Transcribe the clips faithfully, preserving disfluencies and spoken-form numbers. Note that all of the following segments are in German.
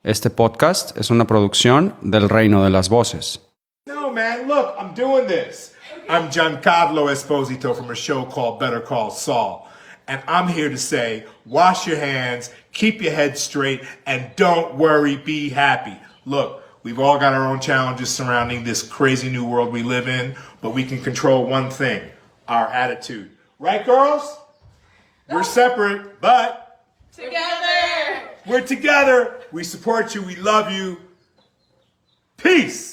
Este podcast es una producción del Reino de las Voces. No, man, look, I'm doing this. I'm Giancarlo Esposito from a show called Better Call Saul. And I'm here to say, wash your hands, keep your head straight, and don't worry, be happy. Look, we've all got our own challenges surrounding this crazy new world we live in, but we can control one thing, our attitude. Right, girls? We're separate, but... Together! We're together. We support you. We love you. Peace.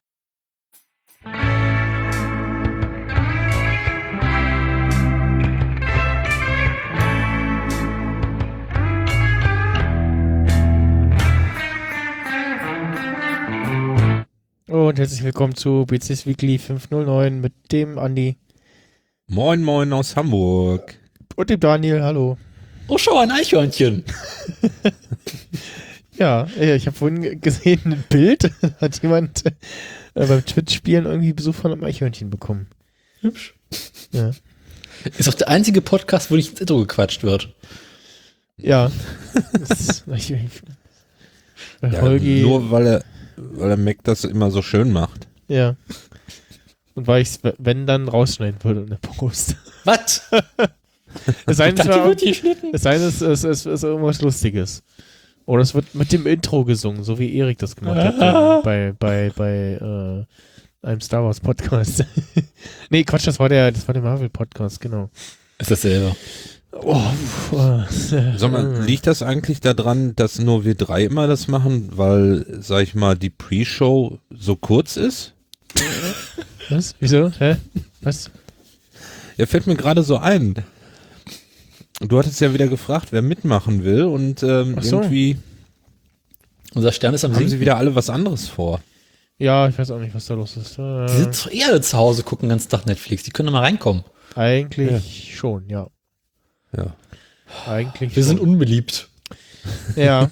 Und herzlich willkommen zu B C S Weekly fünfhundertneun mit dem Andi. Moin, moin aus Hamburg. Und dem Daniel, hallo. Oh, schau, ein Eichhörnchen. Ja, ich habe vorhin gesehen, ein Bild, hat jemand äh, beim Twitch-Spielen irgendwie Besuch von einem Eichhörnchen bekommen. Hübsch. Ja. Ist auch der einzige Podcast, wo nicht ins Intro gequatscht wird. Ja. Das, ich, ich, Ja, Holgi, nur weil er, weil er Mac das immer so schön macht. Ja. Und weil ich es, wenn, dann rausschneiden würde in der Post. Was? Es sei Ich dachte, denn, die wird geschnitten. es sei denn, es ist, es ist irgendwas Lustiges. Oder es wird mit dem Intro gesungen, so wie Erik das gemacht hat ähm, bei, bei, bei äh, einem Star Wars Podcast. Nee, Quatsch, das war der, das war der Marvel Podcast, genau. Ist dasselbe. Oh, oh, Sag mal, liegt das eigentlich daran, dass nur wir drei immer das machen, weil, sag ich mal, die Pre-Show so kurz ist? Was? Wieso? Hä? Was? Ja, fällt mir gerade so ein. Du hattest ja wieder gefragt, wer mitmachen will und ähm, Ach so. irgendwie Unser Stern ist am haben sie Sinken. wieder alle was anderes vor. Ja, ich weiß auch nicht, was da los ist. Äh, Die sind doch eher zu Hause, gucken den ganzen Tag Netflix. Die können doch mal reinkommen. eigentlich schon, ja. Ja. Eigentlich Wir schon. sind unbeliebt. Ja.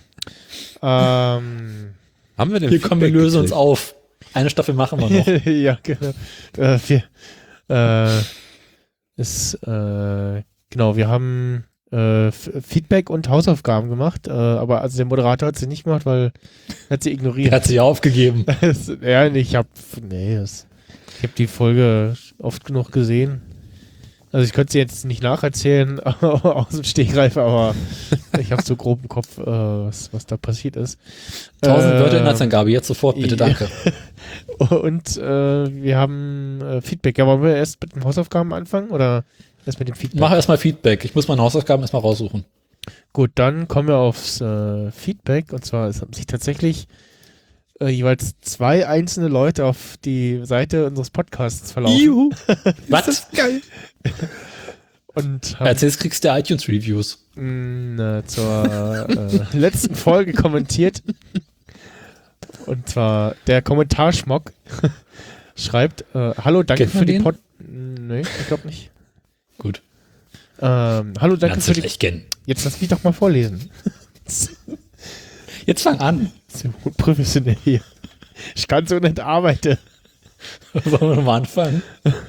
ähm... Haben wir denn Hier kommen wir, Feedback lösen uns gekriegt? auf. Eine Staffel machen wir noch. Ja, genau. Äh, wir, äh, ist, äh, genau, wir haben äh, F- Feedback und Hausaufgaben gemacht, äh, aber also der Moderator hat sie nicht gemacht, weil er hat sie ignoriert. Der hat sich aufgegeben. Das- ja, nee, ich hab, nee, das, ich habe die Folge oft genug gesehen. Also ich könnte sie jetzt nicht nacherzählen aus dem Stegreif, aber ich habe so grob im Kopf, äh, was, was da passiert ist. Tausend Äh, Wörter Inhaltsangabe. Jetzt sofort, bitte, ja. danke. Und äh, wir haben äh, Feedback. Ja, wollen wir erst mit den Hausaufgaben anfangen oder erst mit dem Feedback? Mach erstmal Feedback. Ich muss meine Hausaufgaben erstmal raussuchen. Gut, dann kommen wir aufs äh, Feedback. Und zwar, es haben sich tatsächlich äh, jeweils zwei einzelne Leute auf die Seite unseres Podcasts verlaufen. Juhu. Was? Geil. Und haben Erzählst, kriegst du iTunes-Reviews. mh, äh, zur äh, letzten Folge kommentiert. Und zwar der Kommentarschmock schreibt, äh, hallo, danke Kennt man für die den? Pod... Nee, ich glaube nicht. Gut. Ähm, hallo, danke Kannst für du die... schlecht kennen. Jetzt lass mich doch mal vorlesen. Jetzt fang an. Das ist ja unprofessionell hier. Ich kann so nicht arbeiten. Sollen wir nochmal anfangen?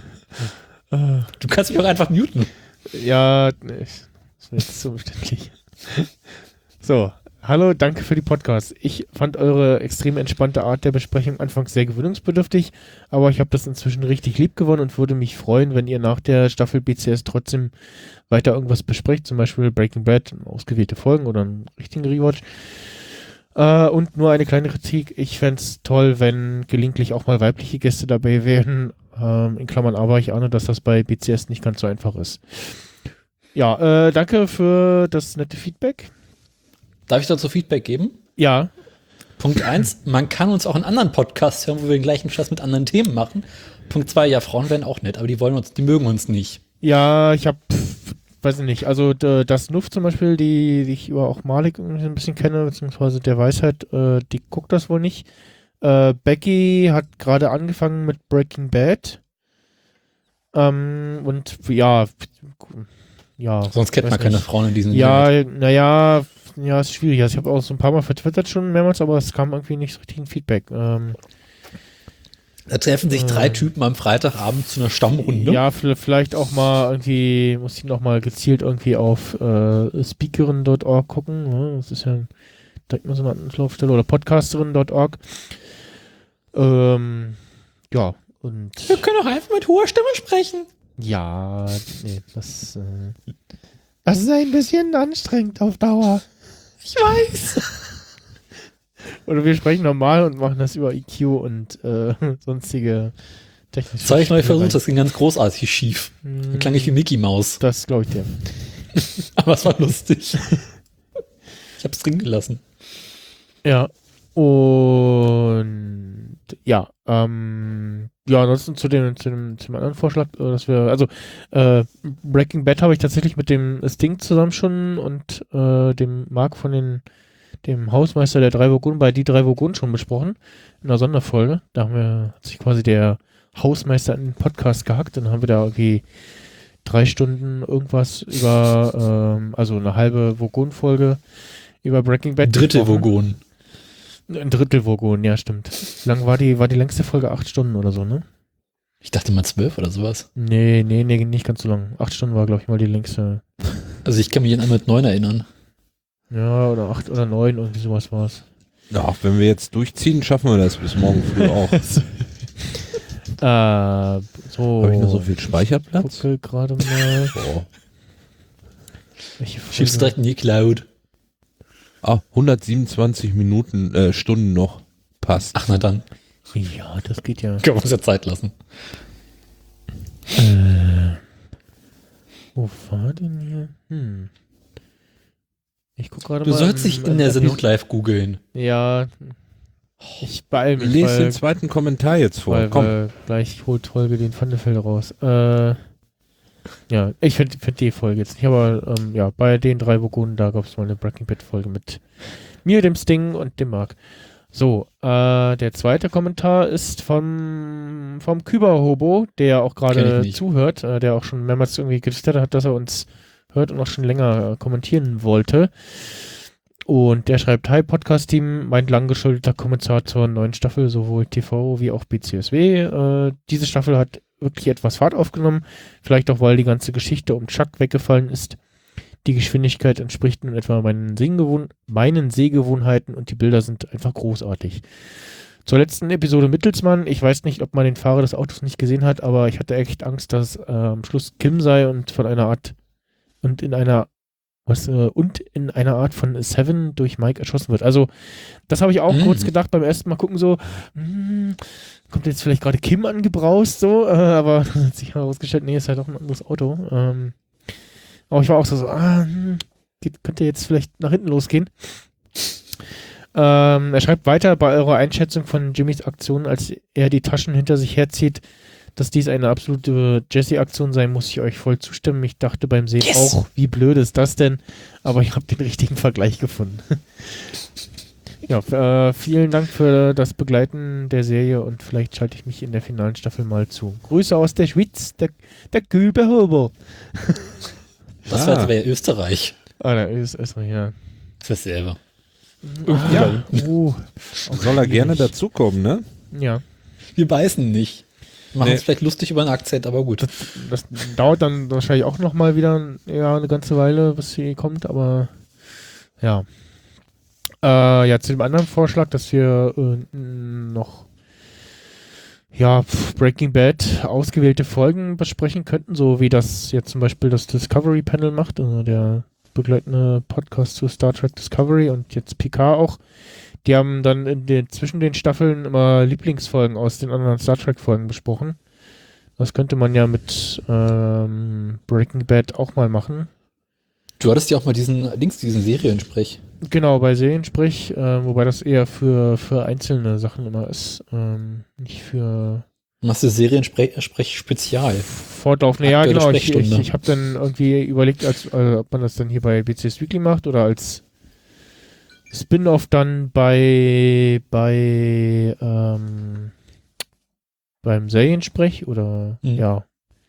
Du kannst mich auch einfach muten. Ja, nee, das wäre jetzt so umständlich. So, hallo, danke für die Podcasts. Ich fand eure extrem entspannte Art der Besprechung anfangs sehr gewöhnungsbedürftig, aber ich habe das inzwischen richtig lieb gewonnen und würde mich freuen, wenn ihr nach der Staffel B C S trotzdem weiter irgendwas besprecht, zum Beispiel Breaking Bad, ausgewählte Folgen oder einen richtigen Rewatch. Äh, und nur eine kleine Kritik. Ich fände es toll, wenn gelegentlich auch mal weibliche Gäste dabei wären. Ähm, in Klammern aber, ich ahne, dass das bei B C S nicht ganz so einfach ist. Ja, äh, danke für das nette Feedback. Darf ich dazu Feedback geben? Ja, Punkt eins, man kann uns auch in anderen Podcasts hören, wo wir den gleichen Scheiß mit anderen Themen machen. Punkt zwei, ja, Frauen wären auch nett, aber die wollen uns, die mögen uns nicht. ja, ich habe, weiß ich nicht, also d- das Nuff zum Beispiel, die, die ich über auch Malik irgendwie ein bisschen kenne, beziehungsweise der Weisheit, äh, die guckt das wohl nicht. Äh, Becky hat gerade angefangen mit Breaking Bad. Ähm, und ja, ja. Sonst kennt weiß man keine nicht. Frauen in diesem Ja, naja, ja, ist schwierig. Also ich habe auch so ein paar Mal vertwittert schon mehrmals, aber es kam irgendwie nicht so richtig ein Feedback. Ähm, Da treffen sich drei Typen am Freitagabend zu einer Stammrunde. ja, v- vielleicht auch mal irgendwie, muss ich noch mal gezielt irgendwie auf äh, speakerin Punkt org gucken. Ne? Das ist ja direkt mal so eine Anlaufstelle oder podcasterin punkt org. Ähm, ja, und Wir können auch einfach mit hoher Stimme sprechen. ja, nee, das, äh, das ist ein bisschen anstrengend auf Dauer. Ich weiß. Oder wir sprechen normal und machen das über E Q und äh, sonstige technische Das habe ich neu Spielereien. versucht, das ging ganz großartig schief. Da klang ich wie Mickey Maus. Das glaube ich dir. Aber es war lustig. Ich habe es drin gelassen. Ja. Und ja, ähm, ja, ansonsten zu dem, zu dem, zu dem anderen Vorschlag, äh, dass wir, also äh, Breaking Bad habe ich tatsächlich mit dem Sting zusammen schon und äh, dem Marc von den, dem Hausmeister der drei Vogonen bei die drei Vogonen schon besprochen in einer Sonderfolge. Da haben wir, hat sich quasi der Hausmeister in den Podcast gehackt, dann haben wir da irgendwie drei Stunden irgendwas über, ähm, also eine halbe Vogon-Folge über Breaking Bad. Dritte gesprochen. Vogon. Ein Drittel Vogon, ja, stimmt. Wie lang war die, war die längste Folge? Acht Stunden oder so, ne? Ich dachte mal zwölf oder sowas. Nee, nee, nee, nicht ganz so lang. Acht Stunden war, glaube ich, mal die längste. Also ich kann mich an einmal mit neun erinnern. Ja, oder acht oder neun, irgendwie sowas war es. Ja, wenn wir jetzt durchziehen, schaffen wir das bis morgen früh auch. äh, so. Habe ich noch so viel Speicherplatz? Gucke gerade mal. Boah. Welche Schiebst Folge? direkt in die Cloud. Ah, hundertsiebenundzwanzig Minuten, äh, Stunden noch. Passt. Ach, na dann. Ja, das geht ja. Können wir uns ja Zeit lassen. Äh, wo war denn hier? Hm. Ich guck gerade Du mal. sollst dich in der Sendung live googeln. Ja. Ich beeil mich. Lese weil- den zweiten Kommentar jetzt vor. Weil, Komm. weil gleich holt Holge den Pfannefeld raus. Äh, ja, ich finde find die Folge jetzt nicht, aber ähm, ja, bei den drei Vogonen, da gab es mal eine Breaking Bad Folge mit mir, dem Sting und dem Marc. So, äh, der zweite Kommentar ist vom, vom Küber-Hobo, der auch Kenn ich gerade nicht. zuhört, äh, der auch schon mehrmals irgendwie getwittert hat, dass er uns hört und auch schon länger äh, kommentieren wollte. Und der schreibt, hi Podcast-Team, mein lang geschuldeter Kommentar zur neuen Staffel, sowohl T V wie auch B C S W. Äh, diese Staffel hat wirklich etwas Fahrt aufgenommen, vielleicht auch, weil die ganze Geschichte um Chuck weggefallen ist. Die Geschwindigkeit entspricht nun etwa meinen, Sehgewohn- meinen Sehgewohnheiten und die Bilder sind einfach großartig. Zur letzten Episode Mittelsmann, ich weiß nicht, ob man den Fahrer des Autos nicht gesehen hat, aber ich hatte echt Angst, dass äh, am Schluss Kim sei und von einer Art und in einer Was, äh, und in einer Art von Seven durch Mike erschossen wird. Also, das habe ich auch Mhm. kurz gedacht beim ersten Mal gucken, so, mh, kommt jetzt vielleicht gerade Kim angebraust, so, äh, aber dann hat sich herausgestellt, nee, ist halt auch ein anderes Auto. Ähm, aber ich war auch so, so ah, hm, geht, könnte jetzt vielleicht nach hinten losgehen. Ähm, er schreibt weiter, bei eurer Einschätzung von Jimmys Aktion, als er die Taschen hinter sich herzieht, dass dies eine absolute Jesse-Aktion sein, muss ich euch voll zustimmen. Ich dachte beim Sehen Yes! auch, wie blöd ist das denn? Aber ich habe den richtigen Vergleich gefunden. ja, äh, vielen Dank für das Begleiten der Serie und vielleicht schalte ich mich in der finalen Staffel mal zu. Grüße aus der Schweiz, der, der Kühlbehober. Das Ah. wäre Österreich. Ah, da ist es, ja. Das ist dasselbe. Ja. Oh, Soll er gerne dazukommen, ne? ja. Wir beißen nicht. Machen Nee. es vielleicht lustig über einen Akzent, aber gut. Das dauert dann wahrscheinlich auch noch mal wieder ja, eine ganze Weile, bis sie kommt, aber ja. Äh, ja, zu dem anderen Vorschlag, dass wir äh, noch ja, pf, Breaking Bad ausgewählte Folgen besprechen könnten, so wie das jetzt zum Beispiel das Discovery Panel macht, also der begleitende Podcast zu Star Trek Discovery und jetzt Picard auch. Die haben dann in den, zwischen den Staffeln immer Lieblingsfolgen aus den anderen Star Trek-Folgen besprochen. Das könnte man ja mit ähm, Breaking Bad auch mal machen. Du hattest ja auch mal diesen, links diesen Seriensprech. Genau, bei Serien sprich, äh, wobei das eher für, für einzelne Sachen immer ist. Ähm, nicht für Machst du Seriensprech Sprech Spezial? fortlaufende. Ja, Aktuelle genau. Ich, ich, Sprechstunde. ich habe dann irgendwie überlegt, als, äh, ob man das dann hier bei B C S Weekly macht oder als Spin-off dann bei bei ähm, beim Seriensprech oder Mhm. ja.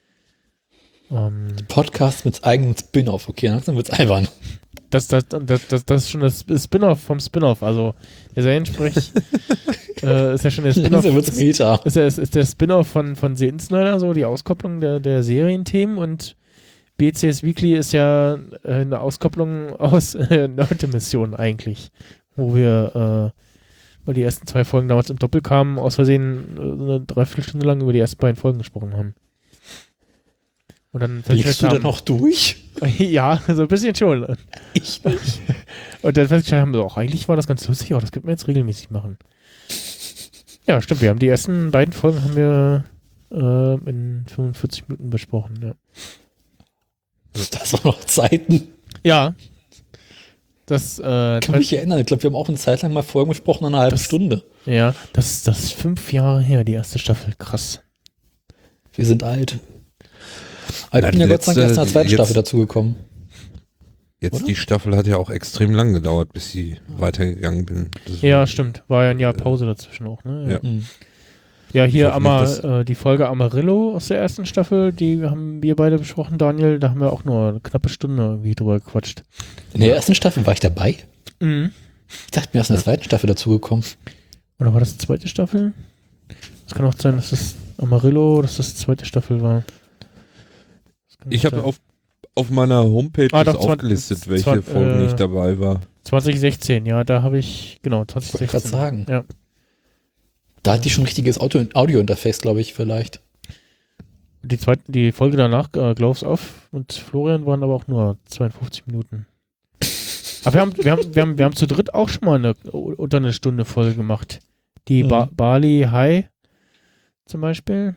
Ähm, Podcast mit eigenem Spin-off. Okay, langsam wird's albern. das, das, das, das, das ist schon das Spin-off vom Spin-off. Also der Seriensprech äh, ist ja schon der Spin-off. Langsam wird's Meta. Ist, der, ist, ist der Spin-off von, von The Insider, so die Auskopplung der, der Serienthemen und B C S Weekly ist ja äh, eine Auskopplung aus äh, Nerd-Mission eigentlich. wo wir, äh, weil die ersten zwei Folgen damals im Doppel kamen, aus Versehen äh, eine Dreiviertelstunde lang über die ersten beiden Folgen gesprochen haben. Und dann Liegst du da noch durch? Ja, so ein bisschen schon. Ich nicht. Und dann festgestellt haben wir, auch eigentlich war das ganz lustig, aber das könnten wir jetzt regelmäßig machen. Ja, stimmt, wir haben die ersten beiden Folgen haben wir äh, in fünfundvierzig Minuten besprochen, ja. Das waren noch Zeiten. Ja. Das, äh, Kann mich erinnern. Ich glaube, wir haben auch eine Zeit lang mal Folgen besprochen, eine halbe Das- Stunde. ja, das, das ist fünf Jahre her, die erste Staffel. Krass. Wir sind alt. Aber ich Na, bin ja die Gott sei Dank erst in der letzte- zweiten jetzt- Staffel dazugekommen. Jetzt Oder? die Staffel hat ja auch extrem lang gedauert, bis sie weitergegangen bin. Das Ja, war- stimmt. War ja ein Jahr Pause dazwischen auch, ne? Ja. Mhm. Ja, hier Ich hoffe nicht, Ama, dass- äh, die Folge Amarillo aus der ersten Staffel, die haben wir beide besprochen, Daniel. Da haben wir auch nur eine knappe Stunde irgendwie drüber gequatscht. In der ersten Staffel war ich dabei. Mhm. Ich dachte mir, erst in der zweiten Staffel dazugekommen. Oder war das die zweite Staffel? Es kann auch sein, dass das Amarillo, dass das die zweite Staffel war. Das kann Ich auch habe sein. auf, auf meiner Homepage Ah, das doch, zwan- aufgelistet, welche zwan- Folgen äh, ich dabei war. zwanzig sechzehn, ja, da habe ich, genau, Wollte zwanzig ich gerade sechzehn. sagen. Ja. Da hatte ich schon ein richtiges Audio- Audio-Interface, glaube ich, vielleicht. Die zweite, die Folge danach, äh, Gloves Off und Florian, waren aber auch nur zweiundfünfzig Minuten. Aber wir haben, wir haben, wir haben, wir haben zu dritt auch schon mal eine, unter eine Stunde Folge gemacht. Die Mhm. ba Bali High zum Beispiel.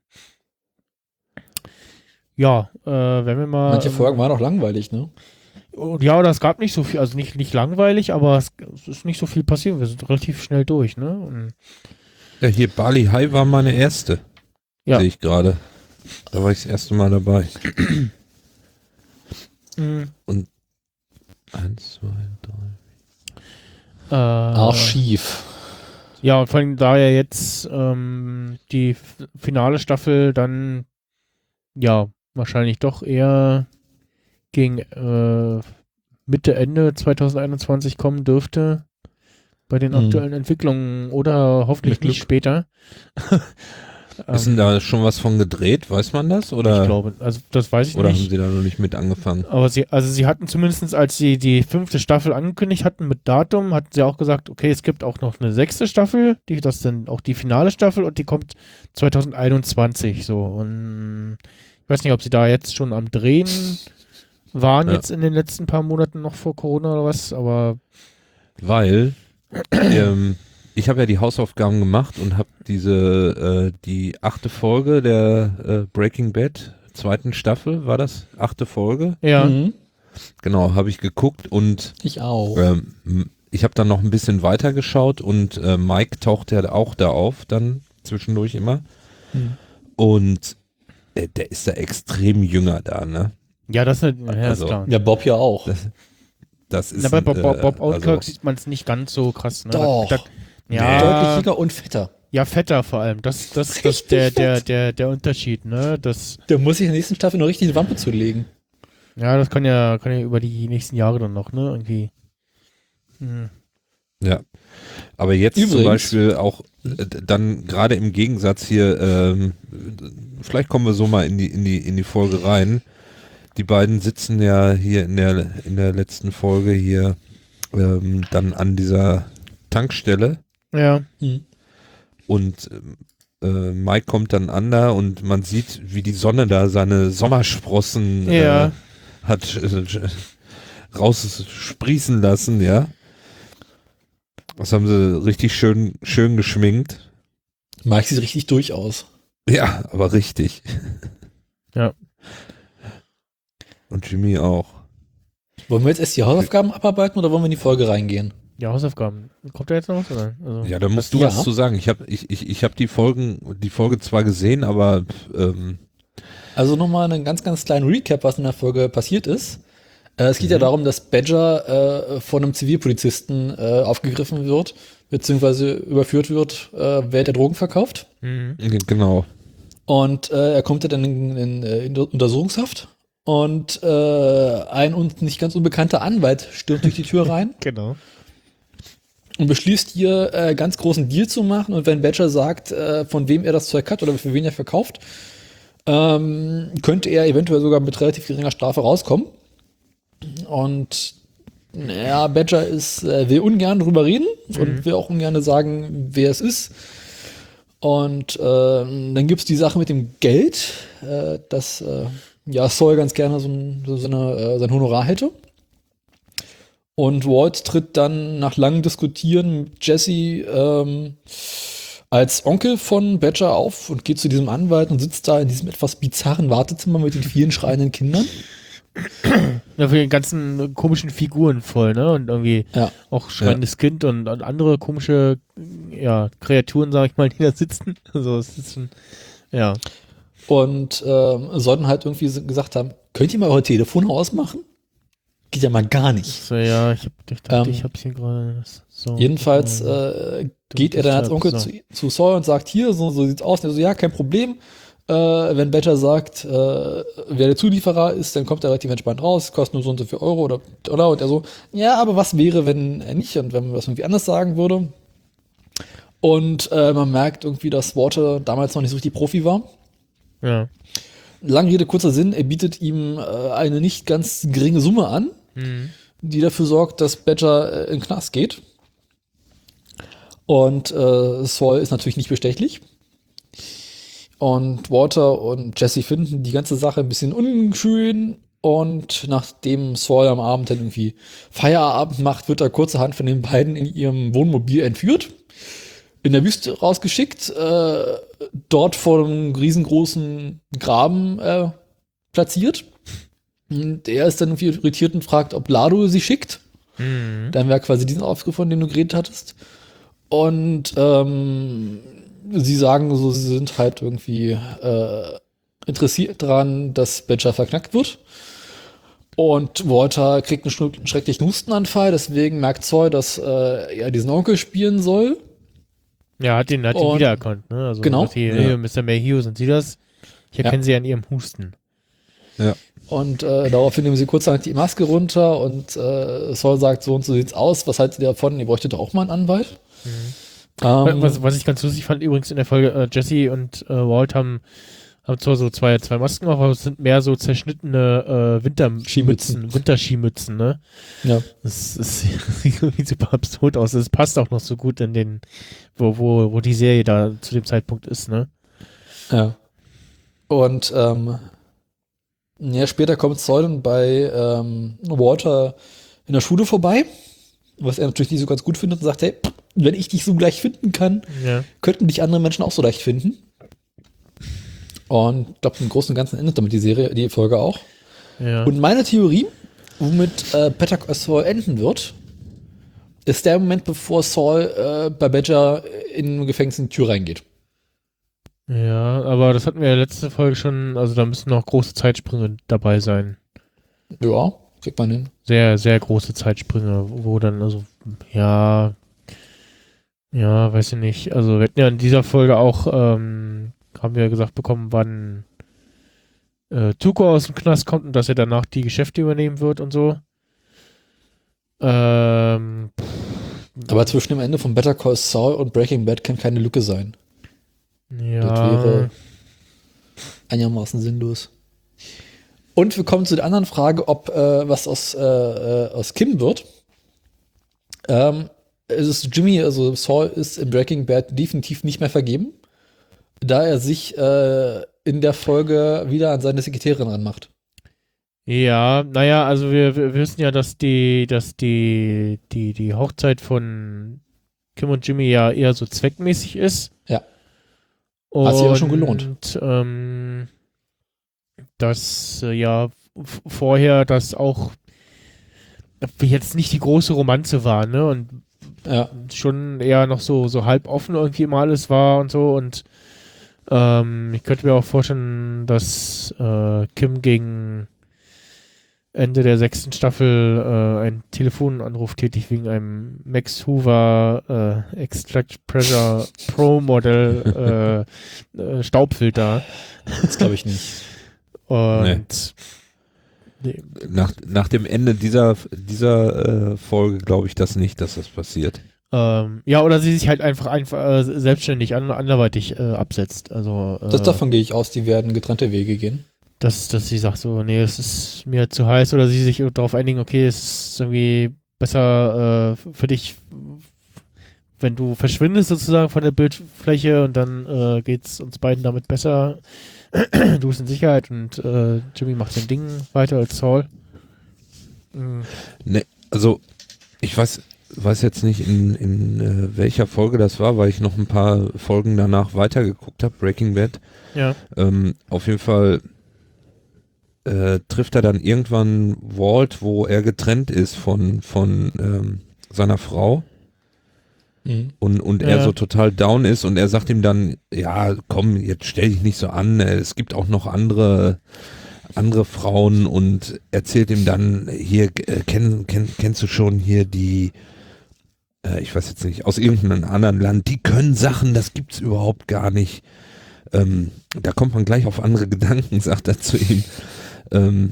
Ja, äh, wenn wir mal. Manche Folgen waren auch langweilig, ne? Und ja, das gab nicht so viel, also nicht, nicht langweilig, aber es, es ist nicht so viel passiert. Wir sind relativ schnell durch, ne? Und, Ja, hier Bali High war meine erste. ja. Sehe ich gerade. Da war ich das erste Mal dabei. mh, Eins, zwei, drei. äh, Archiv. Ja, und vor allem da ja jetzt ähm, die f- finale Staffel dann ja wahrscheinlich doch eher gegen äh, Mitte, Ende zwanzig einundzwanzig kommen dürfte bei den Mhm. aktuellen Entwicklungen oder hoffentlich Mit nicht später. Ist denn da schon was von gedreht? Weiß man das? Oder, Ähm, Ich glaube, also das weiß ich oder haben nicht. sie da noch nicht mit angefangen? Aber sie, also sie hatten zumindest, als sie die fünfte Staffel angekündigt hatten mit Datum, hatten sie auch gesagt, okay, es gibt auch noch eine sechste Staffel, die, das ist dann auch die finale Staffel und die kommt zwanzig einundzwanzig so. Und ich weiß nicht, ob sie da jetzt schon am Drehen waren Ja. jetzt in den letzten paar Monaten noch vor Corona oder was, aber Weil ähm, ich habe ja die Hausaufgaben gemacht und habe diese, äh, die achte Folge der äh, Breaking Bad zweiten Staffel, war das? Achte Folge? ja, Mhm. Genau, habe ich geguckt und Ich auch. ähm, m- ich habe dann noch ein bisschen weiter geschaut und äh, Mike taucht ja auch da auf, dann zwischendurch immer. Mhm. Und äh, der ist da extrem jünger da, ne? ja, das ist, eine, ja, Also, ist klar. Ja, Bob ja auch. Das, das ist Na, bei ein, Bob, Bob, äh, Bob Odenkirk also, sieht man es nicht ganz so krass. Ne? Doch. Da, da, Deutlich ja, jünger und fetter. ja, fetter vor allem. Das, das, das Richtig der, der, fett. der, der Unterschied, ne? Das, Der muss sich in der nächsten Staffel noch richtig die Wampe zulegen. ja, das kann ja, kann ja über die nächsten Jahre dann noch, ne? Irgendwie. Hm. ja. Aber jetzt zum Übrigens- Beispiel auch äh, dann gerade im Gegensatz hier, ähm, vielleicht kommen wir so mal in die, in die, in die Folge rein. Die beiden sitzen ja hier in der, in der letzten Folge hier ähm, dann an dieser Tankstelle Ja, Mhm. und äh, Mike kommt dann an da und man sieht, wie die Sonne da seine Sommersprossen Ja. äh, hat äh, raussprießen lassen, ja. Das haben sie richtig schön, schön geschminkt. Mike sieht richtig durch aus. Ja, aber richtig. Ja. Und Jimmy auch. Wollen wir jetzt erst die Hausaufgaben abarbeiten oder wollen wir in die Folge reingehen? ja, Hausaufgaben. Kommt da jetzt noch was? Oder? Also, Ja, da musst du Ja. was zu sagen. Ich habe ich, ich, ich hab die Folgen, die Folge zwar gesehen, aber ähm, Also nochmal einen ganz, ganz kleinen Recap, was in der Folge passiert ist. Äh, es geht ja darum, dass Badger äh, von einem Zivilpolizisten äh, aufgegriffen wird, beziehungsweise überführt wird, äh, wer der Drogen verkauft. Mhm. genau. Und äh, er kommt ja dann in, in, in Untersuchungshaft. Und äh, ein uns nicht ganz unbekannter Anwalt stürmt durch die Tür rein Genau. und beschließt hier äh, ganz großen Deal zu machen. Und wenn Badger sagt, äh, von wem er das Zeug hat oder für wen er verkauft, ähm, könnte er eventuell sogar mit relativ geringer Strafe rauskommen. Und naja, Badger ist, äh, will ungern drüber reden und will auch ungern sagen, wer es ist. Und äh, dann gibt es die Sache mit dem Geld, äh, dass äh, ja, Saul ganz gerne so, ein, so eine, äh, sein Honorar hätte. Und Walt tritt dann nach langem Diskutieren mit Jesse ähm, als Onkel von Badger auf und geht zu diesem Anwalt und sitzt da in diesem etwas bizarren Wartezimmer mit den vielen schreienden Kindern. Ja, für den ganzen komischen Figuren voll, ne? Und irgendwie Ja. auch schreiendes Kind und, und andere komische ja, Kreaturen, sag ich mal, die da sitzen. Also es ist schon, ja. Und ähm, sollten halt irgendwie so gesagt haben, könnt ihr mal eure Telefone ausmachen? Geht ja mal gar nicht. So, ja, ich hab, ich dachte, Ähm, ich hab's hier gerade so. Jedenfalls äh, äh, geht er dann als Onkel so. zu, zu Saul und sagt, hier, so, so sieht's aus. Und er so, ja, kein Problem. Äh, wenn Badger sagt, äh, wer der Zulieferer ist, dann kommt er relativ entspannt raus, kostet nur so und so viel Euro oder, oder. Und er so, ja, aber was wäre, wenn er nicht und wenn man was irgendwie anders sagen würde? Und äh, man merkt irgendwie, dass Walter damals noch nicht so richtig Profi war. Ja. Lange Rede, kurzer Sinn, er bietet ihm äh, eine nicht ganz geringe Summe an, Mhm. die dafür sorgt, dass Badger äh, in den Knast geht. Und äh, Saul ist natürlich nicht bestechlich. Und Walter und Jesse finden die ganze Sache ein bisschen unschön. Und nachdem Saul am Abend dann irgendwie Feierabend macht, wird er kurzerhand von den beiden in ihrem Wohnmobil entführt. In der Wüste rausgeschickt, äh, dort vor einem riesengroßen Graben äh, platziert. Und er ist dann irgendwie irritiert und fragt, ob Lado sie schickt. Mhm. Dann wäre quasi diesen Aufgriff, von dem du geredet hattest. Und ähm, sie sagen so, sie sind halt irgendwie äh, interessiert daran, dass Badger verknackt wird. Und Walter kriegt einen, schnu- einen schrecklichen Hustenanfall, deswegen merkt Saul, dass äh, er diesen Onkel spielen soll. Ja, hat ihn, hat ihn Und- wiedererkannt, ne? Also, Genau. sagt hier, Ja. hey, Mister Mayhew, sind Sie das? Ich erkenne Ja. Sie an Ihrem Husten. Ja. Und äh, daraufhin nehmen sie kurzerhand die Maske runter und äh, Saul sagt, so und so sieht's aus. Was haltet ihr davon? Ihr bräuchtet doch auch mal einen Anwalt. Ähm, was, was ich ganz lustig fand übrigens in der Folge, äh, Jesse und äh, Walt haben, haben zwar so zwei, zwei Masken auf, aber es sind mehr so zerschnittene äh, Winterskimützen, Skimützen. Winterskimützen, ne? ja. Das, das sieht irgendwie super absurd aus. Das passt auch noch so gut in den, wo, wo, wo die Serie da zu dem Zeitpunkt ist, ne? Ja. Und ähm, ja, später kommt Saul dann bei ähm, Walter in der Schule vorbei, was er natürlich nicht so ganz gut findet und sagt, hey, wenn ich dich so leicht finden kann, Ja. könnten dich andere Menschen auch so leicht finden. Und ich glaube, im Großen und Ganzen endet damit die Serie, die Folge auch. Ja. Und meine Theorie, womit äh, Better Call Saul enden wird, ist der Moment, bevor Saul äh, bei Badger in den Gefängnis in die Tür reingeht. Ja, aber das hatten wir ja letzte Folge schon, also da müssen noch große Zeitsprünge dabei sein. Ja, kriegt man hin. Sehr, sehr große Zeitsprünge, wo dann, also, ja, ja, weiß ich nicht. Also wir hatten ja in dieser Folge auch, ähm, haben wir gesagt bekommen, wann äh, Tuco aus dem Knast kommt und dass er danach die Geschäfte übernehmen wird und so. Ähm, Aber zwischen dem Ende von Better Call Saul und Breaking Bad kann keine Lücke sein. ja, Das wäre einigermaßen sinnlos. Und wir kommen zu der anderen Frage, ob äh, was aus, äh, äh, aus Kim wird. Ähm, es ist Jimmy, also Saul ist in Breaking Bad definitiv nicht mehr vergeben, da er sich äh, in der Folge wieder an seine Sekretärin ranmacht. ja, naja, also wir, wir wissen ja, dass die, dass die, die, die Hochzeit von Kim und Jimmy ja eher so zweckmäßig ist. Ja. Hat sich aber schon gelohnt. Und ähm, dass äh, ja f- vorher das auch jetzt nicht die große Romanze war, ne? Und Ja. schon eher noch so, so halb offen irgendwie immer alles war und so. Und ähm, ich könnte mir auch vorstellen, dass äh, Kim gegen Ende der sechsten Staffel äh, einen Telefonanruf tätigt wegen einem Max Hoover äh, Extract Pressure Pro Model äh, äh, Staubfilter. Das glaube ich nicht. Und nee. Nach, nach dem Ende dieser, dieser äh, Folge glaube ich das nicht, dass das passiert. Ähm, ja, oder sie sich halt einfach, einfach äh, selbstständig an, anderweitig äh, absetzt. Also, äh, Das, davon gehe ich aus, die werden getrennte Wege gehen. dass, dass sie sagt so, nee, es ist mir zu heiß, oder sie sich darauf einigen, okay, es ist irgendwie besser äh, für dich, wenn du verschwindest sozusagen von der Bildfläche, und dann äh, geht's uns beiden damit besser. Du bist in Sicherheit, und äh, Jimmy macht sein Ding weiter als Saul. Mhm. Ne, also ich weiß, weiß jetzt nicht, in, in äh, welcher Folge das war, weil ich noch ein paar Folgen danach weitergeguckt habe, Breaking Bad. Ja. Ähm, auf jeden Fall äh, trifft er dann irgendwann Walt, wo er getrennt ist von, von ähm, seiner Frau. Mhm. Und, und Ja. er so total down ist, und er sagt ihm dann, ja, komm, jetzt stell dich nicht so an, es gibt auch noch andere andere Frauen, und erzählt ihm dann, hier, äh, kenn, kenn, kennst du schon hier die, äh, ich weiß jetzt nicht, aus irgendeinem anderen Land, die können Sachen, das gibt's überhaupt gar nicht. Ähm, da kommt man gleich auf andere Gedanken, sagt er zu ihm. Ähm,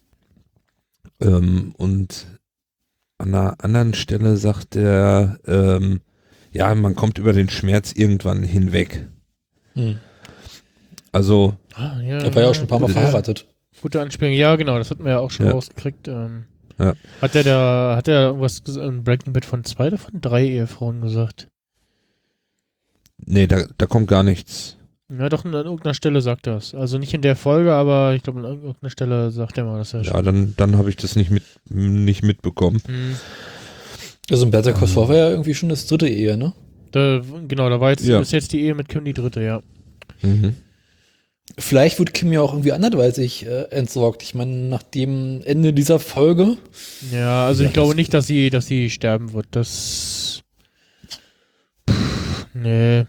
ähm, und an einer anderen Stelle sagt er, ähm, ja, man kommt über den Schmerz irgendwann hinweg. Mhm. Also, Ah, ja, Er war ja auch schon ein paar Mal Ja. verheiratet. Gute Anspielung. Ja, genau, das hatten wir ja auch schon Ja. rausgekriegt. Ähm, Ja. Hat der da, hat der irgendwas ges- in Breaking Bad von zwei oder von drei Ehefrauen gesagt? nee, da, da kommt gar nichts. Ja, doch, an irgendeiner Stelle sagt er es. Also nicht in der Folge, aber ich glaube, an irgendeiner Stelle sagt er mal, dass er Ja, dann, dann habe ich das nicht mit nicht mitbekommen. Hm. Also in Better Call Saul war ja irgendwie schon das dritte Ehe, ne? Da, genau, da war jetzt, Ja. ist jetzt die Ehe mit Kim die dritte, ja. Mhm. Vielleicht wurde Kim ja auch irgendwie anderweitig äh, entsorgt. Ich meine, nach dem Ende dieser Folge. Ja, also Ja, ich glaube das- nicht, dass sie, dass sie sterben wird. Das. Pff, nee,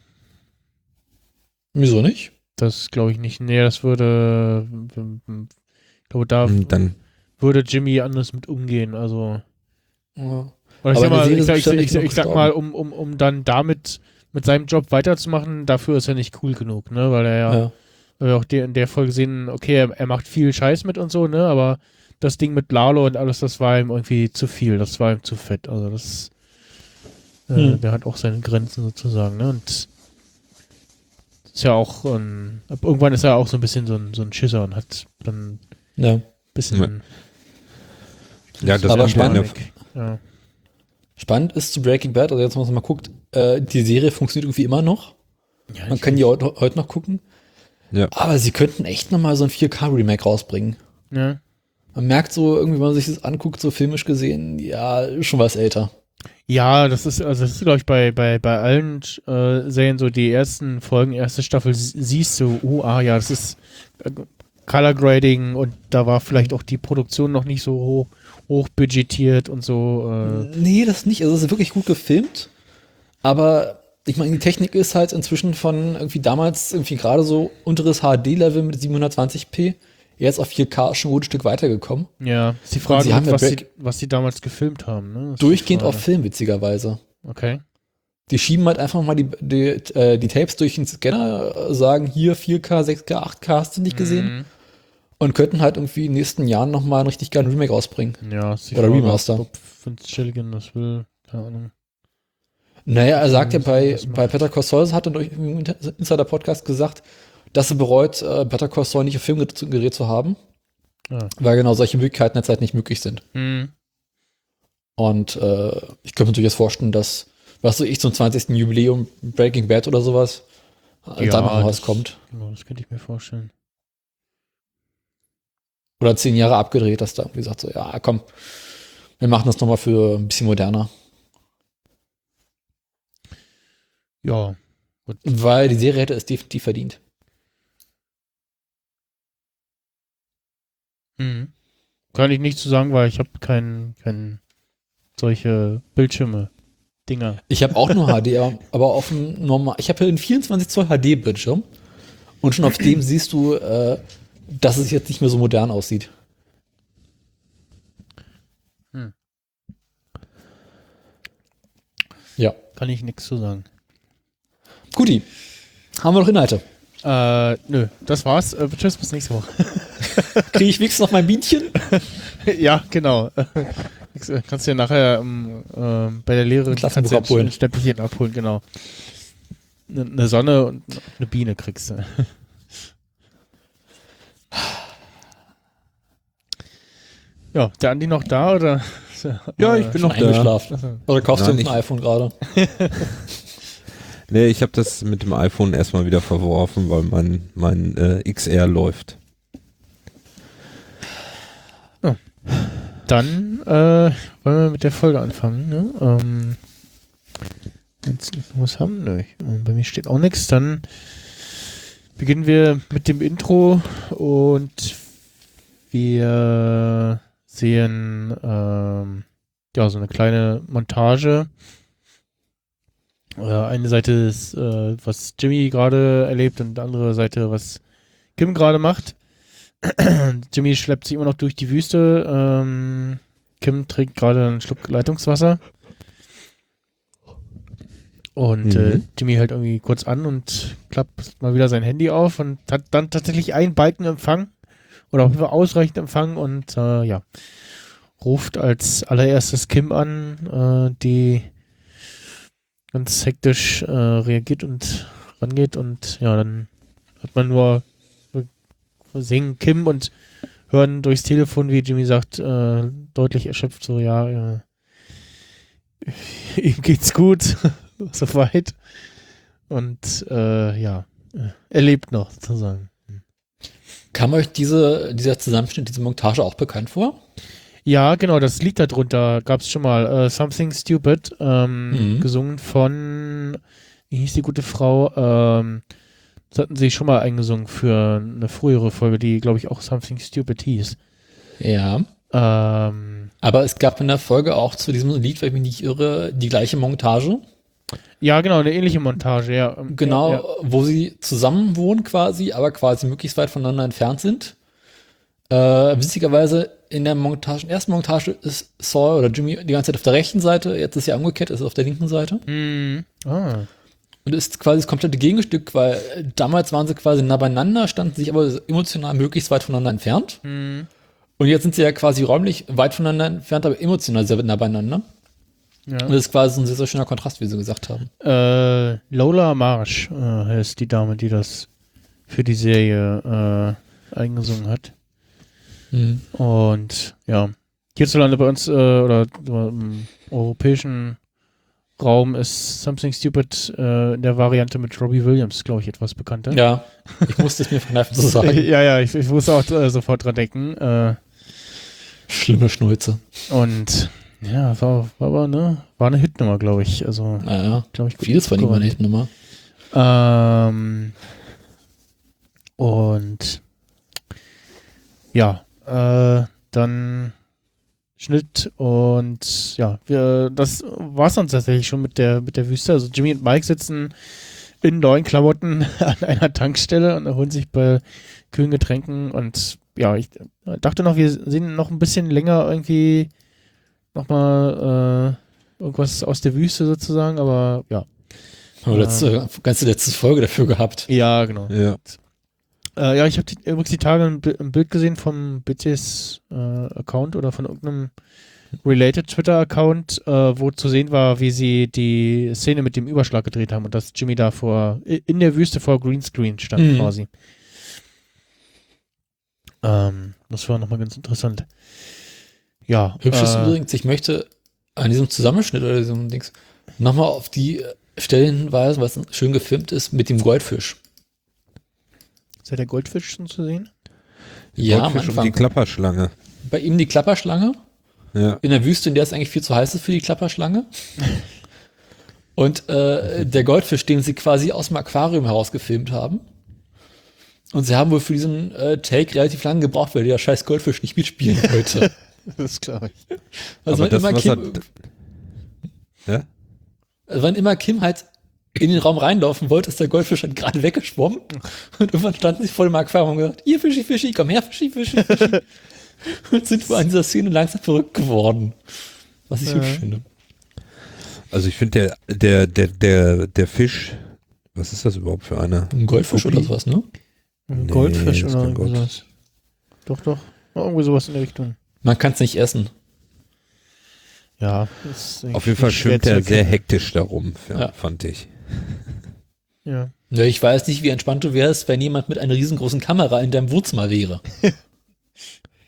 Wieso nicht? das glaube ich nicht. Nee, das würde. Ich glaube, da Und dann, würde Jimmy anders mit umgehen. Also. Ja. Oder ich Aber sag in der mal, Serie ich, sag, ist ich, sag, er ich, nicht sag, genug ich sag gestorben. mal, um, um, um dann damit mit seinem Job weiterzumachen, dafür ist er nicht cool genug, ne? Weil er ja, Ja. weil wir auch de- in der Folge sehen, okay, er, er macht viel Scheiß mit und so, ne? Aber das Ding mit Lalo und alles, das war ihm irgendwie zu viel, das war ihm zu fett. Also das, äh, Hm. der hat auch seine Grenzen sozusagen, ne? Und ist ja auch, ähm, ab irgendwann ist er auch so ein bisschen so ein, so ein Schisser und hat dann ein Ja. bisschen. ja, das Aber kommt ja in der, spannend. Ja. Spannend ist zu Breaking Bad, also jetzt, wenn man mal guckt, äh, die Serie funktioniert irgendwie immer noch. Ja, Man ich- kann die heute, heute noch gucken. Ja. Aber sie könnten echt nochmal so ein vier K-Remake rausbringen. ja. Man merkt so, irgendwie, wenn man sich das anguckt, so filmisch gesehen, ja, schon was älter. Ja, das ist, also das ist, glaube ich, bei, bei, bei allen äh, Serien so, die ersten Folgen, erste Staffel, sie- siehst du, oh, ah ja, das ist äh, Color Grading, und da war vielleicht auch die Produktion noch nicht so hoch, hoch budgetiert und so. Äh, Nee, das nicht. Also es ist wirklich gut gefilmt. Aber ich meine, die Technik ist halt inzwischen von irgendwie damals irgendwie gerade so unteres H D-Level mit siebenhundertzwanzig p jetzt auf vier K schon ein gutes Stück weitergekommen. ja, ist die Frage, sie haben ja was, sie, Break- was sie damals gefilmt haben. Ne? Das ist die Durchgehend Frage. auf Film, witzigerweise. Okay. Die schieben halt einfach mal die, die, äh, die Tapes durch den Scanner, äh, sagen hier vier K, sechs K, acht K hast du nicht gesehen. Mhm. Und könnten halt irgendwie in den nächsten Jahren nochmal einen richtig geilen Remake rausbringen. Ja, ist die Oder Frage, Remaster. Ob Vince Gilligan das will, keine Ahnung. Naja, er sagt ja Mhm, bei, das macht- bei Better Call Saul, hat er durch im Insider-Podcast gesagt, dass er bereut, äh, Better Call Saul nicht auf Filmgerät zu haben, Ah. weil genau solche Möglichkeiten derzeit nicht möglich sind. Mhm. Und äh, ich könnte mir durchaus vorstellen, dass, was weiß ich, zum zwanzigsten Jubiläum Breaking Bad oder sowas, äh, Ja, da noch was das- kommt. Genau, das könnte ich mir vorstellen. Oder zehn Jahre abgedreht, dass da irgendwie sagt so, ja, komm, wir machen das nochmal für ein bisschen moderner. Ja, Weil die Serie hätte es definitiv verdient. mhm. Kann ich nicht zu sagen, weil ich habe kein, kein solche Bildschirme, Dinger. Ich habe auch nur H D, aber, aber auf dem normal. Ich habe hier einen vierundzwanzig Zoll H D-Bildschirm und schon auf dem siehst du, äh, dass es jetzt nicht mehr so modern aussieht. Hm. Ja. Kann ich nichts zu sagen. Guti. Haben wir noch Inhalte? Äh, nö, das war's. Äh, tschüss, bis nächste Woche. Kriege ich wenigstens noch mein Bienchen? Ja, genau. Äh, kannst du ja nachher ähm, ähm, bei der Lehrerin Klassenbuch kannst du abholen. ein Schnäppchen abholen, genau. Eine ne Sonne und eine Biene kriegst du. Ja, der Andi noch da oder? Ja, ich bin noch da. Eingeschlafen. Oder kaufst Nein, du ein ich- iPhone gerade? Nee, ich habe das mit dem iPhone erstmal wieder verworfen, weil mein, mein äh, X R läuft. Dann äh, wollen wir mit der Folge anfangen. Ne? Ähm, jetzt, was haben wir? Bei mir steht auch nichts. Dann beginnen wir mit dem Intro und wir sehen ähm, ja so eine kleine Montage. Äh, eine Seite ist, äh, was Jimmy gerade erlebt und die andere Seite, was Kim gerade macht. Jimmy schleppt sich immer noch durch die Wüste. Ähm, Kim trinkt gerade einen Schluck Leitungswasser. Und Mhm. äh, Jimmy hält irgendwie kurz an und klappt mal wieder sein Handy auf und hat dann tatsächlich einen Balkenempfang oder auf jeden Fall ausreichend Empfang und äh, ja, ruft als allererstes Kim an, äh, die ganz hektisch äh, reagiert und rangeht und ja, dann hat man nur singen Kim und hören durchs Telefon, wie Jimmy sagt, äh, deutlich erschöpft, so, ja, äh, ihm geht's gut, soweit. Und, äh, ja, er lebt noch, sozusagen. Kam euch diese, dieser Zusammenschnitt, diese Montage auch bekannt vor? Ja, genau, das Lied darunter gab's schon mal, äh, Something Stupid, ähm, Mhm. gesungen von, wie hieß die gute Frau, ähm, das hatten sie schon mal eingesungen für eine frühere Folge, die, glaube ich, auch Something Stupid hieß. Ja. Ähm, Aber es gab in der Folge auch zu diesem Lied, wenn ich mich nicht irre, die gleiche Montage. ja, genau, eine ähnliche Montage, ja. Ähm, Genau, Ja, ja. wo sie zusammen wohnen quasi, aber quasi möglichst weit voneinander entfernt sind. Äh, witzigerweise in der Montage, in der ersten Montage ist Saul oder Jimmy die ganze Zeit auf der rechten Seite, jetzt ist ja umgekehrt, ist auf der linken Seite. Mhm. Ah. Und ist quasi das komplette Gegenstück, weil äh, damals waren sie quasi nah beieinander, standen sich aber emotional möglichst weit voneinander entfernt. Mhm. Und jetzt sind sie ja quasi räumlich weit voneinander entfernt, aber emotional sehr nah beieinander. Ja. Und das ist quasi ein sehr, sehr schöner Kontrast, wie sie gesagt haben. Äh, Lola Marsh äh, heißt die Dame, die das für die Serie äh, eingesungen hat. Mhm. Und ja, hierzulande bei uns äh, oder so im europäischen Raum ist Something Stupid äh, in der Variante mit Robbie Williams, glaube ich, etwas bekannter. Ja, ich musste es mir verkneifen zu sagen. ja, ja, ich, ich muss auch äh, sofort dran denken. Äh, Schlimme Schnulze. und ja, war, war aber ne, war eine Hitnummer, glaube ich. Also, Naja, glaube ich, gut vieles von ihm war geworden. nicht Nummer. Ähm, und ja, äh, dann Schnitt und ja, wir, das war's dann tatsächlich schon mit der mit der Wüste. Also Jimmy und Mike sitzen in neuen Klamotten an einer Tankstelle und erholen sich bei kühlen Getränken und ja, ich dachte noch, wir sehen noch ein bisschen länger irgendwie nochmal äh, irgendwas aus der Wüste sozusagen, aber ja. Aber letzte, ganze letzte Folge dafür gehabt. Ja, genau. Ja. Äh, ja, ich habe übrigens die Tage ein, Bi- ein Bild gesehen vom B Cs äh, Account oder von irgendeinem related Twitter-Account, äh, wo zu sehen war, wie sie die Szene mit dem Überschlag gedreht haben und dass Jimmy da vor i- in der Wüste vor Greenscreen stand Mhm. quasi. Ähm, das war nochmal ganz interessant. Ja. Hübsch ist äh, übrigens, ich möchte an diesem Zusammenschnitt oder diesem Dings nochmal auf die Stellen hinweisen, was schön gefilmt ist mit dem Goldfisch. Ist ja der Goldfisch schon zu sehen? Ja, am Goldfisch und Anfang. die Klapperschlange. Bei ihm die Klapperschlange. Ja. In der Wüste, in der es eigentlich viel zu heiß ist für die Klapperschlange. Und äh, der Goldfisch, den sie quasi aus dem Aquarium herausgefilmt haben. Und sie haben wohl für diesen äh, Take relativ lange gebraucht, weil der scheiß Goldfisch nicht mitspielen wollte. Das glaube ich. Also Aber wann das, immer, was Kim, er, ja? also wann immer Kim halt in den Raum reinlaufen wollte, ist der Goldfisch halt gerade weggeschwommen. Und irgendwann standen sie vor dem Aquarium und gesagt, ihr Fischi, Fischi, komm her, Fischi, Fischi, Fischi. Und sind wohl an dieser Szene langsam verrückt geworden. Was ich Ja. hübsch finde. Also ich finde der, der, der, der, der Fisch, was ist das überhaupt für einer? Ein Goldfisch oder sowas, ne? Ein Nee, Goldfisch das ist oder kein irgendwie Gold. sowas. Doch, doch. Irgendwie sowas in der Richtung. Man kann es nicht essen. Ja. ist eigentlich Auf jeden Fall schwer schwimmt zu er sehr erkennen. hektisch darum, ja, Ja. fand ich. Ja. Ja, ich weiß nicht, wie entspannt du wärst, wenn jemand mit einer riesengroßen Kamera in deinem Wohnzimmer wäre.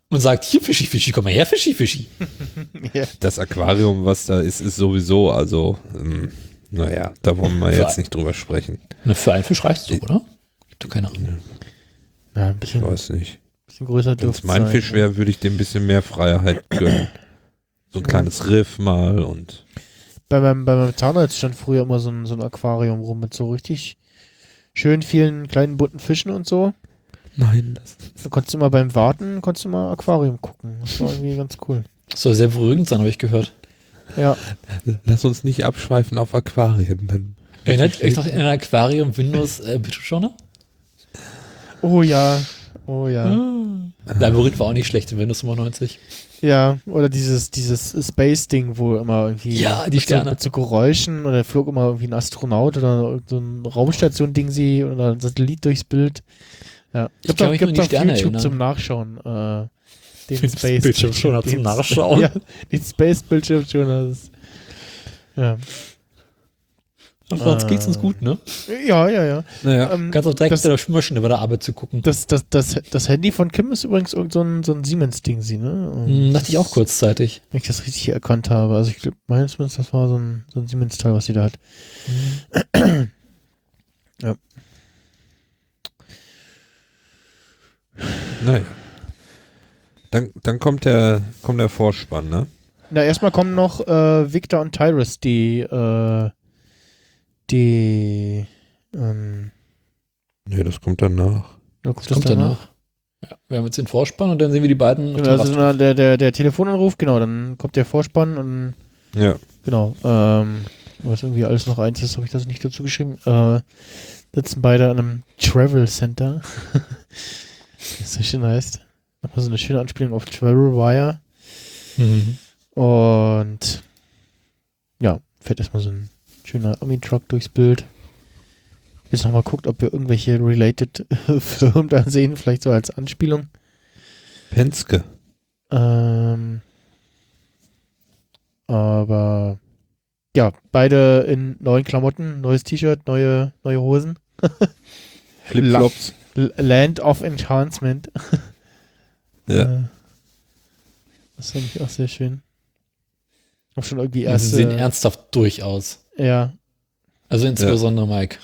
Und sagt, hier Fischi, Fischi, komm mal her, Fischi, Fischi. Das Aquarium, was da ist, ist sowieso, also, ähm, naja, da wollen wir jetzt nicht drüber sprechen. Na, für einen Fisch reicht's so, oder? Du keine Ahnung. Ja, ein Ich bisschen, weiß nicht. bisschen größer Wenn dürfte es mein Fisch wäre, würde ich dem ein bisschen mehr Freiheit gönnen. So ein kleines Riff mal und. Bei meinem, bei meinem Zahnarzt stand früher immer so ein, so ein Aquarium rum mit so richtig schön vielen kleinen bunten Fischen und so. Nein, das Da konntest du mal beim Warten, konntest du mal Aquarium gucken. Das war irgendwie ganz cool. Soll sehr beruhigend sein, habe ich gehört. Ja, Lass uns nicht abschweifen auf Aquarien. Dann Erinnert euch noch in ein Aquarium Windows äh, Bildschirmschoner? oh ja, oh ja. Labyrinth war auch nicht schlecht in Windows fünfundneunzig. Ja, oder dieses, dieses Space-Ding, wo immer irgendwie Ja, die mit, so, Sterne. mit so Geräuschen oder flog immer irgendwie ein Astronaut oder so ein Raumstation-Ding sie oder ein Satellit durchs Bild. Ja. Ich Gibt kann auch- mich nur an gibt die auf Sterne YouTube erinnern. zum Nachschauen. Äh, den Den Space Bildschirmschoner zum den- Nachschauen. Ja, den Space-Bildschirmschoner. das ist- Ja. Und sonst Äh. geht's uns gut, ne? ja, ja, ja. naja, Ähm, Kannst auch direkt das, mit der Spülmaschine bei der Arbeit zu gucken. das, das, das, das Handy von Kim ist übrigens irgend so ein, so ein Siemens-Ding, sie, ne? Hm, dachte ich auch kurzzeitig. Wenn ich das richtig erkannt habe. Also ich glaube, meines Wissens, das war so ein, so ein Siemens-Teil, was sie da hat. Ja. naja. Dann, dann kommt der, kommt der Vorspann, ne? Na, erstmal kommen noch äh, Victor und Tyrus, die, äh, die, ähm, Nee, das kommt danach. da Das kommt danach. Ja, wir haben jetzt den Vorspann und dann sehen wir die beiden auf Genau, dem also Rast- der, der, der Telefonanruf, genau, dann kommt der Vorspann und Ja. genau, ähm, was irgendwie alles noch eins ist, habe ich das nicht dazu geschrieben. Äh, sitzen beide an einem Travel Center. Das so schön heißt. Nochmal so eine schöne Anspielung auf Travel Wire. Mhm. Und ja, fährt erstmal so ein schöner Army-Truck durchs Bild. Jetzt nochmal guckt, ob wir irgendwelche related Firmen da sehen, vielleicht so als Anspielung. Penske. Ähm, aber ja, beide in neuen Klamotten, neues T-Shirt, neue, neue Hosen. Flipflops. L- Land of Enhancement. Ja. Äh, das fand ich auch sehr schön. Auch schon irgendwie Ja, erst. sie sehen äh, ernsthaft durch aus. Ja, Also insbesondere Mike.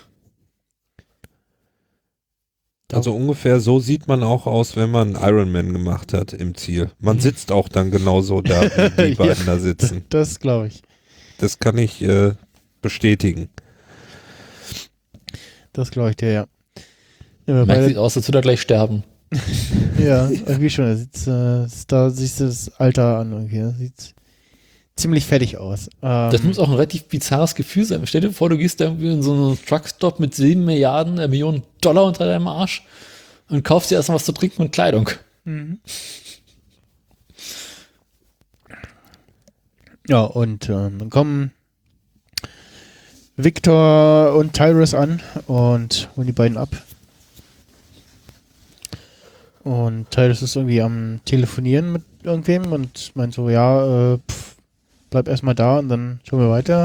Also ungefähr so sieht man auch aus, wenn man Ironman gemacht hat im Ziel. Man sitzt auch dann genauso da, wie die Ja. beiden da sitzen. das glaube ich. Das kann ich äh, bestätigen. Das glaube ich dir, ja. Ja, Mike beide- sieht aus, als würde er gleich sterben. ja, irgendwie schon. Er sieht, äh, ist- da siehst du das Alter an irgendwie. Er sieht ziemlich fertig aus. Ähm, Das muss auch ein relativ bizarres Gefühl sein. Stell dir vor, du gehst da irgendwie in so einen Truckstop mit sieben Milliarden, äh, Millionen Dollar unter deinem Arsch und kaufst dir erstmal was zu trinken und Kleidung. Mhm. Ja, und ähm, dann kommen Victor und Tyrus an und holen die beiden ab. Und Tyrus ist irgendwie am Telefonieren mit irgendwem und meint so, ja, äh, pff, bleib erstmal da und dann schauen wir weiter.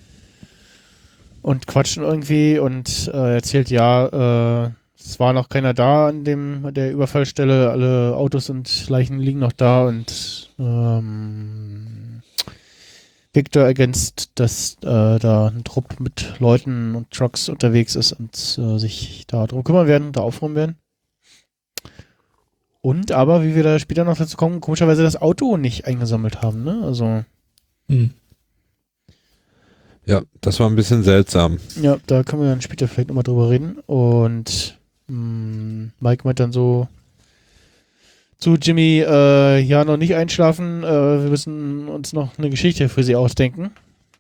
Und quatschen irgendwie und äh, erzählt, ja, äh, es war noch keiner da an dem an der Überfallstelle, alle Autos und Leichen liegen noch da und ähm, Victor ergänzt, dass äh, da ein Trupp mit Leuten und Trucks unterwegs ist und äh, sich da drum kümmern werden, da aufräumen werden. Und aber, wie wir da später noch dazu kommen, komischerweise das Auto nicht eingesammelt haben, ne? Also, Hm. Ja, das war ein bisschen seltsam. ja, da können wir dann später vielleicht nochmal drüber reden. Und mh, Mike meint dann so zu Jimmy, äh, ja, noch nicht einschlafen, äh, wir müssen uns noch eine Geschichte für sie ausdenken.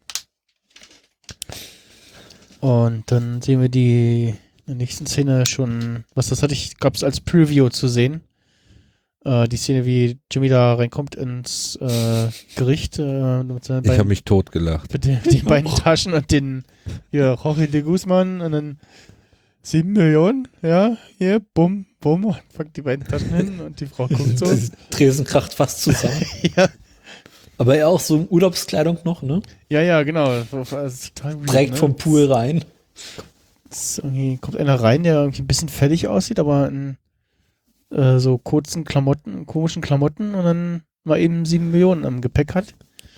Und dann sehen wir die in der nächsten Szene schon, was das hatte ich, gab es als Preview zu sehen. Äh, die Szene, wie Jimmy da reinkommt ins äh, Gericht äh, mit seinen Ich habe beiden, mich totgelacht. mit den, den beiden Taschen und den hier Jorge de Guzman und dann sieben Millionen, ja, hier, bumm, bumm, und packt die beiden Taschen hin und die Frau guckt so. Das Tresen kracht fast zusammen. ja. Aber er auch so in Urlaubskleidung noch, ne? ja, ja, genau. Das war- das ist total weird, Direkt ne? vom Pool rein. Es ist irgendwie kommt einer rein, der irgendwie ein bisschen fertig aussieht, aber in äh, so kurzen Klamotten, komischen Klamotten und dann mal eben sieben Millionen am Gepäck hat.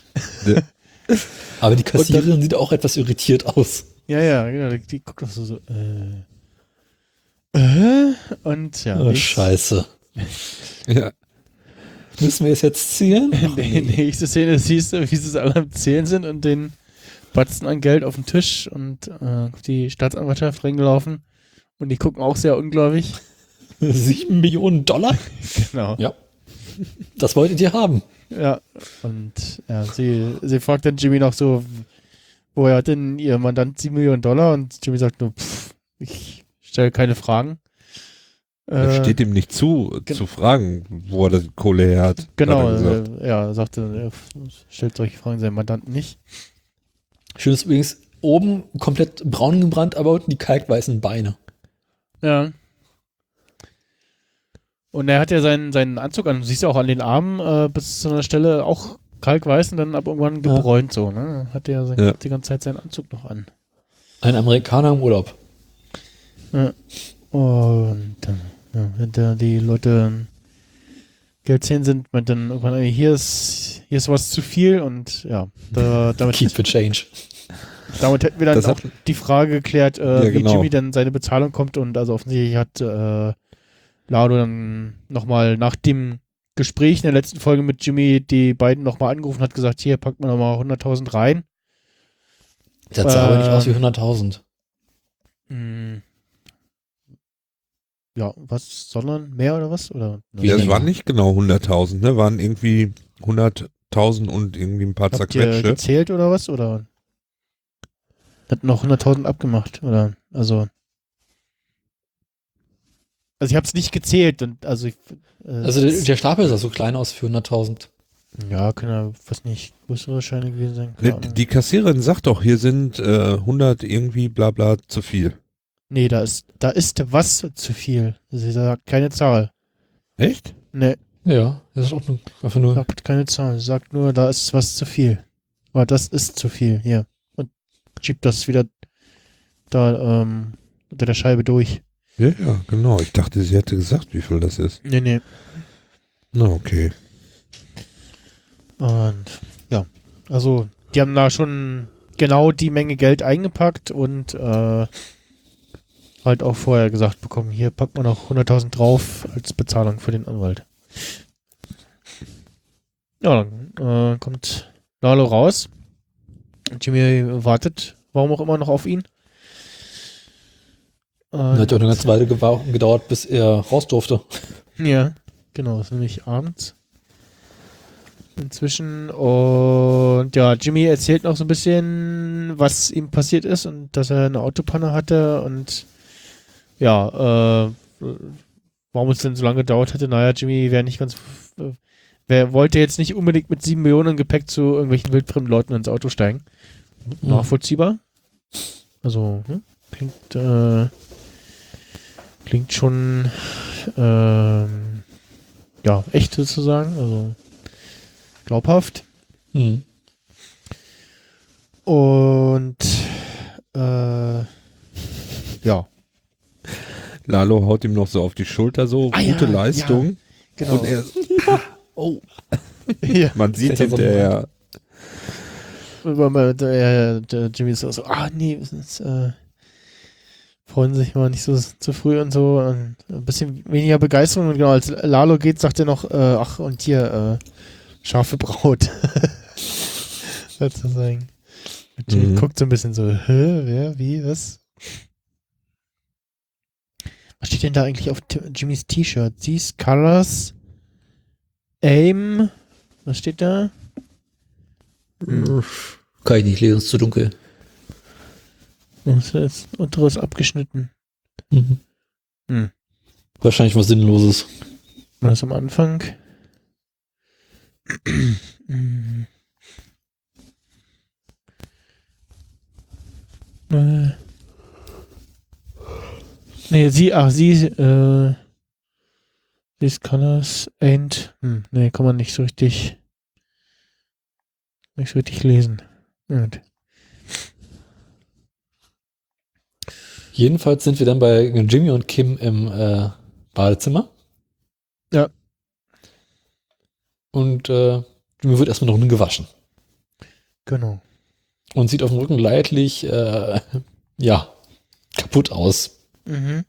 Aber die Kassiererin sieht auch etwas irritiert aus. Ja, ja, genau, die, die guckt doch so, so äh, äh, und ja. Oh, nächst- scheiße. Ja. Müssen wir es jetzt zählen? Ach, Die nee. nächste Szene siehst du, wie sie es alle am Zählen sind und den Batzen an Geld auf den Tisch und äh, die Staatsanwaltschaft reingelaufen und die gucken auch sehr ungläubig. Sieben Millionen Dollar? Genau. Ja. Das wolltet ihr haben. Ja, und ja, sie, sie fragt dann Jimmy noch so, woher hat denn ihr Mandant sieben Millionen Dollar? Und Jimmy sagt nur, pff, ich stelle keine Fragen. Es Äh, steht ihm nicht zu, gen- zu fragen, wo er die Kohle her hat. Genau, hat er gesagt. äh, ja, sagte, er stellt solche Fragen seinem Mandanten nicht. Schön ist übrigens oben komplett braun gebrannt, aber unten die kalkweißen Beine. Ja. Und er hat ja seinen, seinen Anzug an, du siehst ja auch an den Armen äh, bis zu einer Stelle auch kalkweiß und dann ab irgendwann Ja. gebräunt so, ne? Hat er sein, Ja. die ganze Zeit seinen Anzug noch an. Ein Amerikaner im Urlaub. Ja. Und dann, ja, wenn da die Leute Geld zehn sind, meint dann irgendwann, ey, hier ist, hier ist was zu viel und ja, da, damit, Keep the change. damit hätten wir dann Das auch hat- die Frage geklärt, äh, Ja, wie genau. Jimmy dann seine Bezahlung kommt und also offensichtlich hat äh, Lado dann nochmal nach dem Gespräch in der letzten Folge mit Jimmy die beiden nochmal angerufen und hat gesagt, hier, packt mal nochmal hunderttausend rein. Das sah aber nicht Äh, aus wie hunderttausend. Hm. Ja, was, sondern mehr oder was? Oder? Ja, es weniger. waren nicht genau hunderttausend, ne? Waren irgendwie hunderttausend und irgendwie ein paar Habt ihr zerquetschte. gezählt oder was? Oder hat noch hunderttausend abgemacht? Oder, also also ich hab's nicht gezählt und also ich, äh, Also der, der Stapel sah so klein aus für hunderttausend. ja, können ja, was nicht, größere Scheine gewesen sein. Ne, Keine Ahnung. die Kassiererin sagt doch, hier sind äh, hundert irgendwie bla bla zu viel. Nee, da ist, da ist was zu viel. Sie sagt keine Zahl. Echt? Nee, Ja, das ist auch nur, einfach nur. sagt keine Zahl. Sie sagt nur, da ist was zu viel. Aber das ist zu viel, hier. Und schiebt das wieder da ähm, unter der Scheibe durch. Ja, ja, genau. Ich dachte, sie hätte gesagt, wie viel das ist. Nee, nee. Na, okay. Und ja, also die haben da schon genau die Menge Geld eingepackt und äh, halt auch vorher gesagt bekommen, hier packt man noch hunderttausend drauf als Bezahlung für den Anwalt. Ja, dann äh, kommt Lalo raus. Jimmy wartet, warum auch immer, noch auf ihn. Hat ja auch eine ganze Weile gewa- gedauert, bis er raus durfte. Ja, genau, das ist nämlich abends. Inzwischen und ja, Jimmy erzählt noch so ein bisschen, was ihm passiert ist und dass er eine Autopanne hatte und ja, äh, warum es denn so lange gedauert hatte. Naja, Jimmy wäre nicht ganz, äh, wer wollte jetzt nicht unbedingt mit sieben Millionen Gepäck zu irgendwelchen wildfremden Leuten ins Auto steigen. Nachvollziehbar. Also, hm, klingt, äh, klingt schon, ähm, ja, echt sozusagen, also glaubhaft. Mhm. Und äh, ja, Lalo haut ihm noch so auf die Schulter, so Ah, gute ja, Leistung. genau. Und er, oh, ja. man sieht Fällt er so hinterher, Aber mal, der, der Jimmy ist auch so, ah nee, wir sind jetzt, äh, freuen sich mal nicht so zu früh und so. Und ein bisschen weniger Begeisterung. Und genau, als Lalo geht, sagt er noch, äh, ach und hier, äh, scharfe Braut. Sozusagen. Und Jimmy Mhm. guckt so ein bisschen so, hä, wer, wie, was? Was steht denn da eigentlich auf T- Jimmys T-Shirt? These colors aim. Was steht da? Kann ich nicht lesen, ist zu dunkel. Das ist unteres abgeschnitten. Mhm. Hm. Wahrscheinlich was Sinnloses. War das am Anfang? Hm. äh. Nee, sie, ach, sie, äh, these colors ain't, hm, nee, kann man nicht so richtig, nicht so richtig lesen. Gut. Jedenfalls sind wir dann bei Jimmy und Kim im äh, Badezimmer. Ja. Und äh, Jimmy wird erstmal noch gewaschen. Genau. Und sieht auf dem Rücken leidlich, äh, ja, kaputt aus. Mhm.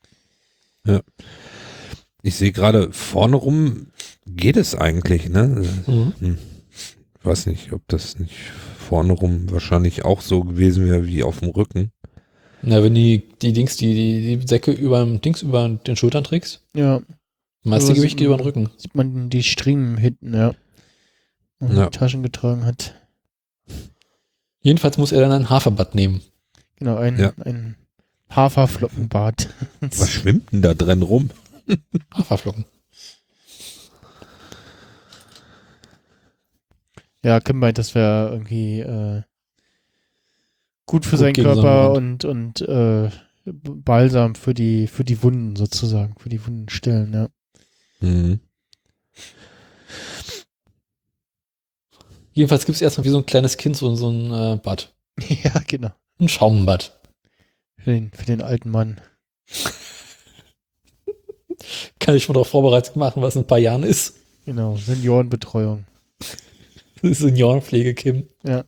Ich sehe gerade, vorne rum geht es eigentlich, ne? Mhm. Hm. Ich weiß nicht, ob das nicht vorne rum wahrscheinlich auch so gewesen wäre wie auf dem Rücken. Na, wenn die, die Dings, die, die, die Säcke über Dings über den Schultern trägst, Ja, meiste So Gewicht sieht geht über man- den Rücken. sieht man die Striemen hinten, ja. Und Ja. die Taschen getragen hat. Jedenfalls muss er dann ein Haferbad nehmen. Genau, ein, Ja. ein Haferflockenbad. Was schwimmt denn da drin rum? Haferflocken. Ja, Kim meint, das wäre irgendwie äh, gut für Gut seinen gegen Körper Sonnenbrand. und, und äh, Balsam für die, für die Wunden sozusagen, für die Wundenstellen, ja. Mhm. Jedenfalls gibt es erstmal wie so ein kleines Kind so, so ein äh, Bad. Ja, genau. Ein Schaumbad. Für den, für den alten Mann. Kann ich schon darauf vorbereitet machen, was in ein paar Jahren ist. Genau, Seniorenbetreuung. Das ist Seniorenpflege, Kim. Ja.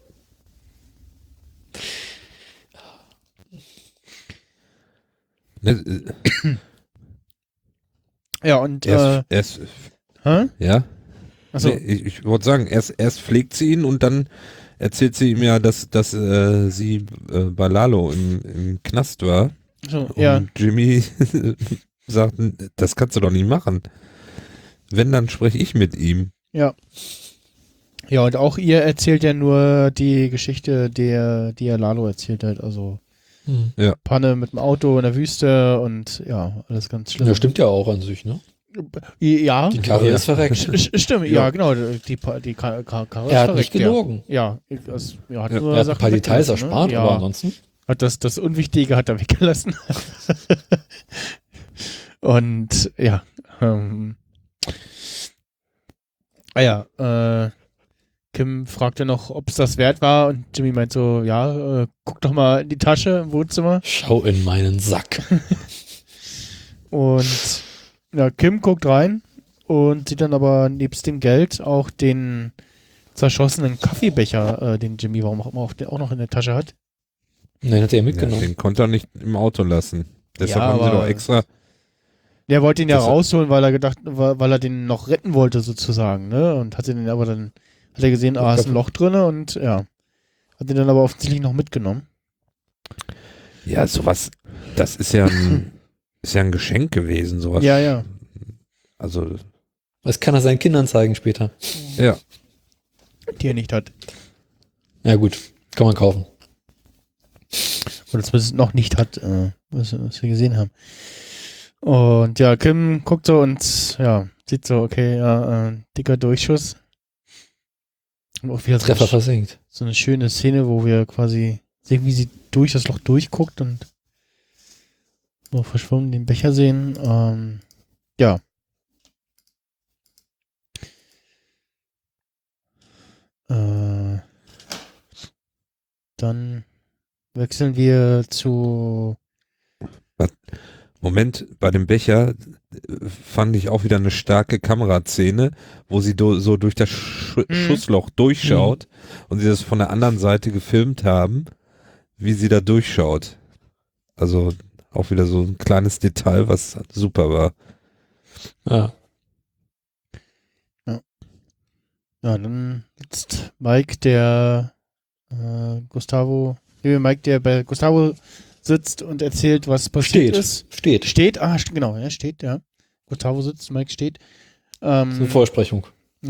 Ne, äh, Ja, und, äh, erst, erst, hä? ja? Achso, Nee, ich ich wollte sagen, erst, erst pflegt sie ihn und dann erzählt sie ihm ja, dass, dass äh, sie äh, bei Lalo im, im Knast war. so, Und ja, Jimmy sagt, das kannst du doch nicht machen. Wenn, dann spreche ich mit ihm. ja. Ja, und auch ihr erzählt ja nur die Geschichte, der, die er Lalo erzählt hat, also Hm. Panne mit dem Auto in der Wüste und ja, alles ganz schlimm. Ja, stimmt ja auch an sich, ne? Ja, Die Karre Ja. ist verreckt. Sch- stimmt, ja, genau, die, Pa- die Ka- Ka- Karre ist Er hat verreckt, nicht gelogen. Ja, ja, es, ja, hat Ja. nur Er hat ein Sachen paar Details weggelassen, erspart, ne? aber Ja, ansonsten. hat das, das Unwichtige hat er weggelassen. Und ja, ähm, ah ja, äh, Kim fragte noch, ob es das wert war und Jimmy meint so, ja, äh, guck doch mal in die Tasche im Wohnzimmer. Schau in meinen Sack. Und ja, Kim guckt rein und sieht dann aber nebst dem Geld auch den zerschossenen Kaffeebecher, äh, den Jimmy warum auch immer auch, auch noch in der Tasche hat. Nein, hat er Ja, mitgenommen. den konnte er nicht im Auto lassen. Deshalb Ja, haben sie aber- doch extra. Der wollte ihn ja Das- rausholen, weil er gedacht, weil, weil er den noch retten wollte sozusagen, ne? Und hat den aber dann, hat er gesehen, ah, ist ein Loch drinne und ja. Hat den dann aber offensichtlich noch mitgenommen. Ja, sowas, das ist ja ein, ist ja ein Geschenk gewesen, sowas. Ja, ja. Also, Das kann er seinen Kindern zeigen später. ja. Die er nicht hat. Ja gut, kann man kaufen. Oder zumindest noch nicht hat, äh, was, was wir gesehen haben. Und ja, Kim guckt so und ja, sieht so, okay, ja, äh, dicker Durchschuss. Und auch wieder so Treffer eine, versenkt. so eine schöne Szene, wo wir quasi sehen, wie sie durch das Loch durchguckt und so verschwommen den Becher sehen. Ähm, ja. Äh, dann wechseln wir zu Moment, bei dem Becher äh, fand ich auch wieder eine starke Kameraszene, wo sie do, so durch das Sch Mhm. Schussloch durchschaut und sie das von der anderen Seite gefilmt haben, wie sie da durchschaut. Also auch wieder so ein kleines Detail, was super war. Ja. Ja, dann sitzt Mike, der äh, Gustavo, nee, Mike, der bei Gustavo sitzt und erzählt, was passiert Steht. ist. Steht. Steht, ah, st- genau, ja, steht, ja. Gustavo sitzt, Mike steht. Das ist eine Ähm, Vorsprechung.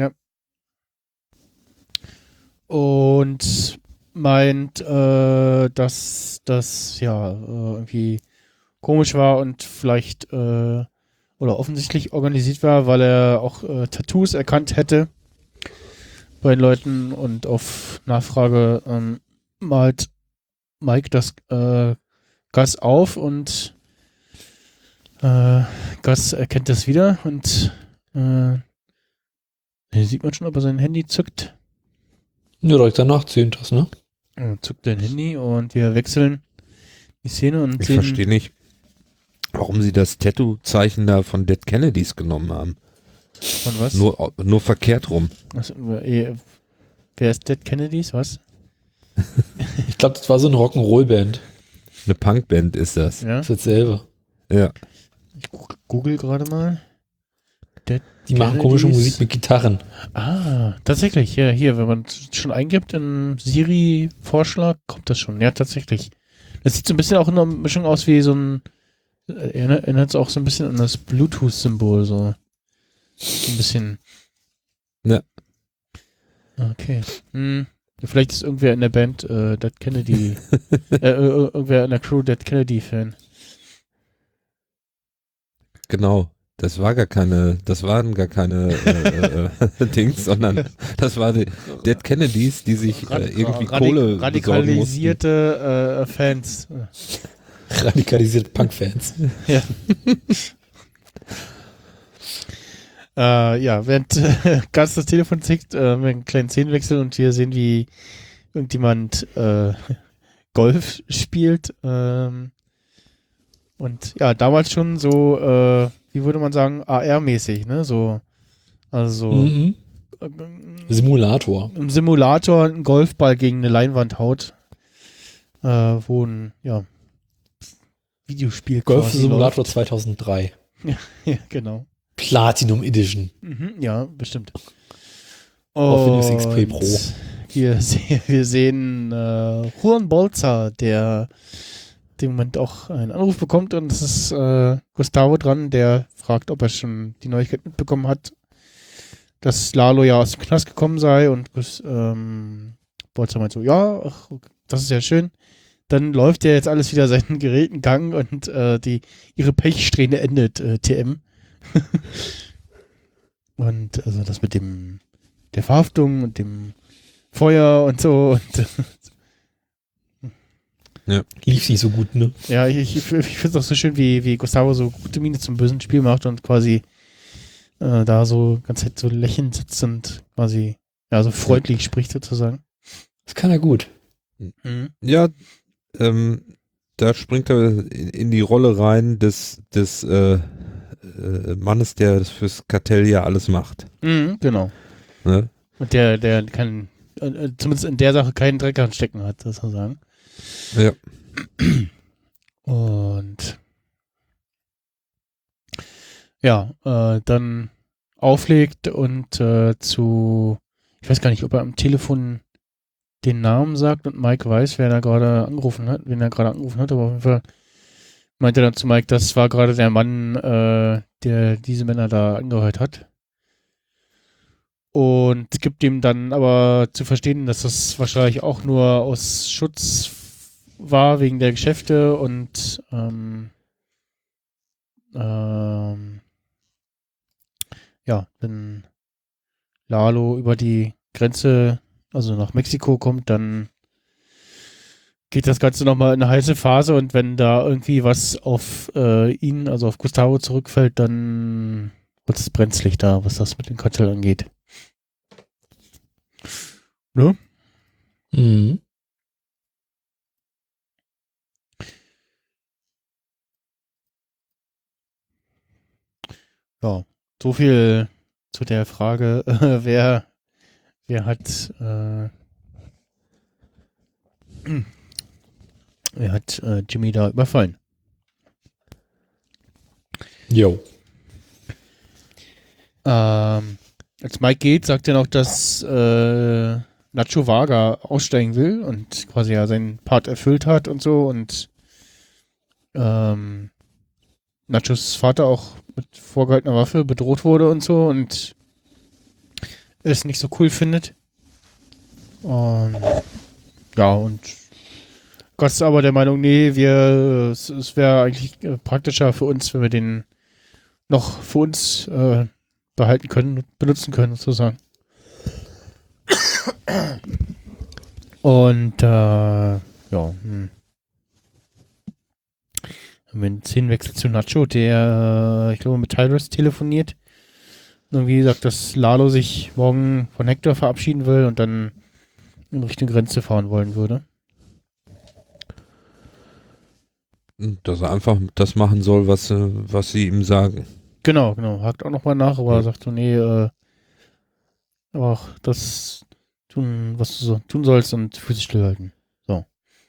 und meint, äh, dass das ja äh, irgendwie komisch war und vielleicht äh, oder offensichtlich organisiert war, weil er auch äh, Tattoos erkannt hätte bei den Leuten und auf Nachfrage ähm, malt Mike das äh, Gus auf und äh, Gus erkennt das wieder und äh, hier sieht man schon, ob er sein Handy zückt. Ja, direkt danach zehnt das, ne? Er zückt sein Handy und wir wechseln die Szene und Ich sehen verstehe nicht. warum sie das Tattoo-Zeichen da von Dead Kennedys genommen haben. Und was? Nur, nur verkehrt rum. was äh, wer ist Dead Kennedys? Was? Ich glaube, das war so eine Rock'n'Roll-Band. Eine Punkband ist das. Ja. Das ist dasselbe. Ja. Ich google gerade mal. Dead Die machen Kennedys. komische Musik mit Gitarren. Ah, tatsächlich. Ja, hier, wenn man es schon eingibt in Siri-Vorschlag, kommt das schon. Ja, tatsächlich. Das sieht so ein bisschen auch in einer Mischung aus wie so ein, erinnert, erinnert es auch so ein bisschen an das Bluetooth-Symbol, so. So ein bisschen. Ja. Okay. Hm. Vielleicht ist irgendwer in der Band äh, Dead Kennedy, äh, äh, irgendwer in der Crew Dead Kennedy-Fan. Genau. Das war gar keine, das waren gar keine äh, äh, Dings, sondern das war die Dead Kennedys, die sich äh, irgendwie Radik- Kohle besorgen mussten. Radikalisierte äh, Fans. Radikalisierte Punk-Fans. Ja. äh, ja, während äh, ganz das Telefon tickt, äh, haben wir einen kleinen Szenenwechsel und wir sehen, wie irgendjemand äh, Golf spielt. Ähm, und ja, damals schon so, äh, wie würde man sagen, A R-mäßig, ne? So, also so Mhm. äh, Simulator. im Simulator einen Golfball gegen eine Leinwand haut, äh, wo ein, ja, Videospiel quasi Golf-Simulator zweitausenddrei. läuft. Ja, genau. Platinum Edition. Mhm, ja, bestimmt. Auf Windows X P Pro. Wir, se- wir sehen äh, Juan Bolza, der im Moment auch einen Anruf bekommt und es ist äh, Gustavo dran, der fragt, ob er schon die Neuigkeit mitbekommen hat, dass Lalo ja aus dem Knast gekommen sei und Gus- ähm, Bolza meint so, ja, ach, das ist ja schön. Dann läuft ja jetzt alles wieder seinen geregelten Gang und äh, die ihre Pechsträhne endet, äh, T M. Und also das mit dem der Verhaftung und dem Feuer und so und Lief nicht so gut, ne? ja, ich, ich, ich finde es auch so schön, wie, wie Gustavo so gute Miene zum bösen Spiel macht und quasi äh, da so ganz Zeit so lächelnd sitzt und quasi ja so freundlich spricht sozusagen. Das kann er gut. Mhm. Ja, ähm, da springt er in, in die Rolle rein des, des äh, äh, Mannes, der das fürs Kartell ja alles macht. Mhm, genau. Ne? Und der, der kann äh, zumindest in der Sache keinen Dreck anstecken hat, sozusagen. Ja. Und ja, äh, dann auflegt und äh, zu, ich weiß gar nicht, ob er am Telefon den Namen sagt und Mike weiß, wer da gerade angerufen hat, wen er gerade angerufen hat, aber auf jeden Fall meinte er dann zu Mike, das war gerade der Mann, äh, der diese Männer da angehört hat. Und gibt ihm dann aber zu verstehen, dass das wahrscheinlich auch nur aus Schutz war wegen der Geschäfte und ähm, ähm, ja, wenn Lalo über die Grenze, also nach Mexiko kommt, dann geht das Ganze nochmal in eine heiße Phase und wenn da irgendwie was auf äh, ihn, also auf Gustavo zurückfällt, dann wird es brenzlig da, was das mit dem Kartell angeht. Ne? Mhm. Ja, so viel zu der Frage, äh, wer, wer hat, äh, wer hat äh, Jimmy da überfallen? Jo. Ähm, als Mike geht, sagt er noch, dass äh, Nacho Varga aussteigen will und quasi ja seinen Part erfüllt hat und so und ähm, Nachos Vater auch mit vorgehaltener Waffe bedroht wurde und so und es nicht so cool findet. Und ja, und Gott ist aber der Meinung, nee, wir, es, es wäre eigentlich äh, praktischer für uns, wenn wir den noch für uns äh, behalten können, benutzen können, sozusagen. Und äh, ja, hm. Haben wir einen Szenenwechsel zu Nacho, der, äh, ich glaube, mit Tyrus telefoniert. Irgendwie sagt, dass Lalo sich morgen von Hector verabschieden will und dann in Richtung Grenze fahren wollen würde. Dass er einfach das machen soll, was, äh, was sie ihm sagen. Genau, genau. Hakt auch nochmal nach, aber er sagt so, nee, äh, aber auch das tun, was du so tun sollst und Füße stillhalten. So.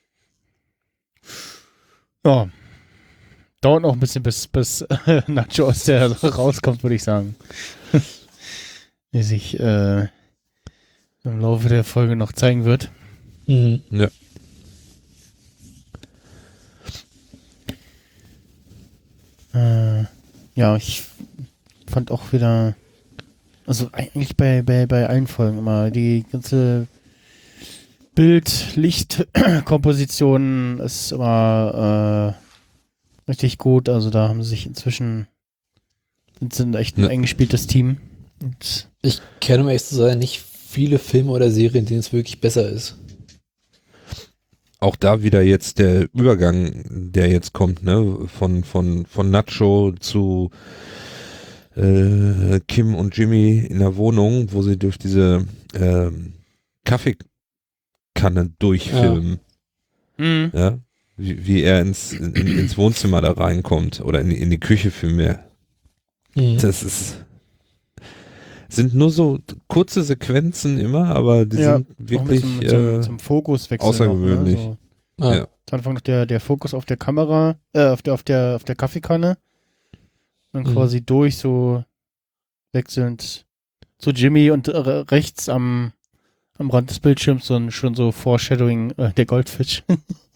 Ja. Dauert noch ein bisschen, bis, bis äh, Nacho aus der rauskommt, würde ich sagen. Wie sich äh, im Laufe der Folge noch zeigen wird. Mhm. Ja. Äh, ja, ich fand auch wieder, also eigentlich bei, bei, bei allen Folgen immer, die ganze Bild-Licht-Komposition ist immer äh, richtig gut. Also da haben sie sich inzwischen, sind, sind echt ein Ja. eingespieltes Team. Und Ich kenne, um ehrlich zu sein, nicht viele Filme oder Serien, in denen es wirklich besser ist. Auch da wieder jetzt der Übergang, der jetzt kommt, ne, von, von, von Nacho zu äh, Kim und Jimmy in der Wohnung, wo sie durch diese ähm, Kaffeekanne durchfilmen. mhm. Ja. Wie, wie er ins, in, ins Wohnzimmer da reinkommt oder in, die- in die Küche vielmehr. Mhm. Das ist sind nur so kurze Sequenzen immer, aber die Ja, sind auch wirklich zum, zum, äh, zum Fokuswechsel außergewöhnlich. Noch, ne? So. Ah, ja. Zu Anfang noch der, der Fokus auf der Kamera, äh, auf der, auf der, auf der Kaffeekanne. Dann Mhm. quasi durch, so wechselnd zu Jimmy und äh, rechts am, am Rand des Bildschirms so ein, schon so Foreshadowing äh, der Goldfisch.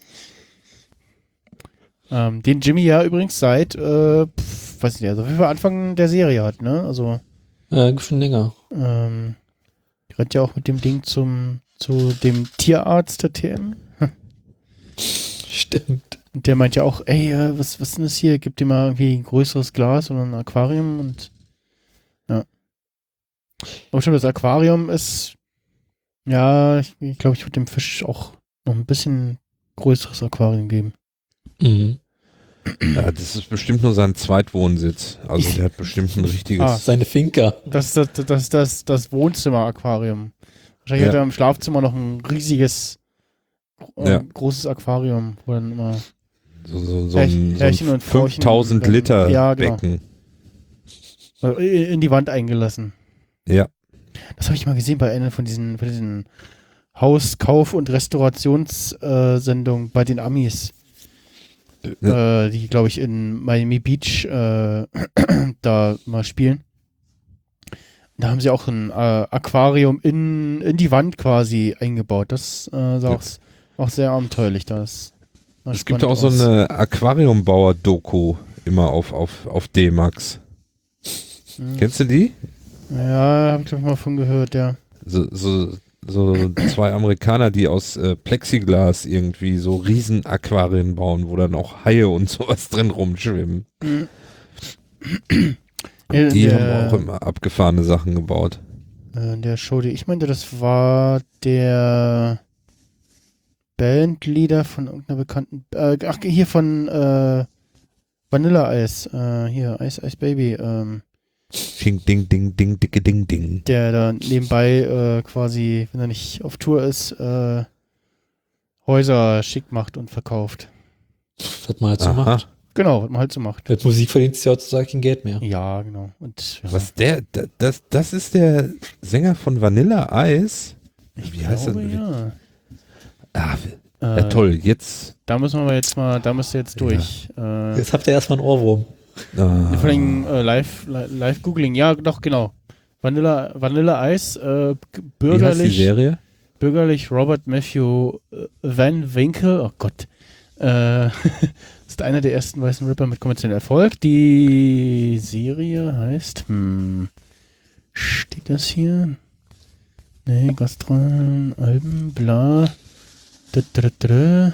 ähm, den Jimmy ja übrigens seit, äh, pf, weiß nicht, also wie wir Anfang der Serie hat, ne? Also, Äh, schon länger. ähm, die rennt ja auch mit dem Ding zum, zu dem Tierarzt der T M. Stimmt. Und der meint ja auch, ey, äh, was, was ist denn das hier? Gib dir mal irgendwie ein größeres Glas oder ein Aquarium und ja. Aber schon das Aquarium ist, ja, ich glaube, ich, glaub, ich würde dem Fisch auch noch ein bisschen größeres Aquarium geben. Mhm. Ja, das ist bestimmt nur sein Zweitwohnsitz. Also der hat bestimmt ein richtiges. Ah. Seine Finca. Das ist das, das, das, das Wohnzimmer-Aquarium. Wahrscheinlich Ja. hat er im Schlafzimmer noch ein riesiges, äh, Ja. großes Aquarium, wo dann immer So, so, so Herrchen- ein, so Herrchen ein und Frauchen fünftausend dann- Liter ja, genau. Becken. äh, in die Wand eingelassen. Ja. Das habe ich mal gesehen bei einer von diesen, von diesen Haus-, Kauf- und Restaurationssendungen bei den Amis. Ja. Äh, die, glaube ich, in Miami Beach äh, da mal spielen. Da haben sie auch ein äh, Aquarium in, in die Wand quasi eingebaut. Das äh, sah Ja. auch, auch sehr abenteuerlich. Das sah Es gibt spannend auch so aus. eine Aquariumbauer-Doku immer auf, auf, auf D-Max. Hm. Kennst du die? Ja, habe ich glaube ich mal von gehört, ja. So, so, so zwei Amerikaner, die aus äh, Plexiglas irgendwie so riesen Aquarien bauen, wo dann auch Haie und sowas drin rumschwimmen. In Die der, haben auch immer abgefahrene Sachen gebaut. äh, in der Show, die ich meinte, das war der Bandleader von irgendeiner bekannten, äh, ach, hier von äh, Vanilla Ice, äh, hier, Ice Ice Baby, ähm, Ding, ding, ding, ding, dicke, ding, ding. der da nebenbei äh, quasi, wenn er nicht auf Tour ist, äh, Häuser schick macht und verkauft. Was man halt so Aha. macht. Genau, was man halt so macht. Mit Musik verdient es ja heutzutage kein Geld mehr. Ja, genau. Und ja, Was der, da- das, das ist der Sänger von Vanilla Ice? Wie heißt glaube, das? ja. Ah, Äh, ja, toll, jetzt. Da müssen wir jetzt mal, da müsst ihr jetzt durch. Äh, Jetzt habt ihr erstmal einen Ohrwurm. Ah, Vor allem äh, live, li- live googling, ja, doch, genau. Vanilla, Vanilla Ice, äh, g- wie heißt die bürgerlich, Serie? bürgerlich Robert Matthew äh, Van Winkle, oh Gott, äh, ist einer der ersten weißen Rapper mit kommerziellem Erfolg. Die Serie heißt, hm, steht das hier? Nee, Gastralen, Alben, bla. Da, da, da.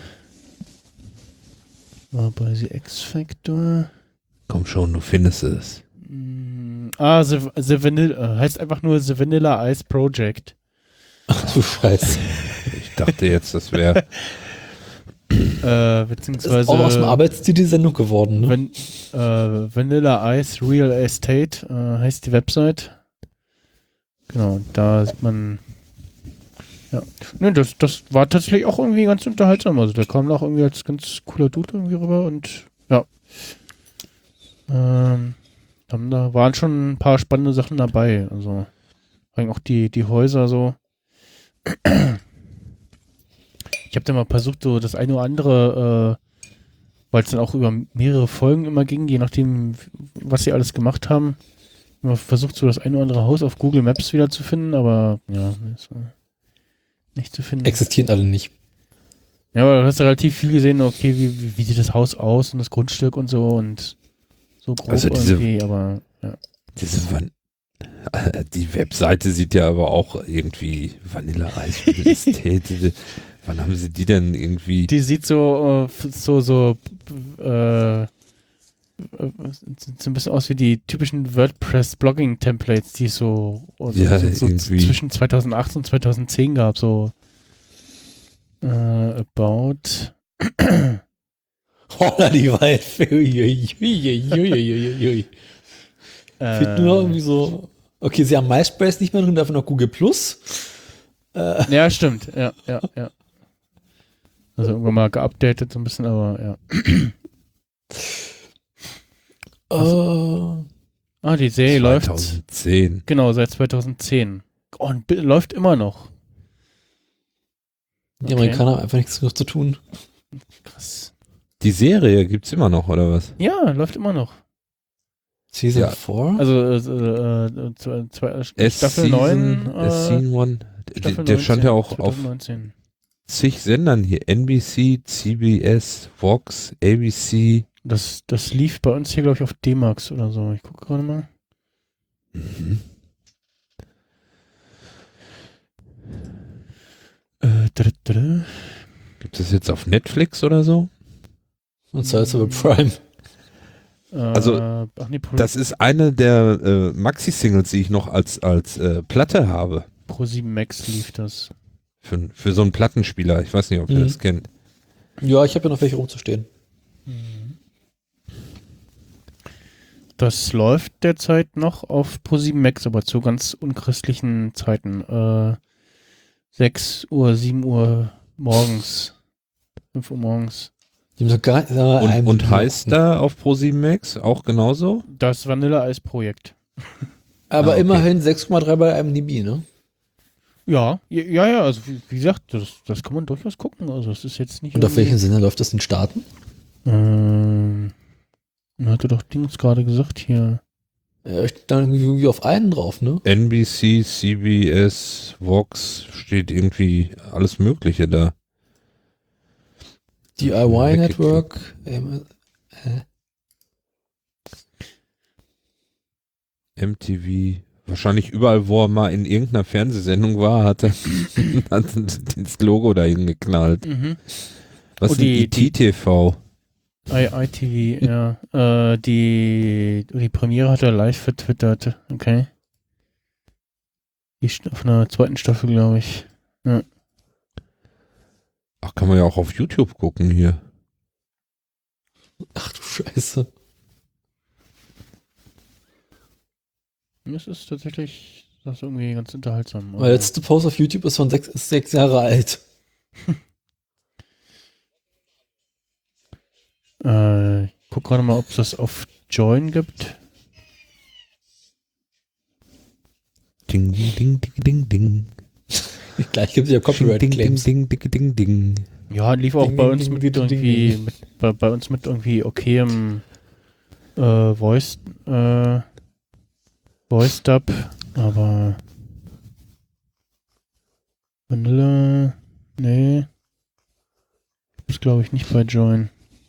War bei The X-Factor. Komm schon, du findest es. Mm, Ah, The, The Vanilla, heißt einfach nur The Vanilla Ice Project. Ach du Scheiße. Ich dachte jetzt, das wäre. Äh, Das beziehungsweise ist auch aus dem Arbeitsstil die Sendung geworden, ne? Van, äh, Vanilla Ice Real Estate äh, heißt die Website. Genau, da sieht man ja. Ne, das, das war tatsächlich auch irgendwie ganz unterhaltsam. Also der kam auch irgendwie als ganz cooler Dude irgendwie rüber und ja. Ähm, dann, da waren schon ein paar spannende Sachen dabei. Also auch die, die Häuser so. Ich habe da mal versucht, so das eine oder andere, äh, weil es dann auch über mehrere Folgen immer ging, je nachdem, was sie alles gemacht haben, immer versucht, so das eine oder andere Haus auf Google Maps wieder zu finden, aber ja, ist äh, nicht zu finden. Existieren alle nicht. Ja, aber du hast ja relativ viel gesehen, okay, wie, wie, wie sieht das Haus aus und das Grundstück und so und so grob Also diese- irgendwie, aber ja. Diese Van äh, die Webseite sieht ja aber auch irgendwie Vanilleeis mit Ästhetik. Wann haben sie die denn irgendwie? Die sieht so, äh, so, so, äh, äh, so ein bisschen aus wie die typischen WordPress-Blogging-Templates, die es so, so, Ja, so, so irgendwie. zwischen zweitausendacht und zweitausendzehn gab, so äh, about. Holla die Waldfee. Uiuiuiuiuiui. Fehlt nur noch irgendwie so. Okay, sie haben MySpace nicht mehr drin, dafür noch Google Plus. Ja, stimmt, ja, ja, ja. Also irgendwann mal geupdatet so ein bisschen, aber ja. Äh, Ah, die Serie läuft, zweitausendzehn. genau, seit zweitausendzehn. Oh, und bi- läuft immer noch. Die Amerikaner haben einfach nichts genug zu tun. Krass. Die Serie gibt's immer noch, oder was? Ja, läuft immer noch. Season Ja. vier? Also äh, äh, zwei, zwei, S Staffel neun. S One. Staffel Der stand ja neunzehn, auch auf zweitausendneunzehn. zig Sendern hier. N B C, C B S, Fox, A B C. Das, das lief bei uns hier, glaube ich, auf D-Max oder so. Ich gucke gerade mal. Mhm. Äh, dr, dr. Gibt es jetzt auf Netflix oder so? Und zwar ist aber Prime. Äh, Also, ach nee, Pro, Das ist eine der äh, Maxi-Singles, die ich noch als, als äh, Platte habe. Pro sieben Max lief das. Für, für so einen Plattenspieler. Ich weiß nicht, ob ihr Mhm. das kennt. Ja, ich habe ja noch welche rumzustehen. Das läuft derzeit noch auf Pro sieben Max, aber zu ganz unchristlichen Zeiten. Äh, sechs Uhr, sieben Uhr morgens. fünf Uhr morgens. Die haben so gar, sag mal, Und, einen- und heißt da auf Pro sieben Max auch genauso? Das Vanilleeis-Projekt. Aber Ah, okay. immerhin sechs Komma drei bei I M D B, ne? Ja, ja, ja, also wie, wie gesagt, das, das kann man durchaus gucken. Also es ist jetzt nicht. Und auf irgendwie- welchen Sender läuft das in Staaten? Ähm, man hatte doch Dings gerade gesagt hier. Ja, steht dann irgendwie auf einen drauf, ne? N B C, C B S, Vox, steht irgendwie alles Mögliche da. D I Y Network. Ähm, M T V. Wahrscheinlich überall, wo er mal in irgendeiner Fernsehsendung war, hat er, hat das Logo dahin geknallt. Mhm. Was Oh, ist die- I T T V? I, ITV, ja. Äh, die, die Premiere hat er live vertwittert. Okay. Die St- auf einer zweiten Staffel, glaube ich. Ach, kann man ja auch auf YouTube gucken hier. ach du Scheiße. Das ist tatsächlich, das ist irgendwie ganz unterhaltsam. Mein letzte Post auf YouTube ist von sechs, ist sechs Jahre alt. Äh, ich guck gerade mal, ob es das auf Join gibt. Ding, ding, ding, ding, ding, ding. Gleich gibt es ja Ding, ding, Copyright-Claims. ding, ding, ding, ding. Ja, lief auch Ding, bei ding, uns ding, mit ding, ding, irgendwie, ding. mit, bei, bei uns mit irgendwie okayem äh, Voice, äh, Voice Dub, aber Vanille, nee, ist glaube ich nicht bei Join.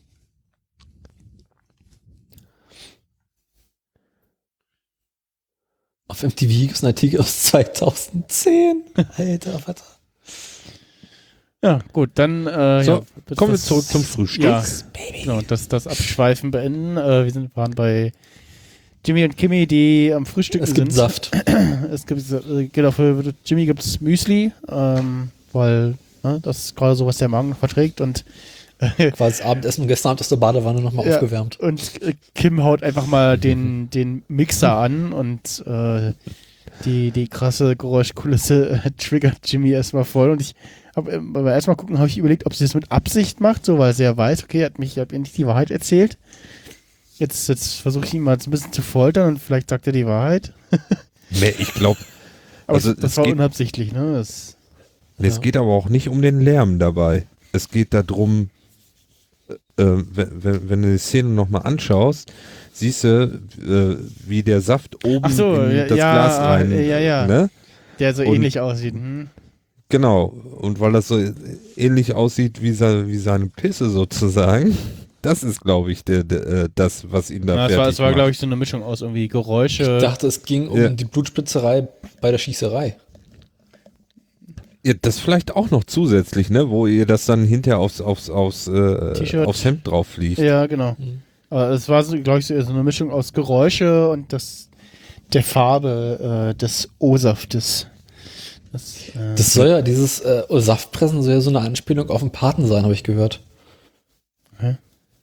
Auf M T V gibt es einen Artikel aus zweitausendzehn. Alter, Vater. Ja, gut, dann äh, So, ja, das- kommen wir das- zurück zum Frühstück. Ja, genau, das, das Abschweifen beenden. Äh, wir sind, waren bei Jimmy und Kimmy, die am Frühstücken Es gibt sind. Saft. Es gibt, äh, genau, für Jimmy gibt es Müsli, ähm, weil ne, das ist gerade so, was der Magen noch verträgt und Quasi das Abendessen und gestern Abend aus der Badewanne nochmal Ja. aufgewärmt. und äh, Kim haut einfach mal den, den Mixer an und äh, die, die krasse Geräuschkulisse äh, triggert Jimmy erstmal voll und ich habe äh, beim erstmal gucken, habe ich überlegt, ob sie das mit Absicht macht, so weil sie ja weiß, okay, er hat mich hat endlich die Wahrheit erzählt. Jetzt, jetzt versuche ich ihn mal ein bisschen zu foltern und vielleicht sagt er die Wahrheit. Nee, ich glaube, Aber also das, das es war geht- unabsichtlich, ne? Das, es geht aber auch nicht um den Lärm dabei. Es geht darum, äh, wenn, wenn, wenn du die Szene nochmal anschaust, siehst du, äh, wie der Saft oben Ach so, in ja, das ja, Glas rein. ja, ja. Ne? der so Und- ähnlich aussieht. Hm. Genau. Und weil das so ähnlich aussieht wie, se, wie seine Pisse sozusagen, das ist, glaube ich, der, der, äh, das, was ihn da Ja, es fertig war, es war macht. glaube ich, so eine Mischung aus irgendwie Geräusche. Ich dachte, es ging um Ja. die Blutspitzerei bei der Schießerei. Ja, das vielleicht auch noch zusätzlich, ne, wo ihr das dann hinterher aufs, aufs, aufs, äh, T-Shirt. aufs Hemd drauf fliegt. Ja, genau. Aber es war, so, glaube ich, so so eine Mischung aus Geräusche und das, der Farbe äh, des O-Saftes. Das, äh, Das soll ja, dieses äh, Saftpressen soll ja so eine Anspielung auf den Paten sein, habe ich gehört. Hä?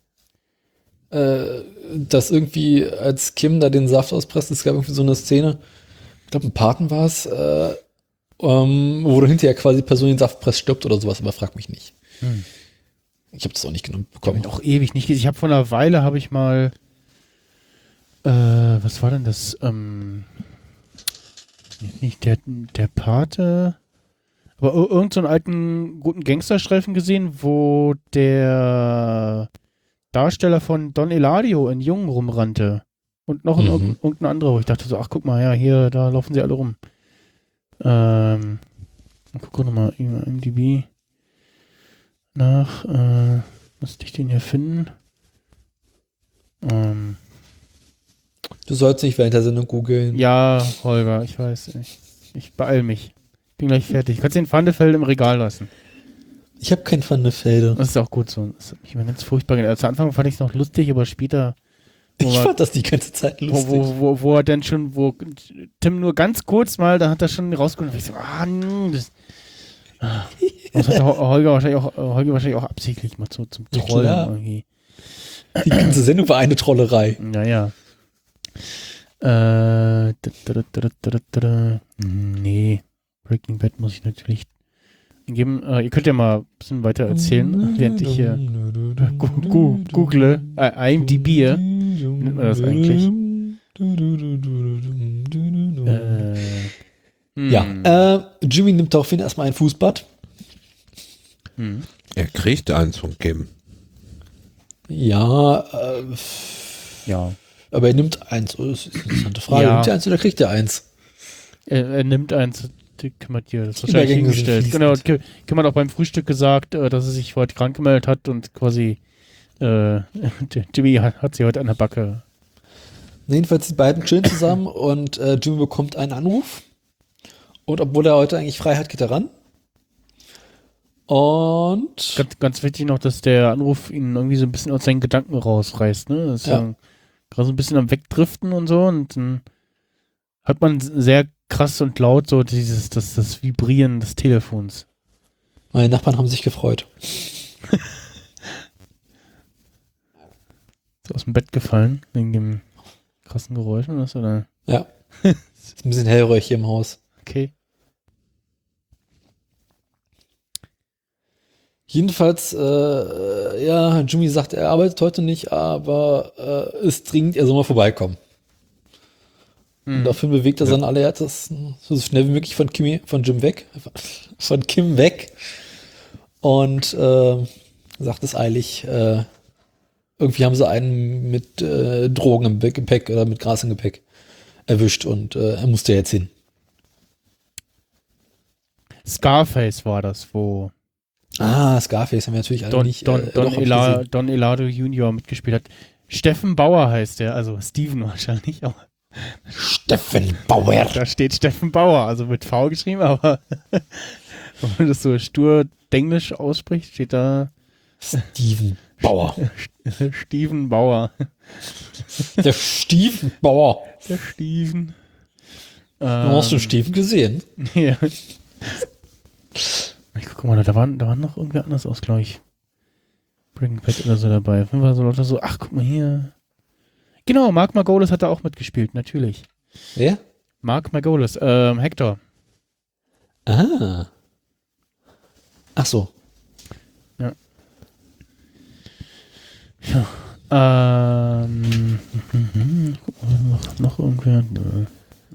Äh, dass irgendwie, als Kim da den Saft auspresst, es gab irgendwie so eine Szene, ich glaube, ein Paten war es, äh, ähm, wo dann hinterher quasi die Person den Saft presst, stirbt oder sowas, aber frag mich nicht. Hm. Ich habe das auch nicht genug Ich habe bekommen. ihn auch ewig nicht gesehen. Ich habe vor einer Weile, habe ich mal, äh, was war denn das? Ähm, nicht der, der Pate, aber ir- irgend so einen alten, guten Gangsterstreifen gesehen, wo der Darsteller von Don Eladio in Jungen rumrannte. Und noch ein, Mhm. irgendein, irgendein anderer, wo ich dachte so, ach guck mal, ja, hier, da laufen sie alle rum. Ähm, guck nochmal, I M D B nach, äh, müsste ich den hier finden? Ähm, Du sollst nicht während der Sendung googeln. ja, Holger, ich weiß, ich, ich beeil mich. Bin gleich fertig. Kannst den Pfandefeld im Regal lassen. Ich habe kein Pfannefelde. Das ist auch gut so. Das hat mich immer ganz furchtbar gedacht. Zu Anfang fand ich es noch lustig, aber später, wo, Ich man, fand das die ganze Zeit wo, lustig. wo, wo, wo er dann schon, wo Tim nur ganz kurz mal, da hat er schon rausgeholt. Und ich so, ah, nö, das, ah. das hat der Ho- Holger wahrscheinlich auch, Holger wahrscheinlich auch absichtlich mal so zum Ja, Trollen klar. irgendwie. Die ganze Sendung war eine Trollerei. Naja. Äh, da, da, da, da, da, da, da. Nee, Breaking Bad muss ich natürlich geben. Äh, ihr könnt ja mal ein bisschen weiter erzählen, während ich hier gu gu google. Äh, I M D B. Nennt man das eigentlich? Äh, hm. Ja, äh, Jimmy nimmt daraufhin erstmal ein Fußbad. Hm. Er kriegt eins von Kim. Ja, äh, Ja. aber er nimmt eins. Oh, das ist eine interessante Frage. Ja. Nimmt er eins oder kriegt er eins? Er, er nimmt eins, die Kim hat dir das Die wahrscheinlich Übergänge sind hingestellt. fließend. Genau, Kim, Kim hat auch beim Frühstück gesagt, äh, dass sie sich heute krank gemeldet hat und quasi äh, Jimmy hat, hat sie heute an der Backe. Jedenfalls die beiden chillen zusammen und äh, Jimmy bekommt einen Anruf. Und obwohl er heute eigentlich frei hat, geht er ran. Und Ganz, ganz wichtig noch, dass der Anruf ihn irgendwie so ein bisschen aus seinen Gedanken rausreißt. Ne? Das ist Ja. ja gerade so ein bisschen am Wegdriften und so. Und dann hört man sehr krass und laut so dieses, das, das Vibrieren des Telefons. meine Nachbarn haben sich gefreut. Ist aus dem Bett gefallen, wegen dem krassen Geräusch oder was? Oder? Ja. Ist ein bisschen hellröhrig hier im Haus. Okay. Jedenfalls, äh, ja, Jimmy sagt, er arbeitet heute nicht, aber äh, ist dringend, er soll mal vorbeikommen. Und Hm. daraufhin bewegt er sein allererstes so schnell wie möglich von Kim, von Jim weg, von Kim weg und äh, sagt es eilig, äh, irgendwie haben sie einen mit äh, Drogen im Gepäck oder mit Gras im Gepäck erwischt und äh, er musste jetzt hin. Scarface war das, wo Ah, Scarface haben wir natürlich alle Don, nicht. Don, äh, Don, doch, hab ich Ela, gesehen. Don Elado Junior mitgespielt hat. Steffen Bauer heißt der, also Steven wahrscheinlich, aber Steffen Bauer. da steht Steffen Bauer, also mit V geschrieben, aber wenn man das so stur Denglisch ausspricht, steht da Steven Bauer. Steven Bauer. Der Steven Bauer. Der Steven. Du hast du Ähm, Steven gesehen? ja. Ich guck mal, da waren, da waren noch irgendwer anders aus, glaube ich. Breaking Bad oder so dabei. Auf jeden Fall so Leute so, ach, guck mal hier. Genau, Mark Margolis hat da auch mitgespielt, natürlich. Wer? Mark Margolis, ähm, Hector. Ah. Ach so. Ähm, noch, noch irgendwer? Nö.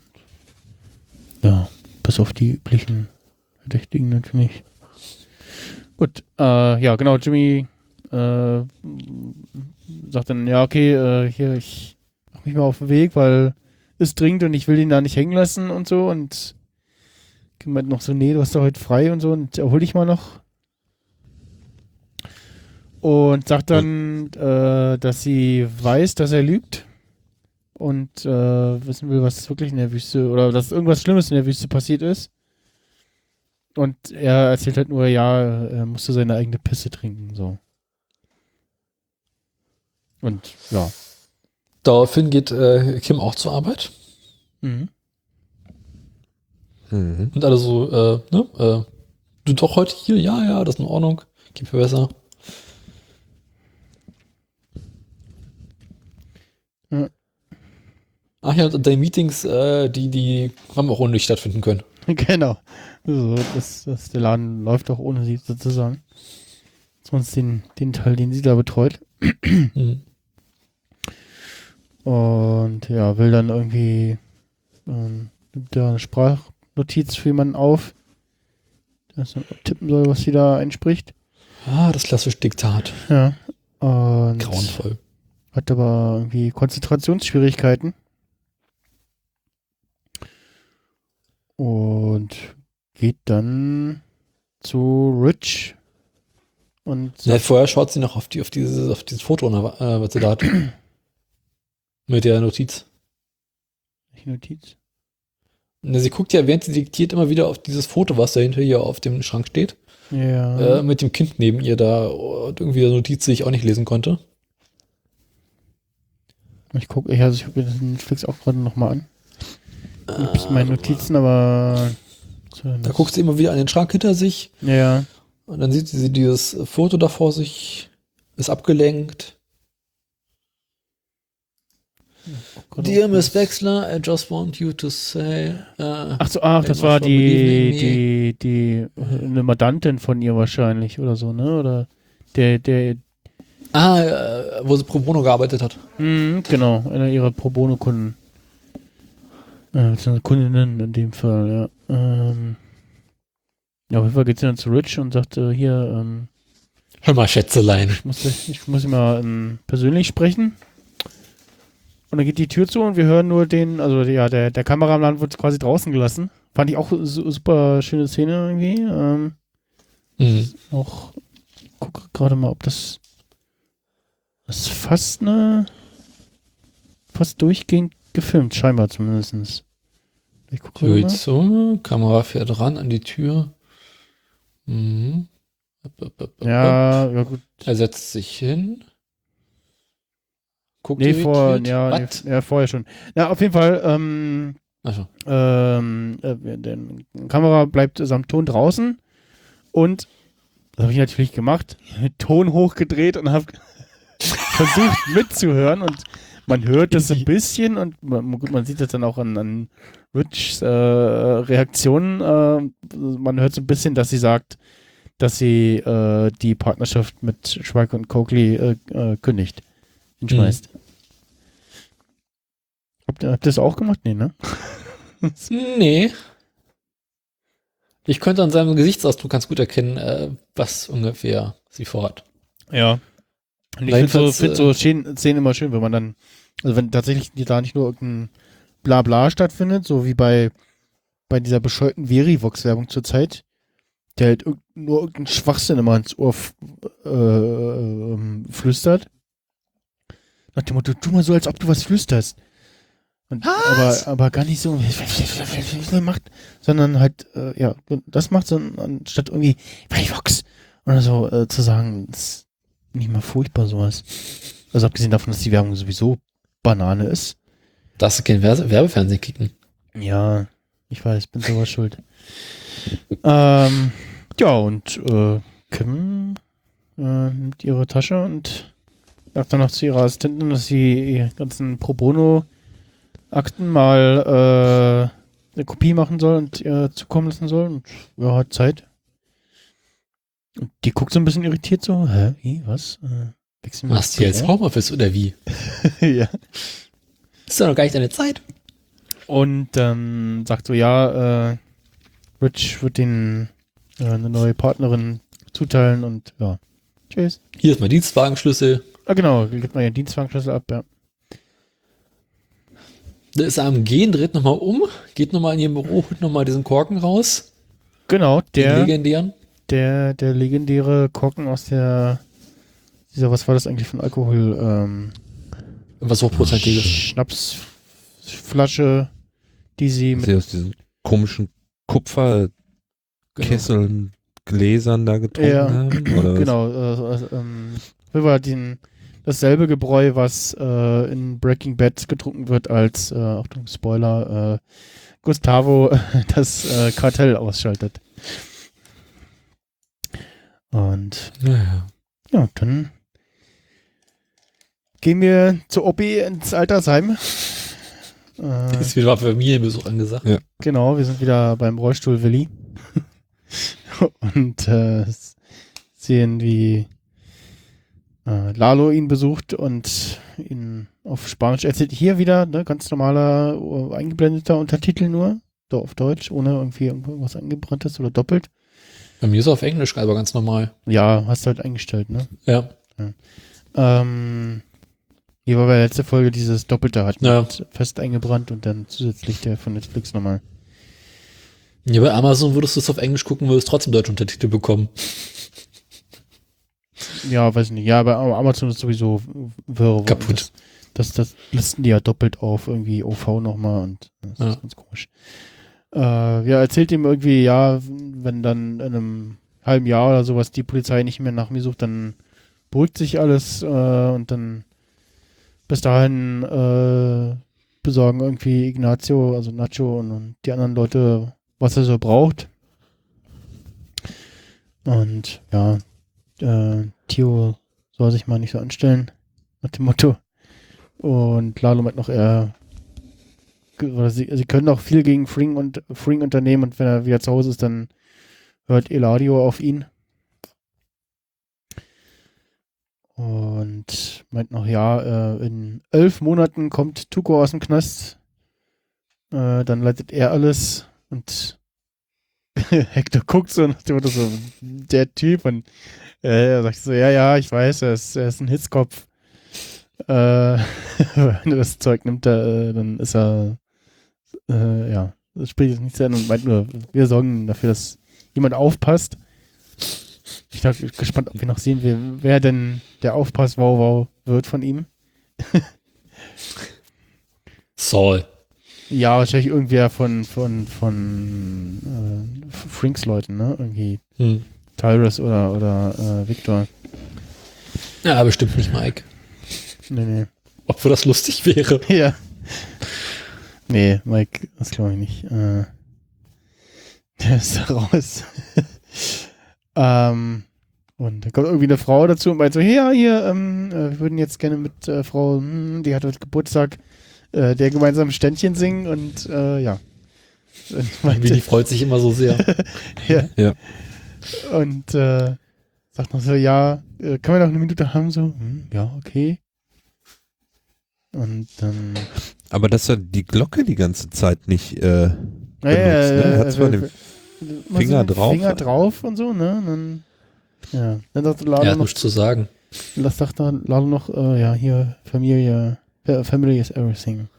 Ja, bis auf die üblichen Verdächtigen natürlich. Gut, äh, ja, genau, Jimmy äh, sagt dann, ja, okay, äh, hier, ich mach mich mal auf den Weg, weil es dringend und ich will ihn da nicht hängen lassen und so und meint noch so, nee, du hast doch heute frei und so und erhol dich mal noch. Und sagt dann, äh, dass sie weiß, dass er lügt und äh, wissen will, was wirklich in der Wüste oder dass irgendwas Schlimmes in der Wüste passiert ist. Und er erzählt halt nur, ja, er musste seine eigene Pisse trinken, so. Und ja. Daraufhin geht äh, Kim auch zur Arbeit. Mhm. Mhm. Und alle so, äh, ne, äh, du doch heute hier? Ja, ja, das ist in Ordnung. Geht mir besser. Ja. Ach ja, und deine Meetings, äh, die, die haben auch ohne dich stattfinden können. Genau. Also, das, das, der Laden läuft auch ohne sie sozusagen. Sonst den, den Teil, den sie da betreut. Mhm. Und ja, will dann irgendwie ähm, nimmt da eine Sprachnotiz für jemanden auf, der dann tippen soll, was sie da einspricht. Ah, das klassische Diktat. Ja. Und Grauenvoll. hat aber irgendwie Konzentrationsschwierigkeiten. Und geht dann zu Rich und Ja, sagt, vorher schaut sie noch auf, die, auf, dieses, auf dieses Foto, äh, was sie da hat. Mit der Notiz. welche Notiz? Na, sie guckt ja, während sie diktiert, immer wieder auf dieses Foto, was da hinter ihr auf dem Schrank steht. Ja. Äh, mit dem Kind neben ihr da und irgendwie eine Notiz, die ich auch nicht lesen konnte. Ich gucke, also ich gucke mir den Netflix auch gerade nochmal an. Ich habe meine Notizen, aber Da guckt sie immer wieder an den Schrank hinter sich ja. und dann sieht sie dieses Foto da vor sich, ist abgelenkt. Dear Miss Wechsler, I just want you to say. Äh, Ach so, ach, das I war must believe die, in die, die, eine Mandantin von ihr wahrscheinlich oder so, ne? Oder der, der, Ah, äh, wo sie pro bono gearbeitet hat. mh, genau, einer ihrer Pro Bono-Kunden. Äh, beziehungsweise Kundinnen in dem Fall, ja. Ähm, ja, auf jeden Fall geht sie dann zu Rich und sagt, äh, hier, ähm, Hör mal, Schätzelein. ich muss, ich muss ihn mal ähm, persönlich sprechen. Und dann geht die Tür zu und wir hören nur den, also ja, der, der Kameramann wird quasi draußen gelassen. Fand ich auch su super schöne Szene irgendwie. Ähm, Mhm. auch, gucke gerade mal, ob das, das ist fast eine, fast durchgehend gefilmt, scheinbar zumindest. Ich gucke Tür mal. zu, Kamera fährt ran an die Tür. Mhm. Ja, ja gut. Er setzt sich hin. Guckt Nee, vor, irritiert. ja, nee, Was? ja, vorher schon. Ja, auf jeden Fall, ähm, Achso. ähm, äh, der Kamera bleibt samt Ton draußen und das habe ich natürlich gemacht, Ton hochgedreht und habe versucht mitzuhören und man hört das ein bisschen und man, gut, man sieht das dann auch an, an Richs äh, Reaktionen. Äh, man hört so ein bisschen, dass sie sagt, dass sie äh, die Partnerschaft mit Schweig und Coakley äh, äh, kündigt. Hinschmeißt. Mhm. Habt ihr, habt ihr das auch gemacht? Nee, ne? Nee. Ich könnte an seinem Gesichtsausdruck ganz gut erkennen, äh, was ungefähr sie vorhat. Ja. Und ich finde so, find so Szenen immer schön, wenn man dann, also wenn tatsächlich da nicht nur irgendein Blabla stattfindet, so wie bei, bei dieser bescheuerten Verivox-Werbung zur Zeit, der halt irg nur irgendeinen Schwachsinn immer ins Ohr äh, äh, flüstert. Nach dem Motto, tu mal so, als ob du was flüsterst. Und, aber, aber gar nicht so macht, sondern halt, äh, ja, das macht so, anstatt irgendwie Verivox oder so äh, zu sagen, das ist nicht mal furchtbar sowas. Also abgesehen davon, dass die Werbung sowieso Banane ist. Darfst du kein Werbe Werbefernsehen kicken? Ja, ich weiß, bin sowas schuld. Ähm, ja, und äh, Kim äh, nimmt ihre Tasche und sagt dann noch zu ihrer Assistentin, dass sie die ganzen Pro Bono Akten mal eine Kopie machen soll und ihr zukommen lassen soll. Und ja, hat Zeit. Und die guckt so ein bisschen irritiert so. Hä? Wie? Was? Äh, wechseln wir Machst das du jetzt Büro? Homeoffice oder wie? Ja. Ist doch noch gar nicht deine Zeit. Und dann sagt so, ja, äh, Rich wird den äh, eine neue Partnerin zuteilen und ja. Tschüss. Hier ist mein Dienstwagenschlüssel. Ah, genau, gibt mal ihren Dienstwagenschlüssel ab, ja. Da ist er am Gehen, dreht nochmal um, geht nochmal in ihr Büro, holt nochmal diesen Korken raus. Genau, Den der, legendären. der, der legendäre Korken aus der, dieser, was war das eigentlich von Alkohol, ähm, Was hochprozentiges. Schnapsflasche, die sie Was mit, sie aus diesen komischen Kupferkesseln, Gläsern da getrunken Ja, haben? Oder was? genau, äh, äh, ähm, das war den, dasselbe Gebräu, was äh, in Breaking Bad getrunken wird, als, äh, Achtung, Spoiler, äh, Gustavo das äh, Kartell ausschaltet. Und Naja. ja, dann gehen wir zu Oppi ins Altersheim. Äh, Ist wieder Familienbesuch angesagt. Ja. genau, wir sind wieder beim Rollstuhl Willi. Und äh, sehen, wie äh, Lalo ihn besucht und ihn auf Spanisch erzählt. Hier wieder, ne, ganz normaler, uh, eingeblendeter Untertitel nur, so auf Deutsch, ohne irgendwie irgendwas eingebranntes oder doppelt. Bei mir ist er auf Englisch, aber ganz normal. Ja, hast du halt eingestellt, ne? Ja. Ähm, hier war bei der letzten Folge dieses Doppelte hat Ja. mit fest eingebrannt und dann zusätzlich der von Netflix nochmal. Ja, bei Amazon würdest du es auf Englisch gucken, würdest trotzdem deutsche Untertitel bekommen. Ja, weiß nicht. Ja, aber Amazon ist sowieso wirr. Kaputt. Das, das, das listen die ja doppelt auf, irgendwie O V nochmal und das Ja. ist ganz komisch. Äh, ja, erzählt ihm irgendwie, ja, wenn dann in einem halben Jahr oder sowas die Polizei nicht mehr nach mir sucht, dann beruhigt sich alles äh, und dann bis dahin äh, besorgen irgendwie Ignacio, also Nacho und, und die anderen Leute, was er so braucht. Und ja, äh, Tio soll sich mal nicht so anstellen, nach dem Motto. Und Lalo meint noch, er oder sie, sie können auch viel gegen Fring und Fring unternehmen und wenn er wieder zu Hause ist, dann hört Eladio auf ihn. Und meint noch, ja, äh, in elf Monaten kommt Tuco aus dem Knast. Äh, dann leitet er alles und Hector guckt so nach dem Motto so, der Typ und äh, er sagt so, ja, ja, ich weiß, er ist, er ist ein Hitzkopf. Äh, wenn er das Zeug nimmt, da, äh, dann ist er äh, ja, das spricht jetzt nicht zu Ende und meint nur, wir sorgen dafür, dass jemand aufpasst. Ich bin gespannt, ob wir noch sehen, wer, wer denn der Aufpass-Wow-Wow wird von ihm. Saul. Ja, wahrscheinlich irgendwer von von von äh, Frinks Leuten, ne? Irgendwie Hm. Tyrus oder oder äh, Victor. Ja, bestimmt nicht Mike. Nee, nee. Obwohl das lustig wäre. Ja. Nee, Mike, das glaube ich nicht. Äh, der ist da raus. ähm, und da kommt irgendwie eine Frau dazu und meint so, ja, hier, ähm, äh, wir würden jetzt gerne mit äh, Frau, hm, die hat heute Geburtstag, äh, der gemeinsam Ständchen singen und äh, ja. Und meinte, Willi freut sich immer so sehr. ja. Ja. Und äh, sagt noch so, ja, äh, können wir noch eine Minute haben? So, hm, ja, okay. Und dann Aber dass er die Glocke die ganze Zeit nicht äh, benutzt, ja, ja, ne? Er hat äh, zwar äh, den mal Finger den drauf. Finger drauf und so, ne? Und dann, ja, dann sagt Lalo Er hat noch, nichts zu sagen. das sagt dann Lalo noch, äh, ja, hier, Familie, äh, Family is everything.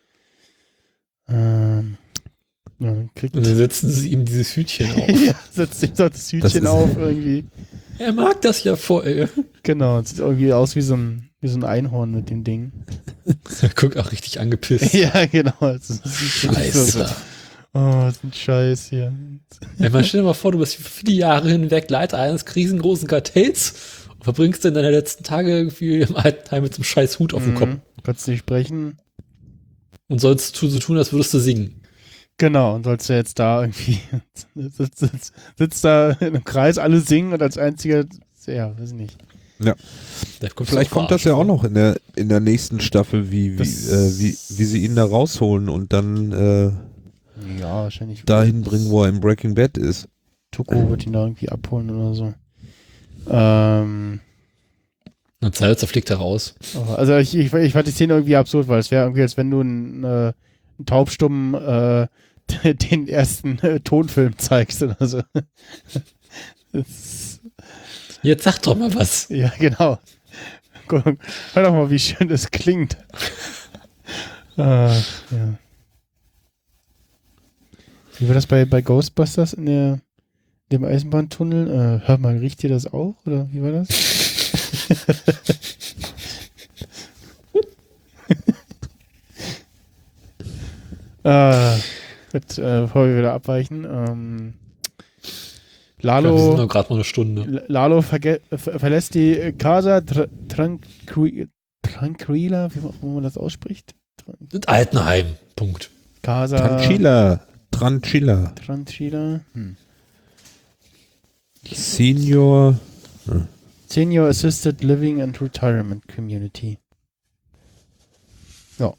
Ähm, ja, dann kriegt Und dann setzen sie ihm dieses Hütchen auf. ja, setzt ihm so das Hütchen ist- auf irgendwie. Er mag das ja voll. Genau, es sieht irgendwie aus wie so ein, wie so ein Einhorn mit dem Ding. Er guckt auch richtig angepisst. Ja, genau. Also, das ist so- Scheiße. Oh, was ein Scheiß hier. Ja, man stell dir mal vor, du bist viele Jahre hinweg Leiter eines riesengroßen Kartells und verbringst dann deine letzten Tage irgendwie im Altenheim mit so einem scheiß Hut auf dem Kopf Mhm. Kannst nicht sprechen. und sollst tu- so tun, als würdest du singen. Genau, und sollst du jetzt da irgendwie sitzt, sitzt, sitzt da in einem Kreis, alle singen und als einziger, ja, weiß ich nicht. Da kommt Vielleicht kommt das ja auch noch in der in der nächsten Staffel, wie wie, Das- äh, wie wie sie ihn da rausholen und dann äh, Ja, wahrscheinlich. dahin bringen, wo er im Breaking Bad ist. Tuco wird ihn da irgendwie abholen oder so. Ähm, Und Salzer fliegt da raus. aber- also ich, ich, ich fand die Szene irgendwie absurd, weil es wäre irgendwie, als wenn du einen, äh, einen Taubstummen äh, den ersten äh, Tonfilm zeigst oder so. Das, Jetzt sag doch mal was. ja, genau. Guck, hör doch mal, wie schön das klingt. äh, ja. Wie war das bei, bei Ghostbusters in der, dem Eisenbahntunnel? Äh, hör mal, riecht ihr das auch? Oder wie war das? äh, gut, äh, bevor wir wieder abweichen. Ähm, Ja, wir sind Lalo, nur gerade mal eine Stunde. L- Lalo verge- ver verlässt die Casa Tr- Tranqui Tranquila, wie auch immer man das ausspricht. Tran Das Altenheim. Punkt. Casa Tranchila. Tranchila. Tranquila. Hm. Senior. Senior Assisted Living and Retirement Community. Ja.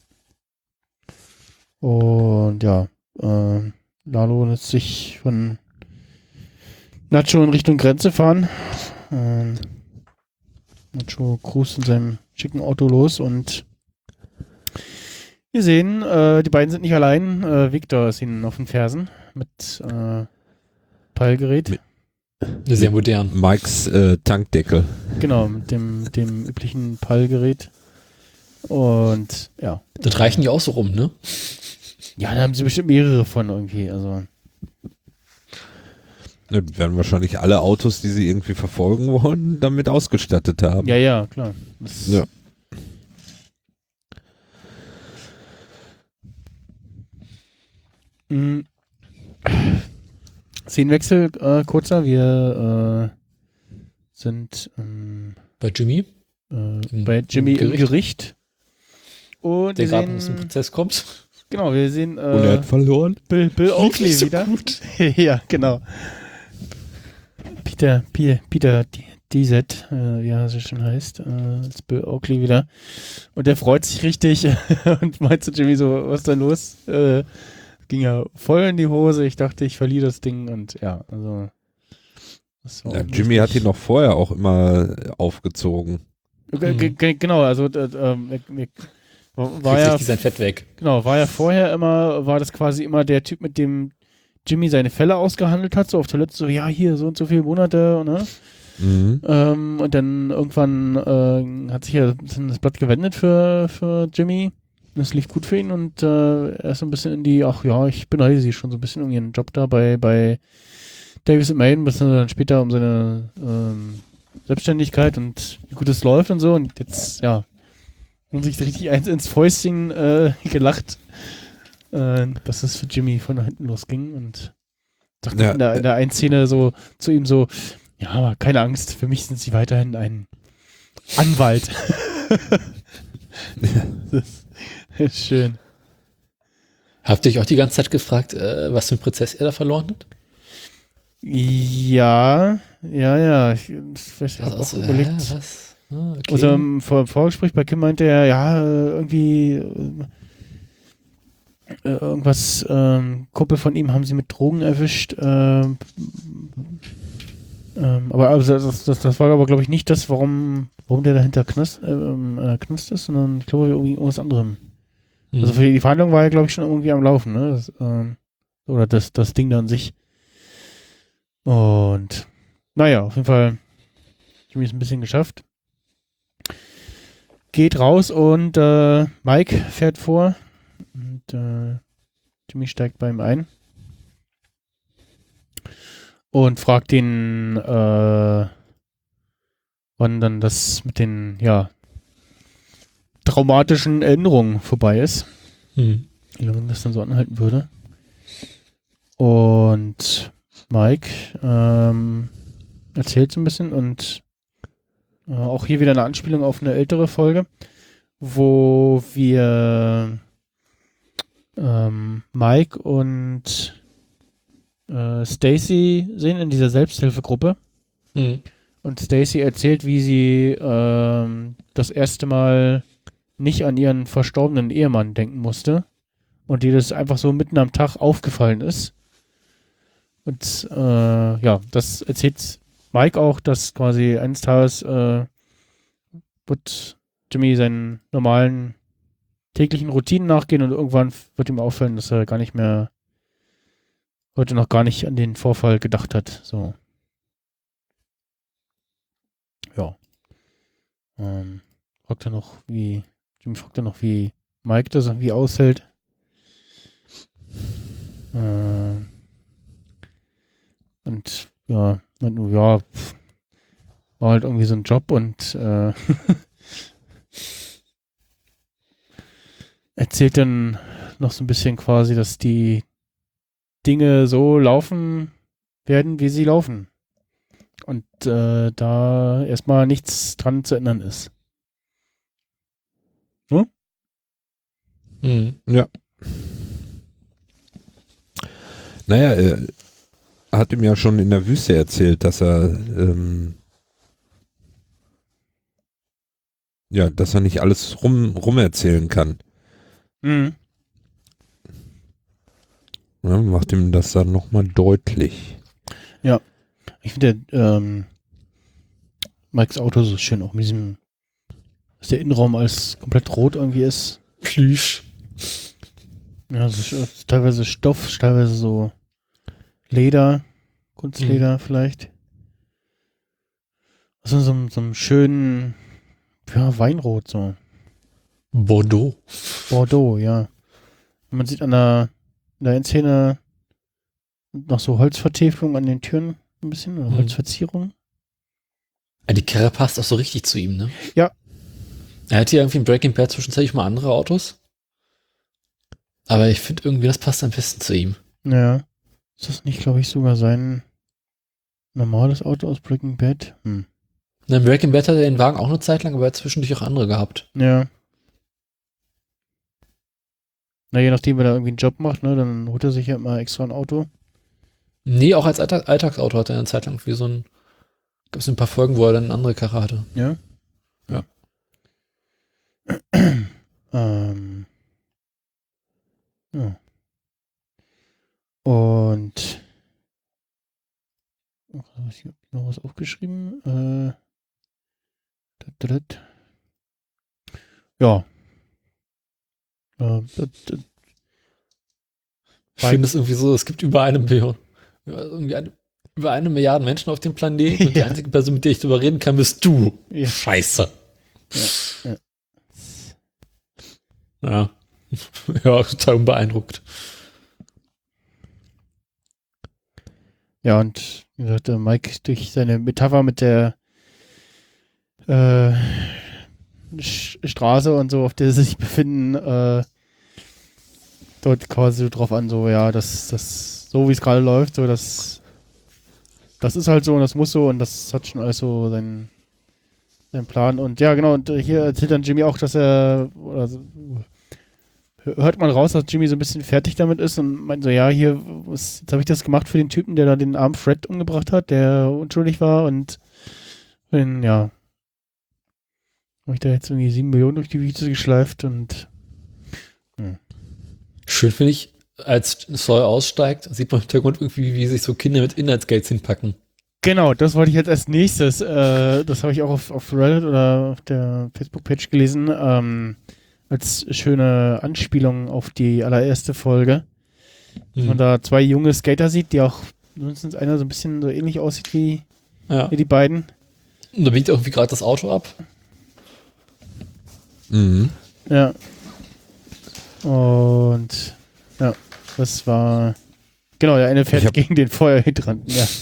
Und ja, äh, Lalo lässt sich von Nacho in Richtung Grenze fahren. Ähm, Nacho cruist in seinem schicken Auto los und wir sehen, äh, die beiden sind nicht allein. Äh, Victor ist ihnen auf den Fersen mit äh, Peilgerät. Mit- Sehr modern. Mikes äh, Tankdeckel. Genau, mit dem, dem üblichen Peilgerät. Und ja. Das reichen die auch so rum, ne? Ja, da haben sie bestimmt mehrere von irgendwie. Also. Ja, die werden wahrscheinlich alle Autos, die sie irgendwie verfolgen wollen, damit ausgestattet haben. Ja, ja, klar. Das Ja. Mm. Szenenwechsel, äh, kurzer. Wir äh, sind ähm, Bei Jimmy, äh, Im- bei Jimmy im im Gericht. Und der wir gerade aus dem sehen, Prozess kommt. genau, wir sehen Und er äh, hat verloren. Bill, Bill Oakley Nicht so wieder. gut. Ja, genau. Peter, Peter, Peter D Z, äh, wie er so schön heißt, äh, ist Bill Oakley wieder. Und der freut sich richtig und meint zu Jimmy so, was ist da los? Äh, ging ja voll in die Hose. Ich dachte, ich verliere das Ding und ja, also. Das war Ja, auch Jimmy hat ihn richtig- noch vorher auch immer aufgezogen. G- g- g- Genau, also äh, ähm, wir- wir- war Kriegt ja richtig sein Fett weg. Genau, war ja vorher immer, war das quasi immer der Typ, mit dem Jimmy seine Fälle ausgehandelt hat, so auf Toilette, so, ja, hier, so und so viele Monate, ne? Mhm. Ähm, und dann irgendwann äh, hat sich ja das Blatt gewendet für, für Jimmy. Das lief gut für ihn und äh, er ist so ein bisschen in die, ach ja, ich beneide sie schon so ein bisschen um ihren Job da bei, bei Davis and Maiden, bis dann später um seine ähm, Selbstständigkeit und wie gut es läuft und so. Und jetzt, ja, haben sich richtig eins ins Fäustchen äh, gelacht, äh, dass es für Jimmy von da hinten losging und dachte Ja, in, der, in der einen Szene so zu ihm so, ja, aber keine Angst, für mich sind sie weiterhin ein Anwalt. Das ist schön. Habt ihr euch auch die ganze Zeit gefragt, äh, was für ein Prozess er da verloren hat? Ja, ja, ja. Ich, ich habe auch Also, überlegt. äh, was? Ah, okay. Also im Vor Vorgespräch bei Kim meinte er, ja, äh, irgendwie äh, irgendwas, ähm, Kumpel von ihm haben sie mit Drogen erwischt. Ähm, ähm, aber also das, das, das war aber, glaube ich, nicht das, warum, warum der dahinter knust, ähm, äh, knust ist, sondern ich glaube, irgendwie irgendwas anderem. Hm. Also für die Verhandlung war er, glaube ich, schon irgendwie am Laufen, ne? Das, ähm, oder das, das Ding da an sich. Und naja, auf jeden Fall Jimmy ist ein bisschen geschafft. Geht raus und äh, Mike fährt vor und äh, Jimmy steigt bei ihm ein und fragt ihn, äh, wann dann das mit den, ja, traumatischen Erinnerungen vorbei ist. Hm. Wie lange das dann so anhalten würde. Und Mike ähm, erzählt so ein bisschen und äh, auch hier wieder eine Anspielung auf eine ältere Folge, wo wir ähm, Mike und äh, Stacy sehen in dieser Selbsthilfegruppe. Hm. Und Stacy erzählt, wie sie ähm, das erste Mal nicht an ihren verstorbenen Ehemann denken musste und dir das einfach so mitten am Tag aufgefallen ist. Und äh, ja, das erzählt Mike auch, dass quasi eines Tages äh, wird Jimmy seinen normalen täglichen Routinen nachgehen und irgendwann wird ihm auffallen, dass er gar nicht mehr heute noch gar nicht an den Vorfall gedacht hat. So. Ja. Ähm, fragt er noch, wie, Jimmy fragt er noch, wie Mike das irgendwie aushält. Äh, und ja, meint nur, ja, pff, war halt irgendwie so ein Job und äh, erzählt dann noch so ein bisschen quasi, dass die Dinge so laufen werden, wie sie laufen. Und äh, da erstmal nichts dran zu ändern ist. Hm? Mhm. Ja. Naja, er hat ihm ja schon in der Wüste erzählt, dass er ähm, ja, dass er nicht alles rum, rum erzählen kann. Mhm. Ja, macht ihm das dann nochmal deutlich. Ich finde ähm, Mikes Auto so schön, auch mit diesem, dass der Innenraum alles komplett rot irgendwie ist. Plüsch. Ja, so, sch- teilweise Stoff, teilweise so Leder, Kunstleder vielleicht. Also so, einem- so einem schönen, ja, Weinrot so. Bordeaux. Bordeaux, ja. Und man sieht an der, in der Endszene noch so Holzvertäfelung an den Türen ein bisschen, oder Mhm. Holzverzierung. Ja, die Karre passt auch so richtig zu ihm, ne? Ja. Er hat hier irgendwie in Breaking Bad zwischenzeitlich mal andere Autos. Aber ich finde irgendwie, das passt am besten zu ihm. Ja. Ist das nicht, glaube ich, sogar sein normales Auto aus Breaking Bad? Hm. Na, in Breaking Bad hat er den Wagen auch eine Zeit lang, aber er hat zwischendurch auch andere gehabt. Ja. Na, je nachdem, wenn er irgendwie einen Job macht, ne, dann holt er sich ja immer extra ein Auto. Nee, auch als Alltag Alltagsauto hat er eine Zeit lang wie so ein, gab es ein paar Folgen, wo er dann eine andere Karre hatte. Ja. Ja. ähm. Ja. Und oh, ich habe noch was aufgeschrieben. Äh, dat, dat, dat. Ja. Äh, dat, dat. Ich finde es irgendwie so, es gibt über eine Million, irgendwie eine, über eine Milliarde Menschen auf dem Planeten und die Ja. einzige Person, mit der ich darüber reden kann, bist du. Ja. Scheiße. Ja, ja. Ja. Ja, total beeindruckt. Ja, und wie gesagt, der Mike durch seine Metapher mit der äh, Sch- Straße und so, auf der sie sich befinden, äh, dort quasi so drauf an, so, ja, das, das, so wie es gerade läuft, so, das, das ist halt so und das muss so und das hat schon alles so seinen, seinen Plan. Und ja, genau, und hier erzählt dann Jimmy auch, dass er, oder so, hört man raus, dass Jimmy so ein bisschen fertig damit ist und meint so, ja, hier, was, jetzt habe ich das gemacht für den Typen, der da den armen Fred umgebracht hat, der unschuldig war und wenn, ja, habe ich da jetzt irgendwie sieben Millionen durch die Wiese geschleift und Schön finde ich, als Saul aussteigt, sieht man im Hintergrund irgendwie, wie sich so Kinder mit Inhaltsgates hinpacken. genau, das wollte ich jetzt als nächstes, äh, das habe ich auch auf, auf Reddit oder auf der Facebook-Page gelesen, ähm, als schöne Anspielung auf die allererste Folge. Dass man da zwei junge Skater sieht, die auch mindestens einer so ein bisschen so ähnlich aussieht wie, Ja. wie die beiden. Und da biegt irgendwie gerade das Auto ab. Mhm. Ja. Und ja, das war genau, der eine fährt Ich hab- gegen den Feuerhydranten, ja.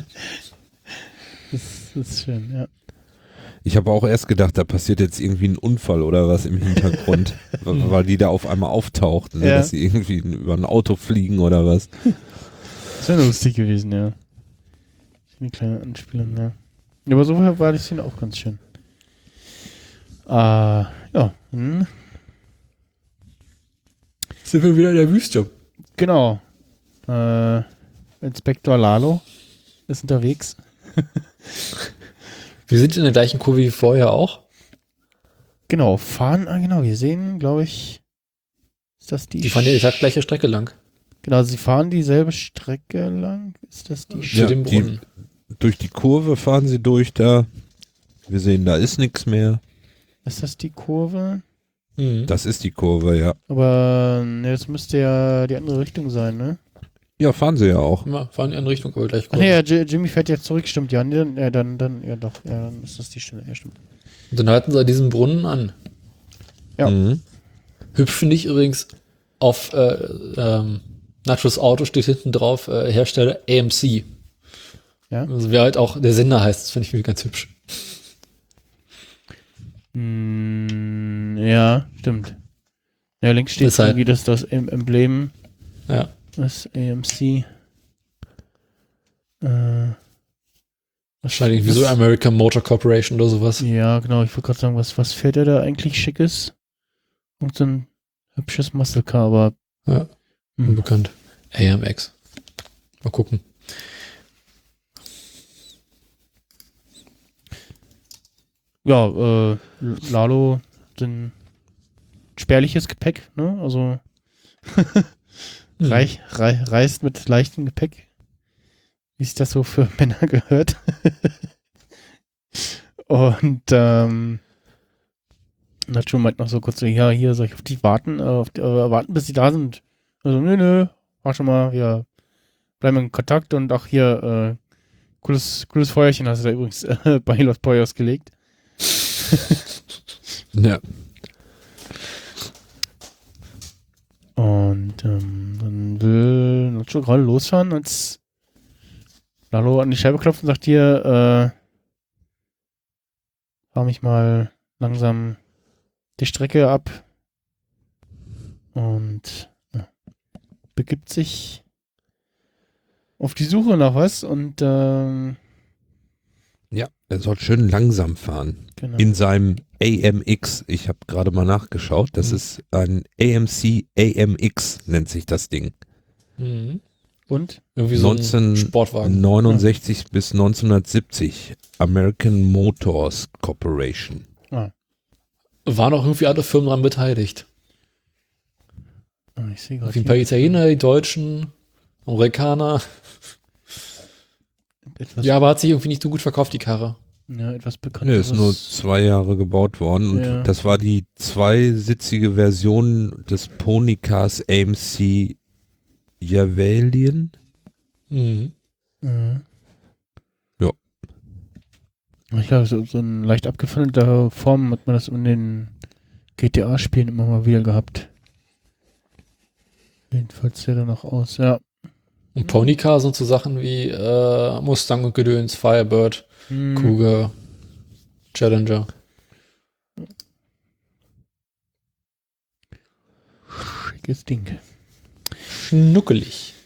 das, das ist schön, ja. Ich habe auch erst gedacht, da passiert jetzt irgendwie ein Unfall oder was im Hintergrund, w- weil die da auf einmal auftauchten, ne, Ja. dass sie irgendwie über ein Auto fliegen oder was. Das wäre lustig gewesen, ja. Eine kleine Anspielung, ja. Ja, aber so war die Szene auch ganz schön. Ah, ja. Hm. Sind wir wieder in der Wüste. Genau. Äh, Inspektor Lalo ist unterwegs. Wir sind in der gleichen Kurve wie vorher auch. Genau, fahren, ah, genau, wir sehen, glaube ich, Ist das die? Die fahren ja exakt gleiche Strecke lang. Genau, sie fahren dieselbe Strecke lang. Ist das die? Zu dem die, Brunnen. durch die Kurve fahren sie durch da. Wir sehen, da ist nichts mehr. Ist das die Kurve? Mhm. Das ist die Kurve, ja. Aber ne, das müsste ja die andere Richtung sein, ne? Ja, fahren sie ja auch. Ja, fahren in eine Richtung, aber gleich Ach kurz. nee, ja, J- Jimmy fährt jetzt zurück, stimmt. Ja, nee, dann, ja, dann, dann, ja doch, ja, dann ist das die Stelle, ja, stimmt. Und dann halten sie diesen Brunnen an. Ja. Mhm. Hübsch finde ich übrigens, auf äh, ähm, Nachos Auto steht hinten drauf, äh, Hersteller A M C. Ja. Also wie halt auch der Sender heißt, das finde ich ganz hübsch. Mm, ja, stimmt. Ja, links steht Ist halt- irgendwie das, das Em- Emblem, Ja. das A M C. Äh, Wahrscheinlich wie so American Motor Corporation oder sowas. ja, genau, ich wollte gerade sagen, was, was fährt er da eigentlich Schickes? Und so ein hübsches Muscle Car, aber Ja. hm. Unbekannt. A M X. Mal gucken. ja, äh, Lalo sind spärliches Gepäck, ne? Also Hm. reich, rei reist mit leichtem Gepäck. Wie sich das so für Männer gehört. Und ähm, Nacho meint noch so kurz so, ja, hier soll ich auf die warten, äh, auf die, äh, warten, bis die da sind. Also, nö, nö, war schon mal, wir bleiben in Kontakt und auch hier, äh, cooles, cooles Feuerchen hast du da übrigens äh, bei Los Pollos gelegt. Ja. Und ähm, dann will Nacho gerade losfahren, als Lalo an die Scheibe klopft und sagt hier, äh, fahr mich mal langsam die Strecke ab und ja, begibt sich auf die Suche nach was und ähm, Ja, er soll schön langsam fahren. genau. In seinem A M X. Ich habe gerade mal nachgeschaut. Das Mhm. ist ein A M C A M X, nennt sich das Ding. Mhm. Und? Irgendwie so ein Sportwagen. neunzehnhundertneunundsechzig bis neunzehnhundertsiebzig. American Motors Corporation. Waren auch irgendwie alle Firmen daran beteiligt. Oh, ich sehe gerade Wie ein paar hier Italiener, die Deutschen, Amerikaner. etwas, Ja, aber hat sich irgendwie nicht so gut verkauft, die Karre. ja, etwas Ne, Bekannteres. ist nur zwei Jahre gebaut worden und Ja. das war die zweisitzige Version des Ponycars A M C Javelin. Mhm. Mhm. Ja. Ich glaube, so, so in leicht abgefundener Form hat man das in den G T A-Spielen immer mal wieder gehabt. Jedenfalls sieht er noch aus, ja. Und Ponycar sind so Sachen wie äh, Mustang und Gedöns, Firebird, Hm. Cougar, Challenger. Schickes Ding. Schnuckelig.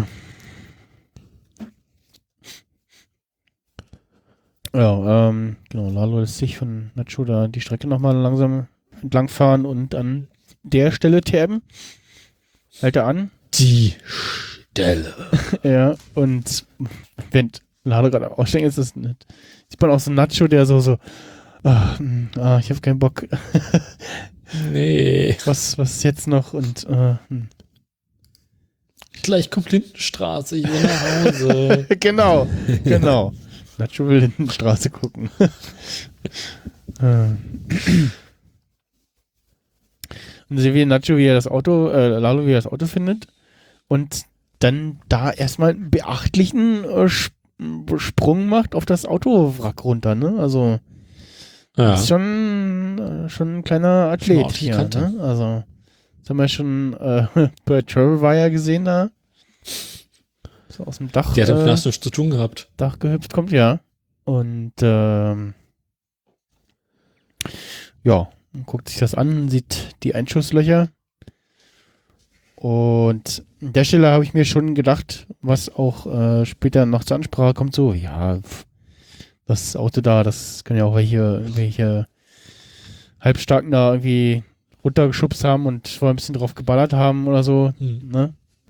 Ja, ähm, genau, Lalo lässt sich von Nacho da die Strecke nochmal langsam entlangfahren und an der Stelle tabben. Hält er an. Die Stelle. Ja, und wenn Lalo gerade am Aussteigen ist, ist nicht. Sieht man auch so Nacho, der so, so, ah, mh, ah ich habe keinen Bock. Nee. was, was jetzt noch? Und, äh, hm. Gleich kommt Lindenstraße, ich will nach Hause. genau, genau. Nacho will in die Straße gucken. Äh. Und sehen wir Nacho, wie er das Auto, äh, Lalo, wie er das Auto findet. Und dann da erstmal einen beachtlichen äh, Sp- Sprung macht auf das Autowrack runter, ne? Also, Ja. ist schon, äh, schon ein kleiner Athlet Schon ordentlich hier, Kante. ne? Also, das haben wir schon äh, bei Travel Wire gesehen da. So aus dem Dach. Die hat im äh, Knast nichts zu tun gehabt. Dach gehüpft kommt, ja. Und ähm, ja, man guckt sich das an, sieht die Einschusslöcher. Und an der Stelle habe ich mir schon gedacht, was auch äh, später noch zur Ansprache kommt, so, ja, pf, das Auto da, das können ja auch welche, welche Halbstarken da irgendwie runtergeschubst haben und vorher ein bisschen drauf geballert haben oder so, Hm. ne?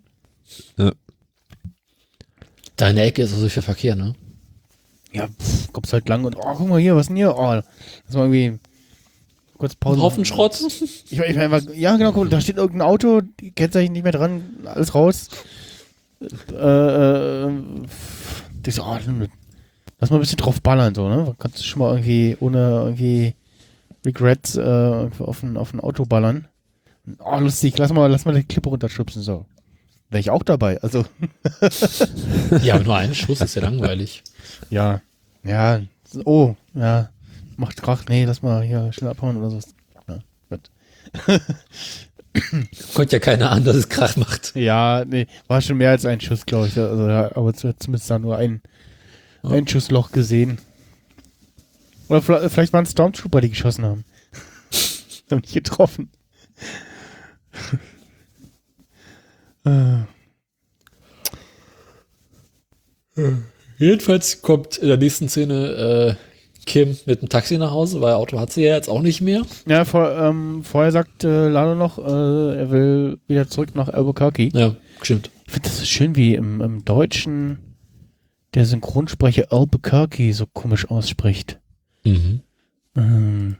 Da in der Ecke ist so viel Verkehr, ne? Ja, pff, kommst halt lang und, oh, guck mal hier, was ist denn hier? Oh, das war irgendwie kurz Pause Ein Haufen machen. Schrott. Ich, mein, ich mein, ja, genau, guck, da steht irgendein Auto, die Kennzeichen nicht mehr dran, alles raus. Äh, äh, ich so, oh, lass mal ein bisschen drauf ballern, so, ne? Kannst du schon mal irgendwie ohne irgendwie Regrets äh, auf, ein, auf ein Auto ballern. Oh, lustig, lass mal, lass mal die Klippe runterschubsen, so. Wäre ich auch dabei, also. Ja, aber nur ein Schuss ist ja langweilig. Ja, ja, oh, ja, macht Krach, nee, lass mal hier schnell abhauen oder so. Ja, gut. Konnte ja keiner ahnen, dass es Krach macht. Ja, nee, war schon mehr als ein Schuss, glaube ich. Also, ja, aber zumindest da nur ein, ein Schussloch gesehen. Oder vielleicht, vielleicht waren es Stormtrooper, die geschossen haben. Haben nicht getroffen. äh. Jedenfalls kommt in der nächsten Szene äh, Kim mit dem Taxi nach Hause, weil Auto hat sie ja jetzt auch nicht mehr. Ja, vor, ähm, vorher sagt äh, Lalo noch, äh, er will wieder zurück nach Albuquerque. Ja, stimmt. Ich finde das so schön, wie im, im Deutschen der Synchronsprecher Albuquerque so komisch ausspricht. Mhm. Ähm,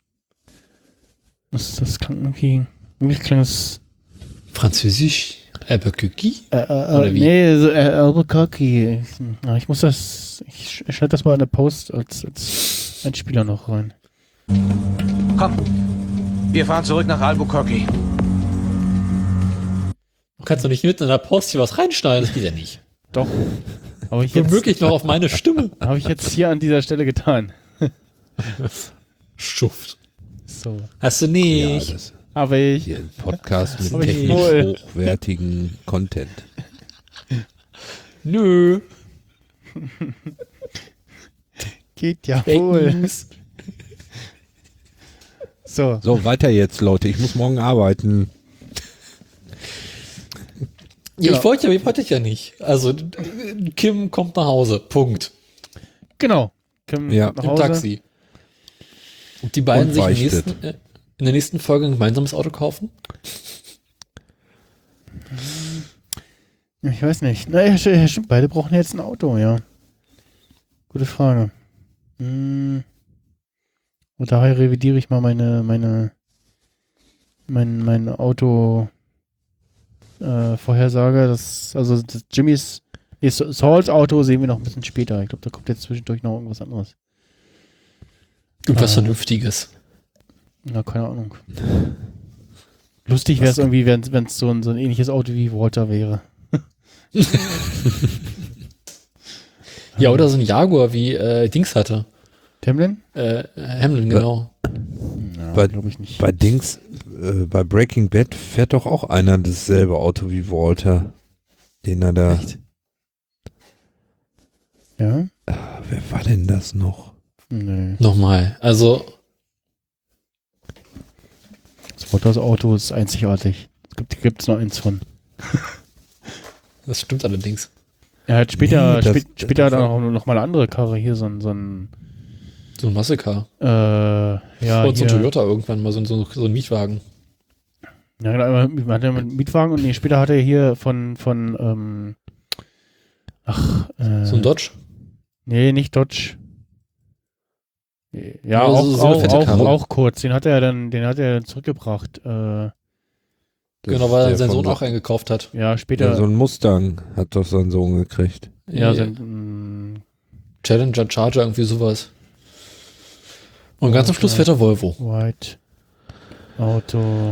das, das klang irgendwie, irgendwie klang es Französisch, Albuquerque? Äh, äh, Oder wie? Nee, so, äh, Albuquerque. Ich, ja, ich muss das, ich schneide das mal in der Post als, als Einspieler noch rein. Komm, wir fahren zurück nach Albuquerque. Du kannst doch nicht mitten in der Post hier was reinschneiden, das geht ja nicht. Doch. Aber ich jetzt, Womöglich noch auf meine Stimme. habe ich jetzt hier an dieser Stelle getan. Schuft. So. Hast du Ja, nicht. das Aber ich, hier ein Podcast mit Aber ich technisch wohl. hochwertigen Content. Nö. geht ja Fake wohl. News. So. So, weiter jetzt, Leute. Ich muss morgen arbeiten. Ja, Ja. ich wollte ja, ich wollte ja nicht. Also, Kim kommt nach Hause. Punkt. Genau. Kim Ja. nach Im Hause. Taxi. Und die beiden Und sich im weichtet. nächsten, äh, in der nächsten Folge ein gemeinsames Auto kaufen? Ich weiß nicht. Naja, ja, stimmt. Beide brauchen jetzt ein Auto, ja. Gute Frage. Hm. Und daher revidiere ich mal meine, meine, mein, mein Auto äh, Vorhersage. Das, also das Jimmys, nee, Sauls Auto sehen wir noch ein bisschen später. Ich glaube, da kommt jetzt zwischendurch noch irgendwas anderes. Irgendwas Ah. Vernünftiges. Na, keine Ahnung. Lustig wäre es irgendwie, wenn es so ein, so ein ähnliches Auto wie Walter wäre. Ja, oder so ein Jaguar wie äh, Dings hatte. Temlin? Äh, Hamlin, genau. Ja, Bei- glaube ich nicht. Bei Dings, äh, bei Breaking Bad fährt doch auch einer dasselbe Auto wie Walter. Den er da. Echt? Ja? Ah, wer war denn das noch? Nö. Nochmal. Also, Das Walters Auto ist einzigartig. Es gibt gibt's nur eins von. das stimmt allerdings. Er hat später, Nee, das- spä später das dann war- auch noch mal eine andere Karre hier, so ein, so ein So ein Massecar. äh, ja, Und so ein hier, Toyota irgendwann mal, so, ein- so, so ein Mietwagen. ja, genau, einmal- man hat ja einen Mietwagen und nee, später hat er hier von, von, ähm, ach, äh, So ein Dodge. nee, nicht Dodge. Ja, Also auch, so eine auch, fette auch, Karre. auch kurz. Den hat er dann, den hat er dann zurückgebracht. Äh, Das Genau, ist weil der sein von Sohn so- auch einen gekauft hat. ja, später, Ja, so ein Mustang hat doch sein Sohn gekriegt. ja, Äh, sein, mh, Challenger, Charger, irgendwie sowas. Und ganz am Schluss fährt er Volvo. White Auto,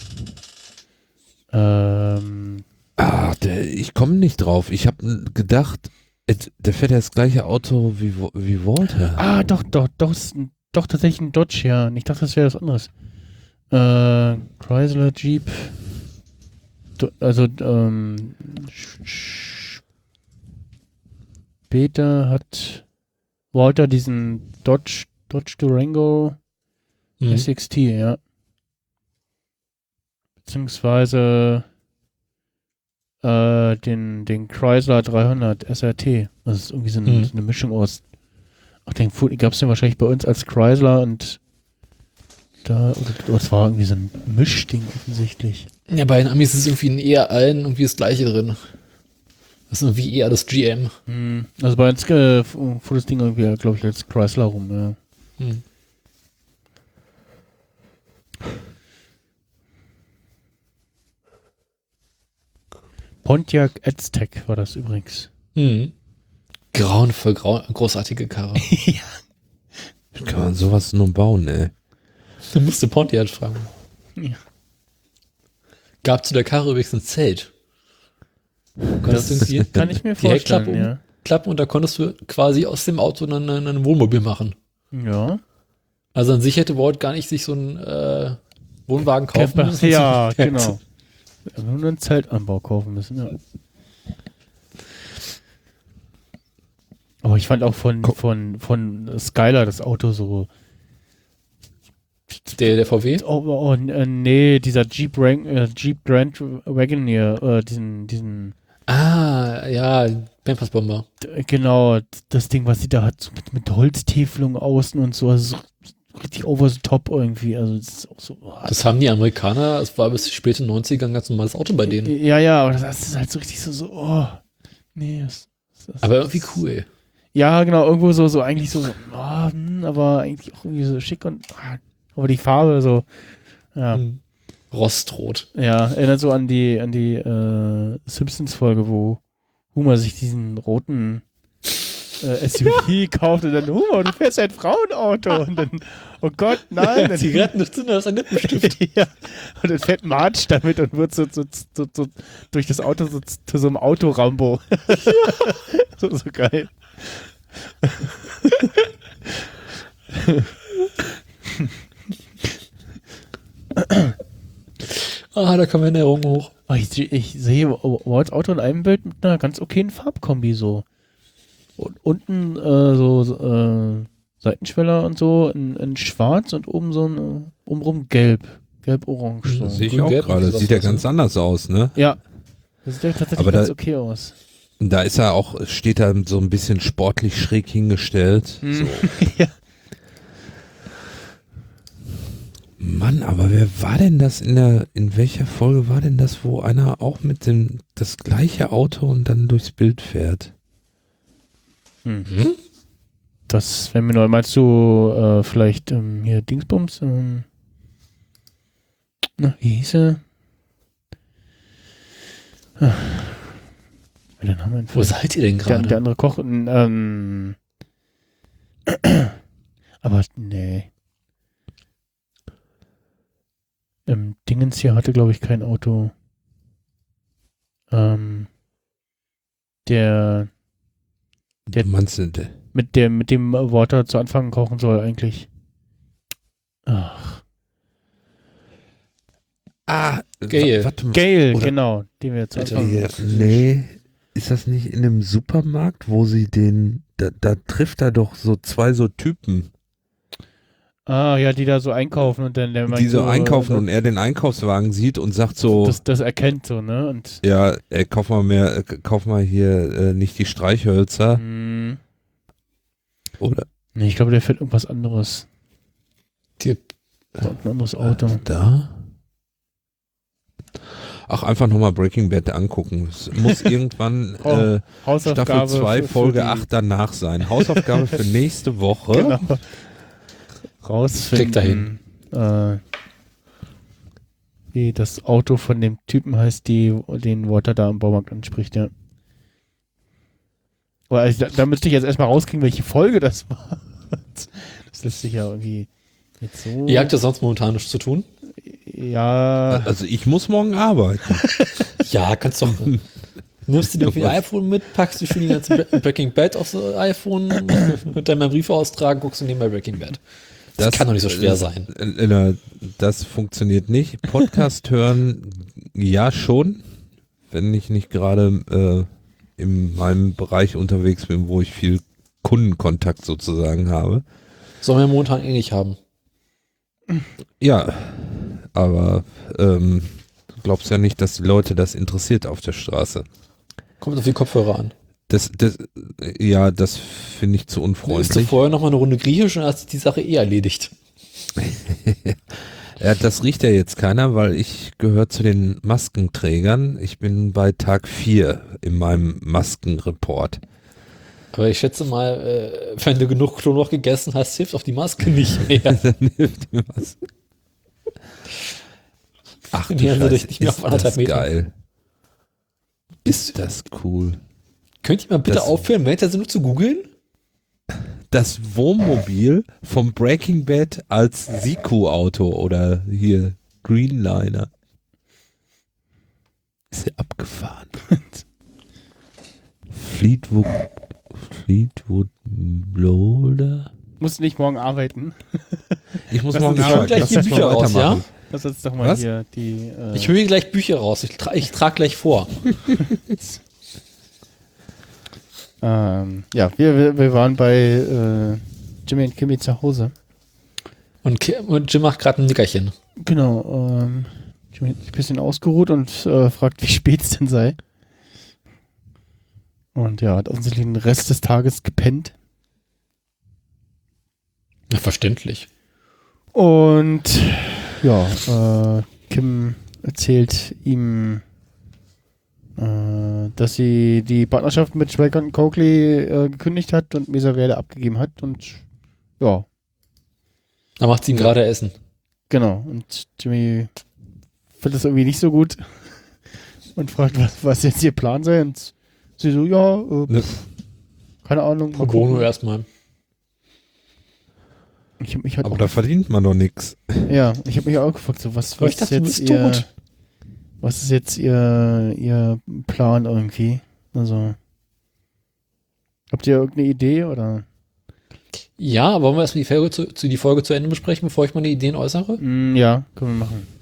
ähm, Ah, der, ich komme nicht drauf. Ich habe gedacht, et- der fährt ja das gleiche Auto wie, Wa- wie Walter. ah, doch, doch, doch, ist ein, doch tatsächlich ein Dodge, ja. Ich dachte, das wäre was anderes. Äh, Chrysler, Jeep, Do, also, ähm, sch- sch- später hat Walter diesen Dodge, Dodge Durango Mhm. S X T, ja. Beziehungsweise äh, den, den Chrysler dreihundert S R T. Das ist irgendwie so eine, Mhm. so eine Mischung aus. Ach, den gab es den wahrscheinlich bei uns als Chrysler und da, oder das war irgendwie so ein Mischding offensichtlich. Ja, bei den Amis ist irgendwie in eher allen irgendwie das Gleiche drin. Das ist irgendwie eher das G M. Hm, also bei uns äh, fuhr das Ding irgendwie, glaube ich, als Chrysler rum, ja. Hm. Pontiac Aztec war das übrigens. Mhm. Grauenvoll, grau großartige Karre. Ja. Wie kann man sowas nur bauen, ey? Du musst du Pontiac fragen. Ja. Gab zu der Karre übrigens ein Zelt. Das irgendwie kann ich mir die Heckklappe vorstellen, ja. umklappen und da konntest du quasi aus dem Auto dann ein, ein Wohnmobil machen. Ja. Also an sich hätte Walt gar nicht sich so einen äh, Wohnwagen kaufen Camper. müssen. Ja, genau. Wir haben nur einen Zeltanbau kaufen müssen, ja. Aber ich fand auch von, von, von Skylar das Auto so. Der, der V W? Oh, oh, äh, nee, dieser Jeep, Rank, äh, Jeep Grand Wagoneer, äh, diesen, diesen. Ah, ja, Pampers-Bomber. d- Genau, das Ding, was sie da hat, so mit, mit Holztäfelung außen und so, also so richtig over the top irgendwie. Also, das ist auch so. Oh, Das haben die Amerikaner, es war bis späte neunziger ein ganz normales Auto bei denen. ja, ja, aber das ist halt so richtig so, so oh, nee. Das, das, Aber irgendwie cool. Ja, genau, irgendwo so, so eigentlich so, so oh, hm, aber eigentlich auch irgendwie so schick und, ah, aber die Farbe so, ja, Mhm. Rostrot. ja, erinnert so an die, an die äh, Simpsons-Folge, wo Homer sich diesen roten äh, S U V kauft und dann, Homer, du fährst ein Frauenauto und dann, oh Gott, nein. Dann, Zigarettenzünder, das ist ein Lippenstift. ja, und dann fährt Marge damit und wird so, so, so, so durch das Auto so zu so einem Autorambo. so, so geil. Ah, da kommen Erinnerungen hoch. Oh, ich, ich sehe Walts Auto in einem Bild mit einer ganz okayen Farbkombi so. Und unten äh, so äh, Seitenschweller und so in, in schwarz und oben so ein äh, umrum gelb. Gelb-orange. So. Das sehe ich Grün, auch gelb, gerade. was Sieht ja das ganz ist. anders aus, ne? Ja. Das sieht ja tatsächlich Aber ganz da- okay aus. Da ist er auch, steht er so ein bisschen sportlich schräg hingestellt. Hm. So. Ja. Mann, aber wer war denn das in der, in welcher Folge war denn das, wo einer auch mit dem, das gleiche Auto und dann durchs Bild fährt? Hm. Das, wenn mir noch meinst du äh, vielleicht ähm, hier Dingsbums, ähm, na, wie hieß er? Ah. Den haben wir Wo seid ihr denn der, der gerade? andere Koch, ähm, aber nee. Ähm, Dingens hier hatte, glaube ich, kein Auto. Ähm, der, Der- Der meinst du, der, mit dem, mit dem Water zu Anfang kochen soll eigentlich. Ach. ah, Gale. wa- warte mal. Gale, Oder- genau, den wir zu Alter, Anfang. Ja, nee, ist das nicht in einem Supermarkt, wo sie den, da, da trifft er doch so zwei so Typen, Ah, ja, die da so einkaufen und dann der meint die so einkaufen äh, und er den Einkaufswagen sieht und sagt so, das, das erkennt so, ne? Und ja, ey, kauf mal mehr, äh, kauf mal hier äh, nicht die Streichhölzer, mh, oder nee, ich glaube, der fährt irgendwas anderes. Die, So, ein anderes Auto. äh, da? Ach, einfach nochmal Breaking Bad angucken. Es muss irgendwann Oh, äh, Hausaufgabe Staffel zwei, für- für Folge die- acht danach sein. Hausaufgabe für nächste Woche. Genau. Rausfinden. Äh, wie das Auto von dem Typen heißt, die, den Walter da am Baumarkt anspricht, ja. Aber also, da, da müsste ich jetzt erstmal rauskriegen, welche Folge das war. Das lässt sich ja irgendwie jetzt so. ihr habt ja sonst momentan nichts zu tun. Ja. Also ich muss morgen arbeiten. Ja, kannst doch. Nimmst du dir auf ihr iPhone mit, packst du schön die ganze Bre- Breaking Bad aufs iPhone, mit deinem Brief austragen, guckst du nebenbei Breaking Bad. Das, kann doch nicht so schwer äh, sein. äh, äh, Das funktioniert nicht. Podcast hören, ja schon, wenn ich nicht gerade äh, in meinem Bereich unterwegs bin, wo ich viel Kundenkontakt sozusagen habe. Sollen wir momentan eh nicht haben. Ja, aber ähm, du glaubst ja nicht, dass die Leute das interessiert auf der Straße. Kommt auf die Kopfhörer an. Das, das, ja, das finde ich zu Ist du unfreundlich. vorher noch mal eine Runde Griechisch und dann hat sich die Sache eh erledigt. Ja, das riecht ja jetzt keiner, weil ich gehöre zu den Maskenträgern. Ich bin bei Tag vier in meinem Maskenreport. Aber ich schätze mal, äh, wenn du genug Knoblauch gegessen hast, hilft auch die Maske nicht mehr. Dann hilft die Maske. Ach, du Die haben sie Scheiße, dich nicht mehr ist auf anderthalb das Meter. geil. Ist das cool. Könnt ihr mal bitte Das- aufhören, während der Sendung zu googeln? Das Wohnmobil vom Breaking Bad als Siku-Auto oder hier Greenliner. Ist ja abgefahren. Fleetwood, Fleetwood Boulder? Musst nicht morgen arbeiten. Ich muss Lass morgen uns gleich arbeiten. die Lass uns mal Bücher raus, weitermachen. ja? Lass uns doch mal Was? hier die. Äh, Ich höre gleich Bücher raus. Ich, tra ich trage gleich vor. ähm, ja, wir, wir, wir waren bei äh, Jimmy und Kimmy zu Hause. Und, Ki- und Jim macht gerade ein Nickerchen. Genau. Ähm, Jimmy hat sich ein bisschen ausgeruht und äh, fragt, wie spät es denn sei. Und ja, hat offensichtlich den Rest des Tages gepennt. Ja, verständlich. Und ja, äh, Kim erzählt ihm, äh, dass sie die Partnerschaft mit Schweikert und Coakley äh, gekündigt hat und Mesa Verde abgegeben hat. Und ja, Da macht sie ihm gerade Essen. genau. Und Jimmy findet das irgendwie nicht so gut und fragt, was, was jetzt ihr Plan sei. Und sie so, ja, äh, Ne. pff, keine Ahnung. mal Pro bono gucken. erstmal. Ich hab mich halt Aber auch da verdient man doch nichts. Ja, ich habe mich auch gefragt, so was, Aber was ich dachte, ist du jetzt bist ihr, tot. was ist jetzt ihr, ihr Plan irgendwie? Also, habt ihr irgendeine Idee oder? Ja, aber wollen wir erstmal die Folge zu, zu, die Folge zu Ende besprechen, bevor ich meine Ideen äußere? Mm, ja, können wir machen.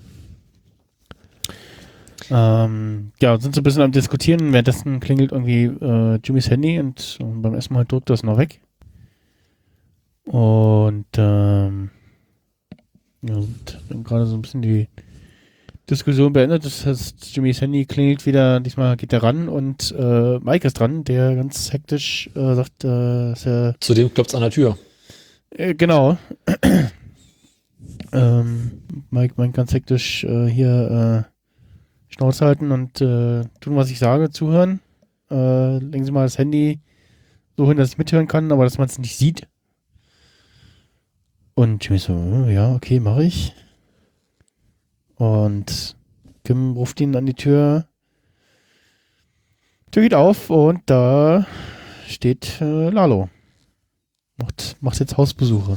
Ähm, ja, sind so ein bisschen am Diskutieren. Währenddessen klingelt irgendwie äh, Jimmys Handy und, und beim ersten Mal drückt das noch weg. Und ähm, ja, sind dann gerade so ein bisschen die Diskussion beendet. Das heißt, Jimmys Handy klingelt wieder, diesmal geht er ran und äh, Mike ist dran, der ganz hektisch äh, sagt, äh, dass er Zudem klopft es an der Tür. äh, genau. ähm, Mike meint ganz hektisch äh, hier äh, Schnauze halten und äh, tun, was ich sage, zuhören. Äh, legen Sie mal das Handy so hin, dass ich mithören kann, aber dass man es nicht sieht. Und Jimmy so, äh, ja, okay, mache ich. Und Kim ruft ihn an die Tür. Tür geht auf und da steht äh, Lalo. Macht, macht jetzt Hausbesuche.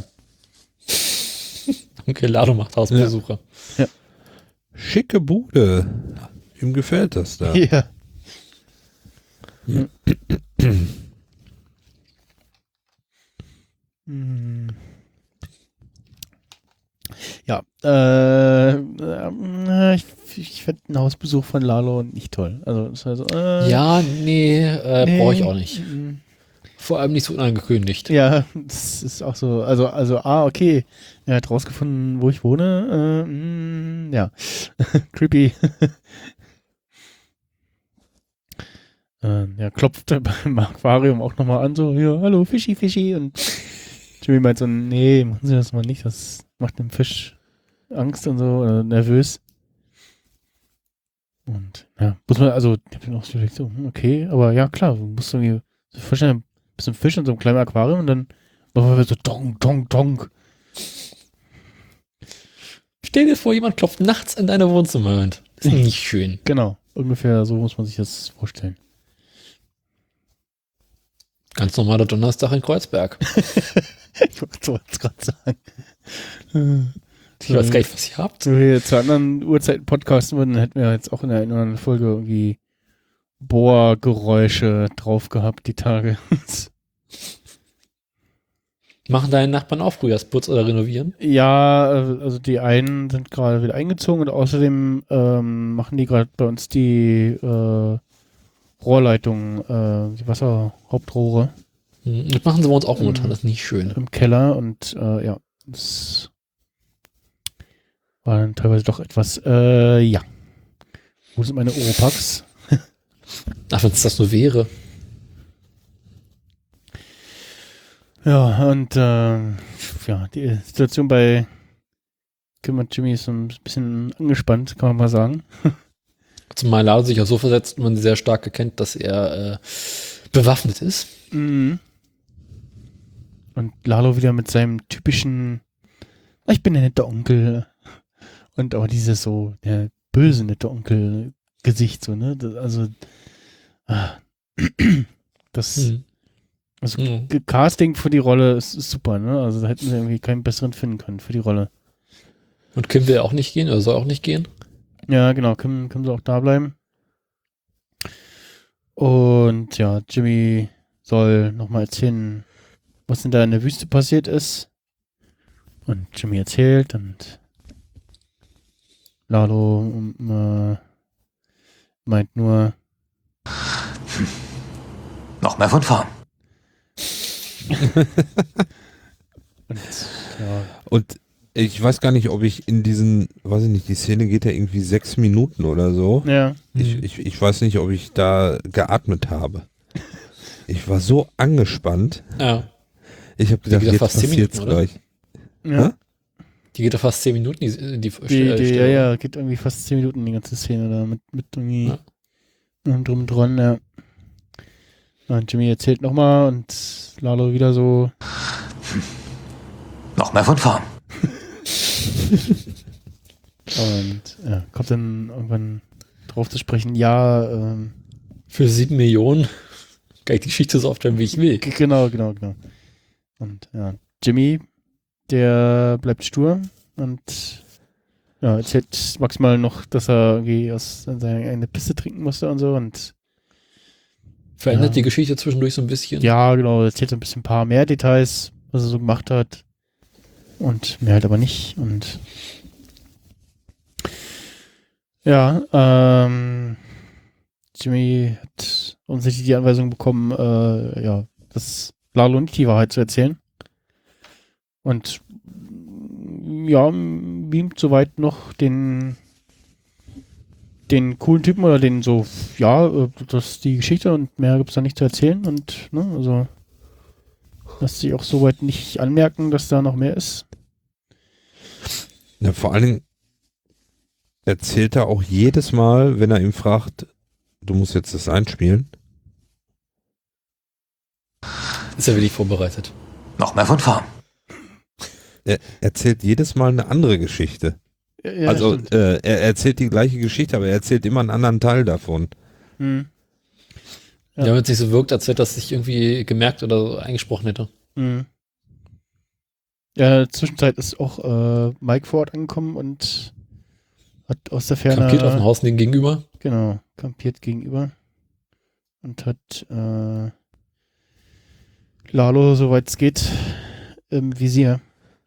Okay, Lado macht Hausbesuche. Schicke Bude. Ihm gefällt das da. Ja. Hm. Ja, äh, äh, ich, ich fände einen Hausbesuch von Lalo nicht toll. Also, das war so, äh, Ja, nee, äh, nee, brauche ich auch nicht. mm, Vor allem nicht so unangekündigt. Ja, das ist auch so, also, also, ah, okay, er hat rausgefunden, wo ich wohne, äh, mm, ja, creepy. äh, ja, klopft beim Aquarium auch nochmal an, so, ja, hallo, Fischi, Fischi, und Jimmy meint so, nee, machen Sie das mal nicht, das macht dem Fisch Angst und so, oder nervös. Und, ja, muss man, also, ich hab mir auch so überlegt, so, hm, okay, aber ja, klar, du musst irgendwie, so vorstellen, bisschen Fisch in so einem kleinen Aquarium und dann machen wir so dong, dong, dong. Stell dir vor, jemand klopft nachts in deine Wohnzimmer. Das ist nicht schön. Genau, ungefähr so muss man sich das vorstellen. Ganz normaler Donnerstag in Kreuzberg. Ich wollte es gerade sagen. Ich weiß gar nicht, was ihr habt. Wenn wir zu anderen Uhrzeiten podcasten würden, hätten wir jetzt auch in der einen oder anderen Folge irgendwie Bohrgeräusche drauf gehabt, die Tage. Machen deine Nachbarn auch Frühjahrsputz oder renovieren? Ja, äh, also die einen sind gerade wieder eingezogen und außerdem ähm, machen die gerade bei uns die äh, Rohrleitung, äh, die Wasserhauptrohre Hm, Das machen sie bei uns auch momentan. Das ist nicht schön. im Keller und äh, ja, das war dann teilweise doch etwas, äh, ja. Wo sind meine Oropax? Ach, wenn es das nur wäre. Ja, und ähm, ja, die Situation bei Kim und Jimmy ist so ein bisschen angespannt, kann man mal sagen. Zumal Lado sich auch so versetzt, man sehr stark erkennt, dass er äh, bewaffnet ist. Mhm. Und Lalo wieder mit seinem typischen, "Ah, ich bin der nette Onkel. Und aber dieses so, der böse nette Onkel-Gesicht, so, ne? Das, also, Das Hm. also, Hm. G- Casting für die Rolle ist, ist super, ne? Also da hätten sie irgendwie keinen besseren finden können für die Rolle. Und Kim will auch nicht gehen, oder soll auch nicht gehen? Ja, genau, können, können sie auch da bleiben. Und ja, Jimmy soll nochmal erzählen, was denn da in der Wüste passiert ist. Und Jimmy erzählt und Lalo um, äh, meint nur, Noch mehr von vorn. und ja, Und ich weiß gar nicht, ob ich in diesen, weiß ich nicht, die Szene geht ja irgendwie sechs Minuten oder so. ja, Ich, ich, ich weiß nicht, ob ich da geatmet habe. Ich war so angespannt. Ja. Ich habe gedacht, geht ja jetzt fast zehn passiert's Minuten, oder? gleich. ja. Hä? Die geht doch fast zehn Minuten, die, die, die, Die, die, ja, Stelle. ja, geht irgendwie fast zehn Minuten die ganze Szene da mit, mit irgendwie Ja. einem drum und dran, ja. Und Jimmy erzählt nochmal und Lalo wieder so, Noch mehr von vorn. und ja, kommt dann irgendwann drauf zu sprechen, ja, ähm, Für sieben Millionen kann ich die Geschichte so aufstellen, wie ich will. g- genau, genau, genau. Und ja, Jimmy, der bleibt stur und ja, erzählt maximal noch, dass er irgendwie aus seiner eigenen Pisse trinken musste und so und Verändert Ja. die Geschichte zwischendurch so ein bisschen. ja, genau, erzählt so ein bisschen ein paar mehr Details, was er so gemacht hat. Und mehr halt aber nicht. Und ja, ähm, Jimmy hat offensichtlich die Anweisung bekommen, äh, ja, dass Lalo nicht die Wahrheit zu erzählen. Und ja, beamt soweit noch den den coolen Typen oder den so, ja, äh, das ist die Geschichte und mehr gibt es da nicht zu erzählen und, ne, also lässt sich auch soweit nicht anmerken, dass da noch mehr ist. Ja, vor allen Dingen erzählt er auch jedes Mal, wenn er ihn fragt, du musst jetzt das einspielen. Ist ja wirklich vorbereitet. Noch mehr von vorn. Er erzählt jedes Mal eine andere Geschichte. Ja, ja, also stimmt. äh, er erzählt die gleiche Geschichte, aber er erzählt immer einen anderen Teil davon. Hm. Ja. Ja. Damit es nicht so wirkt, als hätte das sich irgendwie gemerkt oder so eingesprochen hätte. Hm. Ja, in der Zwischenzeit ist auch äh, Mike vor Ort angekommen und hat aus der Ferne Kampiert auf dem Haus neben gegenüber. genau, kampiert gegenüber und hat äh, Lalo, soweit es geht, im Visier.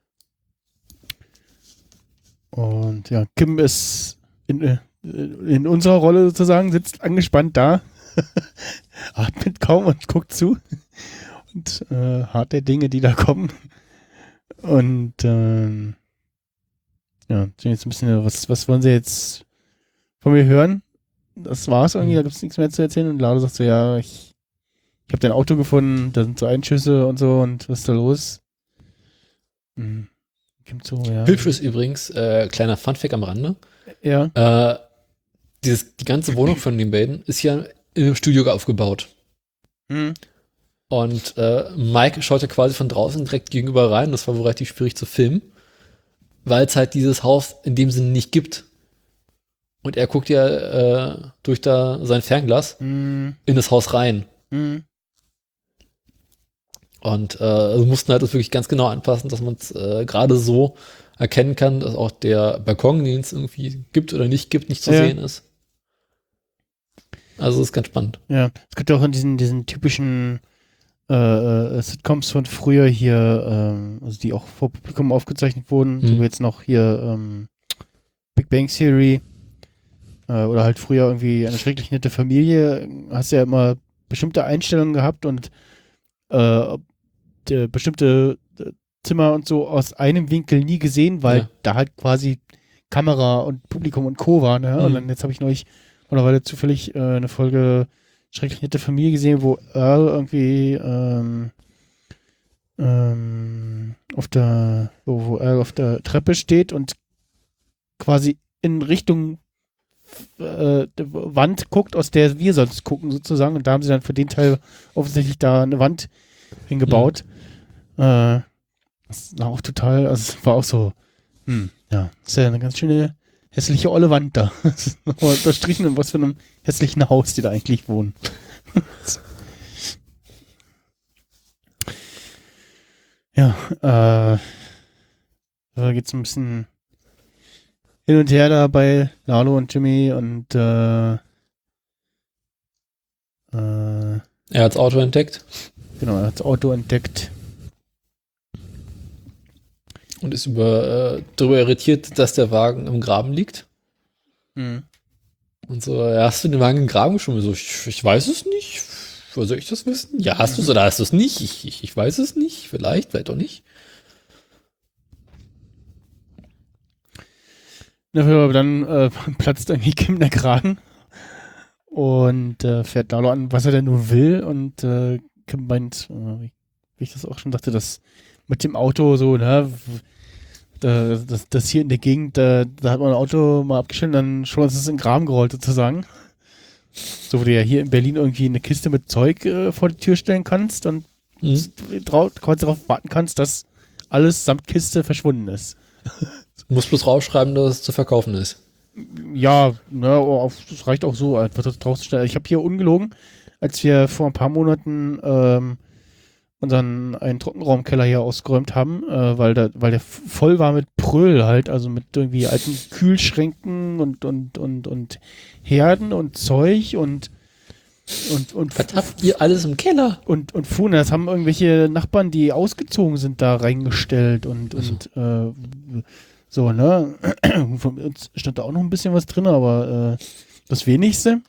Und ja, Kim ist in, äh, in unserer Rolle sozusagen, sitzt angespannt da, atmet kaum und guckt zu und äh, hart der Dinge, die da kommen. Und ähm, ja, jetzt ein bisschen, was, was wollen sie jetzt von mir hören? Das war's irgendwie, da gibt's nichts mehr zu erzählen. Und Lalo sagt so, ja, ich, ich habe dein Auto gefunden, da sind so Einschüsse und so und was ist da los? Hm. Kommt so, ja. Hübsch ist übrigens, äh, kleiner Funfact am Rande, Ja. äh, dieses, die ganze Wohnung von den beiden ist ja im Studio aufgebaut. Hm. Und äh, Mike schaut ja quasi von draußen direkt gegenüber rein. Das war wohl relativ schwierig zu filmen, weil es halt dieses Haus in dem Sinne nicht gibt. Und er guckt ja äh, durch da sein Fernglas Hm. in das Haus rein. Hm. Und äh, also mussten halt das wirklich ganz genau anpassen, dass man es äh, gerade so erkennen kann, dass auch der Balkon, den es irgendwie gibt oder nicht gibt, nicht zu Ja. sehen ist. Also ist ganz spannend. Ja, es gibt ja auch in diesen, diesen typischen äh, äh, Sitcoms von früher hier, ähm, also die auch vor Publikum aufgezeichnet wurden, so Mhm. wie jetzt noch hier ähm, Big Bang Theory äh, oder halt früher irgendwie eine schrecklich nette Familie, hast ja immer bestimmte Einstellungen gehabt und äh, der, bestimmte äh, Zimmer und so aus einem Winkel nie gesehen, weil Ja. da halt quasi Kamera und Publikum und Co. war. Ne? Und Mhm. dann jetzt habe ich neulich mittlerweile zufällig äh, eine Folge Schrecklich nette Familie gesehen, wo Earl irgendwie ähm, ähm, auf der, wo, wo Earl auf der Treppe steht und quasi in Richtung äh, der Wand guckt, aus der wir sonst gucken sozusagen. Und da haben sie dann für den Teil offensichtlich da eine Wand hingebaut. Äh, das war auch total, also es war auch so, hm, ja, ist ja eine ganz schöne hässliche olle Wand da. Das ist nochmal unterstrichen, in was für einem hässlichen Haus die da eigentlich wohnen. Ja, äh, da geht's ein bisschen hin und her da bei Lalo und Jimmy und äh, äh, Er hat das Auto entdeckt genau, er hat das Auto entdeckt. und ist über, äh, darüber irritiert, dass der Wagen im Graben liegt. Mhm. Und so, ja, hast du den Wagen im Graben schon? So, ich, ich weiß es nicht. Wo soll ich das wissen? Ja, hast du es oder hast du es nicht? Ich, ich, ich weiß es nicht. Vielleicht, vielleicht auch nicht. Dafür dann äh, platzt irgendwie Kim der Kragen und äh, fährt Lalo an, was er denn nur will. Und äh, Kim meint, äh, wie ich das auch schon dachte, dass mit dem Auto so, ne, da, das, das hier in der Gegend, da, da hat man ein Auto mal abgestellt, dann schon ist es in den Graben gerollt sozusagen. So, wo du ja hier in Berlin irgendwie eine Kiste mit Zeug äh, vor die Tür stellen kannst und Mhm. trau- quasi darauf warten kannst, dass alles samt Kiste verschwunden ist. Du musst bloß rausschreiben, dass es zu verkaufen ist. Ja, ne, auf, das reicht auch so, einfach das draußen. Ich habe hier ungelogen, als wir vor ein paar Monaten ähm, unseren einen Trockenraumkeller hier ausgeräumt haben, äh, weil da, weil der f- voll war mit Pröll halt, also mit irgendwie alten Kühlschränken und und und und Herden und Zeug und und und Was habt ihr alles im Keller? und und Fuhren. Das haben irgendwelche Nachbarn, die ausgezogen sind, da reingestellt und und äh, so, ne? Von uns stand da auch noch ein bisschen was drin, aber äh, das wenigste.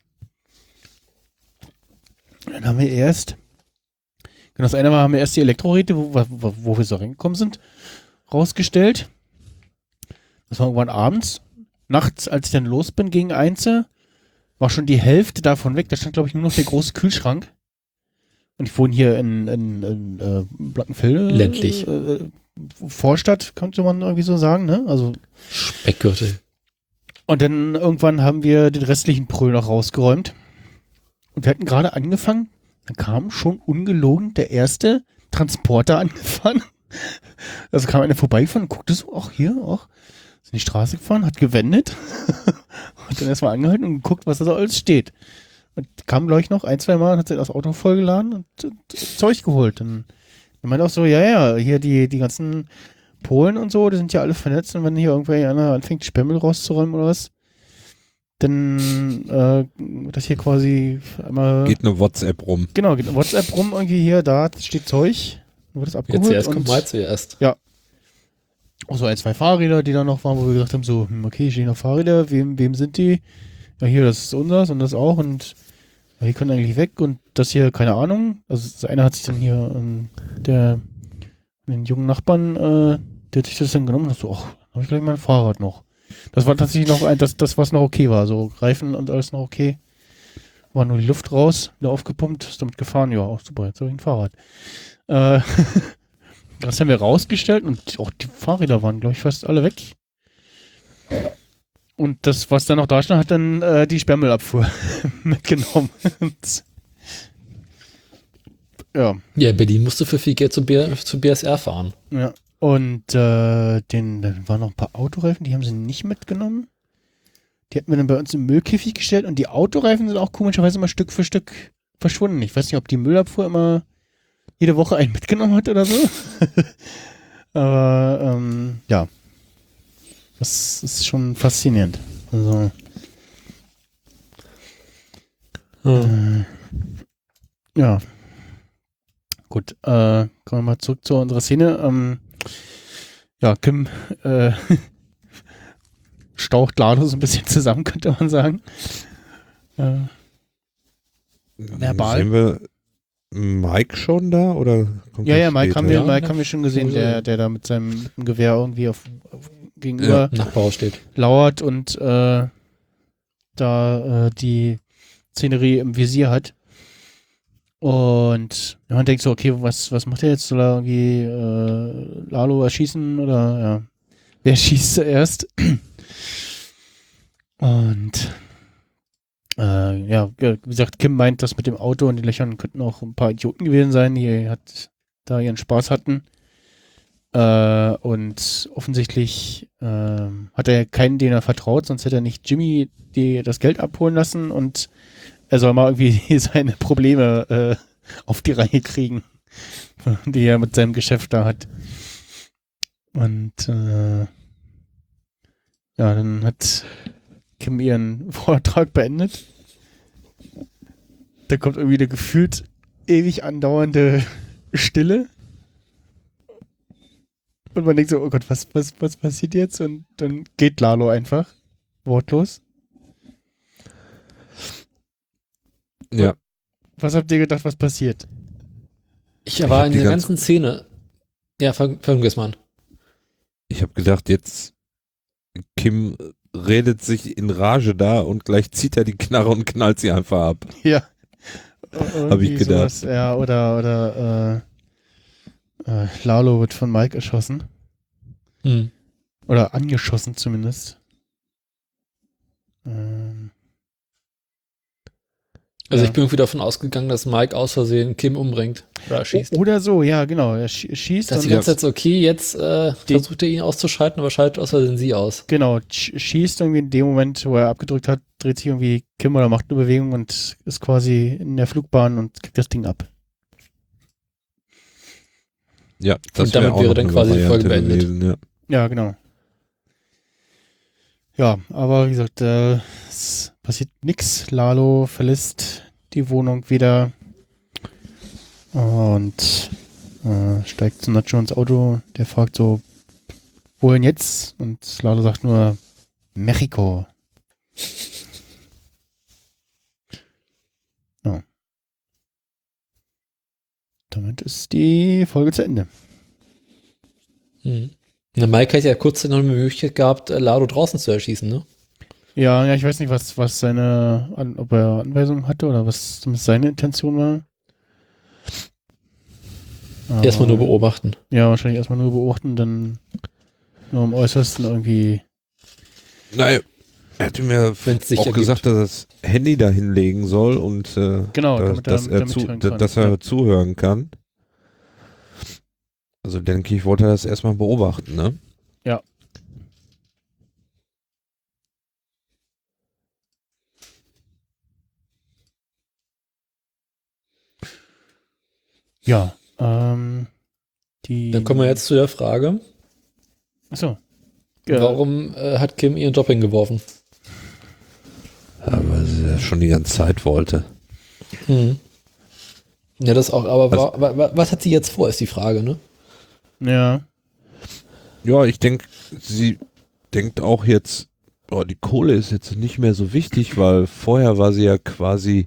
Dann haben wir erst, genau, das eine Mal haben wir erst die Elektroräte, wo, wo, wo wir so reingekommen sind, rausgestellt. Das war irgendwann abends. Nachts, als ich dann los bin gegen eins, war schon die Hälfte davon weg. Da stand, glaube ich, nur noch der große Kühlschrank. Und ich wohne hier in, in, in äh, Blankenfelde. Ländlich. Äh, Vorstadt, könnte man irgendwie so sagen, ne? Also. Speckgürtel. Und dann irgendwann haben wir den restlichen Prüll noch rausgeräumt. Und wir hatten gerade angefangen, dann kam schon ungelogen der erste Transporter angefahren. Also kam einer vorbeigefahren und guckte so, ach hier, ach, ist in die Straße gefahren, hat gewendet und dann erstmal angehalten und geguckt, was da so alles steht. Und kam, glaube ich, noch ein, zwei Mal, hat sich das Auto vollgeladen und, und Zeug geholt. Und er meinte auch so, ja, ja, hier die, die ganzen Polen und so, die sind ja alle vernetzt und wenn hier irgendwer einer anfängt, Spemmel rauszuräumen oder was, dann äh, das hier quasi einmal... Geht eine WhatsApp rum. Genau, geht eine WhatsApp rum, irgendwie hier, da steht Zeug, wird das abgeholt. Jetzt zuerst und kommt mal zuerst. auch so ein, zwei Fahrräder, die da noch waren, wo wir gesagt haben, so, hm, okay, hier stehen noch Fahrräder, wem, wem sind die? Ja, hier, das ist unseres und das auch und ja, die können eigentlich weg und das hier, keine Ahnung. Also das eine hat sich dann hier, ähm, der, den jungen Nachbarn, äh, der hat sich das dann genommen und so, ach, habe ich gleich mein Fahrrad noch. Das war tatsächlich noch ein, das, das, was noch okay war, so Reifen und alles noch okay. War nur die Luft raus, wieder aufgepumpt, ist damit gefahren, ja, auch super, jetzt habe ich ein Fahrrad. Äh, das haben wir rausgestellt und auch die Fahrräder waren, glaube ich, fast alle weg. Und das, was dann noch da stand, hat dann äh, die Sperrmüllabfuhr mitgenommen. ja, Ja, Berlin musste für viel Geld zu, B zu B S R fahren. ja. Und äh, den, dann waren noch ein paar Autoreifen, die haben sie nicht mitgenommen. Die hatten wir dann bei uns im Müllkäfig gestellt und die Autoreifen sind auch komischerweise immer Stück für Stück verschwunden. Ich weiß nicht, ob die Müllabfuhr immer jede Woche einen mitgenommen hat oder so. Aber ähm, ja, das ist schon faszinierend. Also äh, ja, gut. Äh, kommen wir mal zurück zu unserer Szene. Ähm, ja, Kim äh, staucht Lalo so ein bisschen zusammen, könnte man sagen. Äh, Verbal. Sehen wir Mike schon da? Oder kommt ja, das ja, Mike später? haben wir, Ja, Mike ja. haben wir schon gesehen, der, der da mit seinem mit dem Gewehr irgendwie auf, auf gegenüber Nachbarhaus steht. lauert und äh, da äh, die Szenerie im Visier hat. Und man denkt so, okay, was, was macht er jetzt? Soll er irgendwie äh, Lalo erschießen oder ja, wer schießt zuerst? Und äh, ja, wie gesagt, Kim meint, das mit dem Auto und den Löchern könnten auch ein paar Idioten gewesen sein, die hat da ihren Spaß hatten. Äh, und offensichtlich äh, hat er keinen, den er vertraut, sonst hätte er nicht Jimmy die, das Geld abholen lassen und er soll mal irgendwie seine Probleme äh, auf die Reihe kriegen, die er mit seinem Geschäft da hat. Und äh, ja, dann hat Kim ihren Vortrag beendet. Da kommt irgendwie eine gefühlt ewig andauernde Stille. Und man denkt so, oh Gott, was, was, was passiert jetzt? Und dann geht Lalo einfach. Wortlos. Ja. Was habt ihr gedacht, was passiert? Ich war hab in die der ganz- ganzen Szene. Ja, fang, fang du erst mal an. Ich habe gedacht, jetzt Kim redet sich in Rage da und gleich zieht er die Knarre und knallt sie einfach ab. Ja. Hab ich Irgendwie gedacht. sowas, ja, oder, oder äh, äh, Lalo wird von Mike erschossen. Hm. Oder angeschossen zumindest. Ähm, Also Ja. ich bin irgendwie davon ausgegangen, dass Mike aus Versehen Kim umbringt oder erschießt. o- oder so, ja, genau. Er schi- schießt Dass und die ganze Zeit so, okay, jetzt äh, Die- versucht er ihn auszuschalten, aber schaltet aus Versehen sie aus. genau, sch- schießt irgendwie in dem Moment, wo er abgedrückt hat, dreht sich irgendwie Kim oder macht eine Bewegung und ist quasi in der Flugbahn und kriegt das Ding ab. Ja, das Und damit wär auch wäre noch dann eine quasi die Variante Folge beendet. gewesen, ja. Ja, genau. Ja, aber wie gesagt, äh, es passiert nichts. Lalo verlässt die Wohnung wieder und äh, steigt zu Nacho ins Auto. Der fragt so, wohin jetzt? Und Lalo sagt nur, Mexiko. Ja. Damit ist die Folge zu Ende. Hm. Na, Mike hat ja kurz noch eine Möglichkeit gehabt, äh, Lado draußen zu erschießen, ne? Ja, ja, ich weiß nicht, was, was seine, an, ob er Anweisungen hatte oder was zumindest seine Intention war. Aber- Erstmal nur beobachten. Ja, wahrscheinlich erstmal nur beobachten, dann nur am äußersten irgendwie. Naja, er hatte mir Wenn's sich auch ergibt. gesagt, dass er das Handy da hinlegen soll und äh, Genau, dass, damit er- dass, er, damit zu, hören kann. dass er Ja. zuhören kann. Also denke ich, wollte er das erstmal beobachten, ne? Ja. Ja, ähm, die. Dann kommen wir jetzt zu der Frage, Achso. Ja, warum äh, hat Kim ihren Job hingeworfen? Ja, weil sie das schon die ganze Zeit wollte. Hm. Ja, das auch, aber Also- wa, wa, was hat sie jetzt vor, ist die Frage, ne? Ja, Ja, ich denke, sie denkt auch jetzt, oh, die Kohle ist jetzt nicht mehr so wichtig, weil vorher war sie ja quasi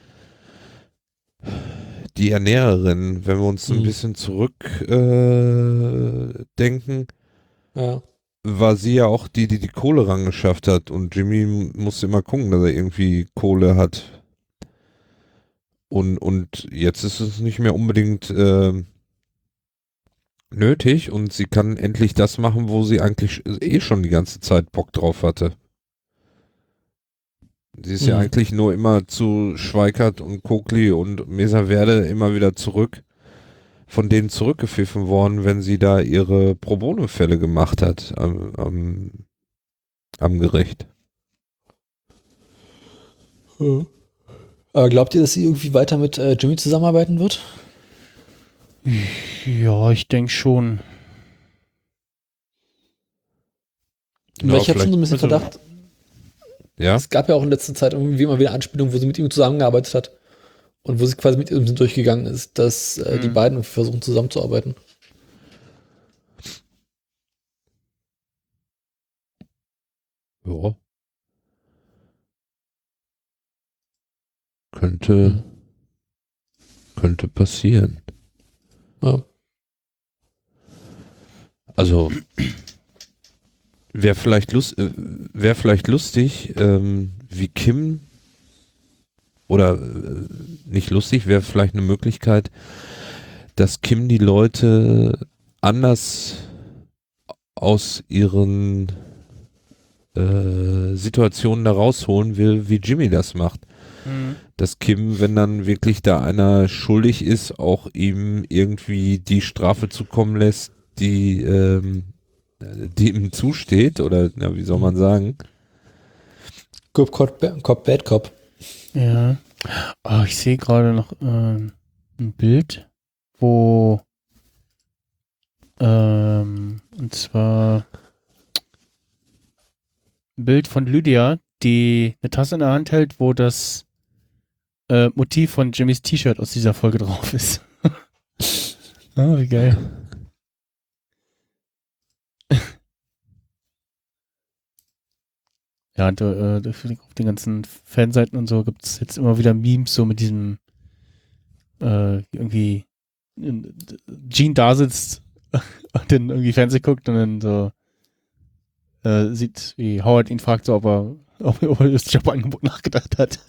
die Ernährerin. Wenn wir uns ein Mhm. bisschen zurück äh, denken, Ja. war sie ja auch die, die die Kohle rangeschafft hat und Jimmy musste immer gucken, dass er irgendwie Kohle hat. Und, und jetzt ist es nicht mehr unbedingt äh, nötig und sie kann endlich das machen, wo sie eigentlich eh schon die ganze Zeit Bock drauf hatte. Sie ist ja Mhm. eigentlich nur immer zu Schweikart und Kokli und Mesa Verde immer wieder zurück, von denen zurückgepfiffen worden, wenn sie da ihre Pro Bono-Fälle gemacht hat am, am, am Gericht. Aber glaubt ihr, dass sie irgendwie weiter mit äh, Jimmy zusammenarbeiten wird? ja, ich denke schon. Weil ich habe schon so ein bisschen also- Verdacht, Ja? es gab ja auch in letzter Zeit irgendwie immer wieder Anspielungen, wo sie mit ihm zusammengearbeitet hat und wo sie quasi mit ihm durchgegangen ist, dass äh, Mhm. die beiden irgendwie versuchen zusammenzuarbeiten. Ja. Könnte, Mhm. könnte passieren. Ja. Also wäre vielleicht lust, äh, wäre vielleicht lustig, ähm, wie Kim oder äh, nicht lustig, wäre vielleicht eine Möglichkeit, dass Kim die Leute anders aus ihren äh, Situationen da rausholen will, wie Jimmy das macht. Mhm. Dass Kim, wenn dann wirklich da einer schuldig ist, auch ihm irgendwie die Strafe zukommen lässt, die, ähm, die ihm zusteht, oder na, wie soll man sagen? Good Cop, Ba- Cop, Bad Cop. Ja. Oh, ich sehe gerade noch ähm, ein Bild, wo ähm, und zwar ein Bild von Lydia, die eine Tasse in der Hand hält, wo das äh, Motiv von Jimmys T-Shirt aus dieser Folge drauf ist. Ah, wie geil. Ja, und, äh, auf den ganzen Fanseiten und so gibt es jetzt immer wieder Memes so mit diesem äh, irgendwie Gene da sitzt und dann irgendwie Fernsehen guckt und dann so äh, sieht, wie Howard ihn fragt, so, ob er, ob er über das Jobangebot nachgedacht hat.